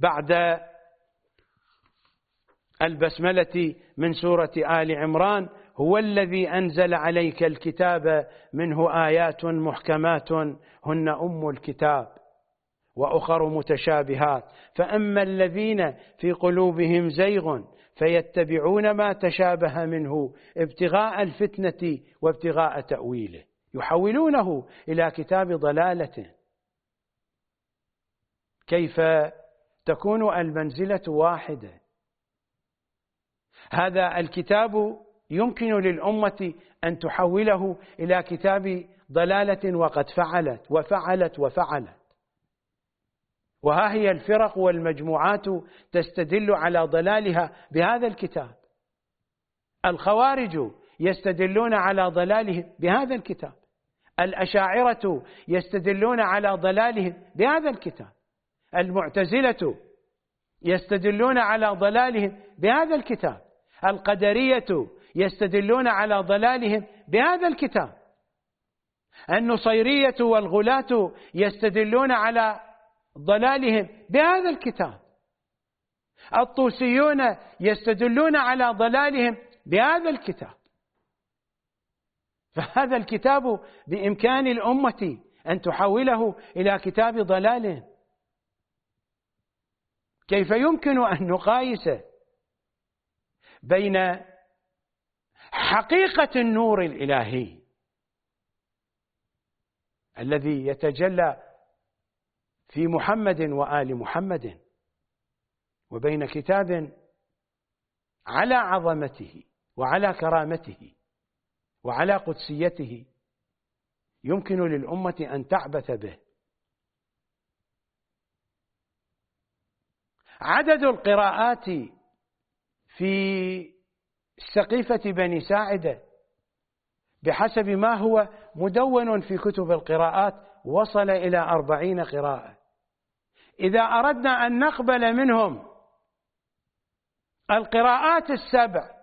بعد البسملة من سورة آل عمران: هو الذي أنزل عليك الكتاب منه آيات محكمات هن أم الكتاب وأخر متشابهات فأما الذين في قلوبهم زيغ فيتبعون ما تشابه منه ابتغاء الفتنة وابتغاء تأويله يحولونه إلى كتاب ضلالة. كيف تكون المنزلة واحدة؟ هذا الكتاب يمكن للأمة أن تحوله إلى كتاب ضلالة وقد فعلت وفعلت وفعلت. وها هي الفرق والمجموعات تستدل على ضلالها بهذا الكتاب. الخوارج يستدلون على ضلالهم بهذا الكتاب، الأشاعرة يستدلون على ضلالهم بهذا الكتاب، المعتزلة يستدلون على ضلالهم بهذا الكتاب، القدرية يستدلون على ضلالهم بهذا الكتاب، النصيرية والغلاة يستدلون على ضلالهم بهذا الكتاب، الطوسيون يستدلون على ضلالهم بهذا الكتاب. فهذا الكتاب بإمكان الأمة أن تحوله إلى كتاب ضلال. كيف يمكن أن نقايس بين حقيقة النور الإلهي الذي يتجلى في محمد وآل محمد وبين كتاب على عظمته وعلى كرامته وعلى قدسيته يمكن للأمة أن تعبث به؟ عدد القراءات في سقيفة بني ساعدة بحسب ما هو مدون في كتب القراءات وصل إلى أربعين قراءة. إذا أردنا أن نقبل منهم القراءات السبع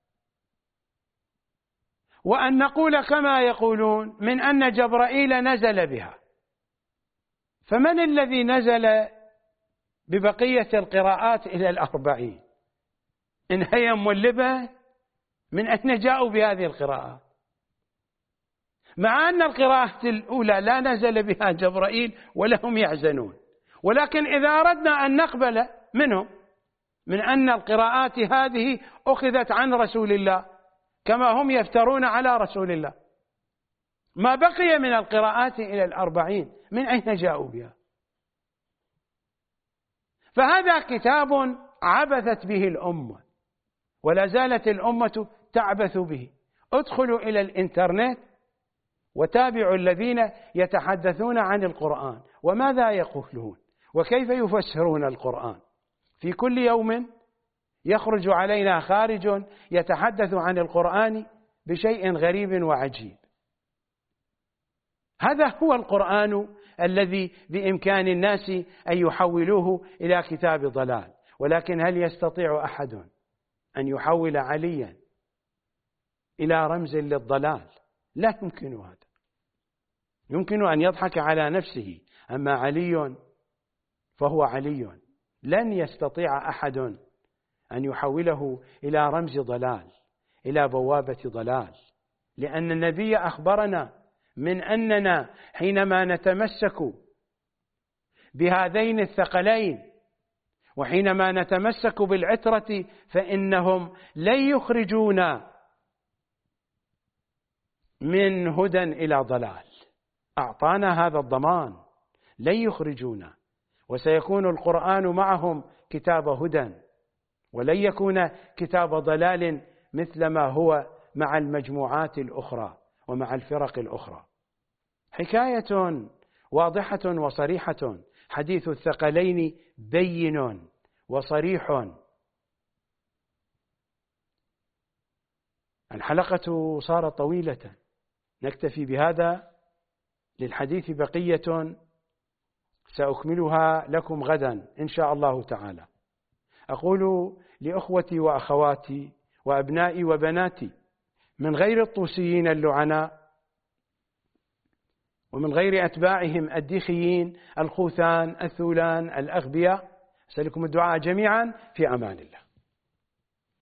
وأن نقول كما يقولون من أن جبرائيل نزل بها، فمن الذي نزل ببقية القراءات إلى الأربعين؟ إن هي مولبة من أين جاءوا بهذه القراءات؟ مع أن القراءة الأولى لا نزل بها جبرائيل ولهم يحزنون. ولكن إذا أردنا أن نقبل منهم من أن القراءات هذه أخذت عن رسول الله كما هم يفترون على رسول الله، ما بقي من القراءات إلى الأربعين من أين جاءوا بها؟ فهذا كتاب عبثت به الأمة ولا زالت الأمة تعبث به. ادخلوا إلى الإنترنت وتابعوا الذين يتحدثون عن القرآن وماذا يقولون وكيف يفسرون القرآن. في كل يوم يخرج علينا خارج يتحدث عن القرآن بشيء غريب وعجيب. هذا هو القرآن الذي بإمكان الناس أن يحولوه إلى كتاب ضلال. ولكن هل يستطيع أحد أن يحول عليا إلى رمز للضلال؟ لا يمكن هذا. يمكن أن يضحك على نفسه، أما علي فهو علي، لن يستطيع أحد أن يحوله إلى رمز ضلال، إلى بوابة ضلال، لأن النبي أخبرنا من أننا حينما نتمسك بهذين الثقلين وحينما نتمسك بالعترة فإنهم لن يخرجونا من هدى إلى ضلال. أعطانا هذا الضمان، لن يخرجونا، وسيكون القرآن معهم كتاب هدى ولن يكون كتاب ضلال مثل ما هو مع المجموعات الأخرى ومع الفرق الأخرى. حكاية واضحة وصريحة، حديث الثقلين بين وصريح. الحلقة صارت طويلة، نكتفي بهذا، للحديث بقية سأكملها لكم غدا إن شاء الله تعالى. أقول لأخوتي وأخواتي وأبنائي وبناتي من غير الطوسيين اللعناء ومن غير أتباعهم الديخيين الخوثان الثولان الأغبياء، أسألكم الدعاء جميعا في أمان الله.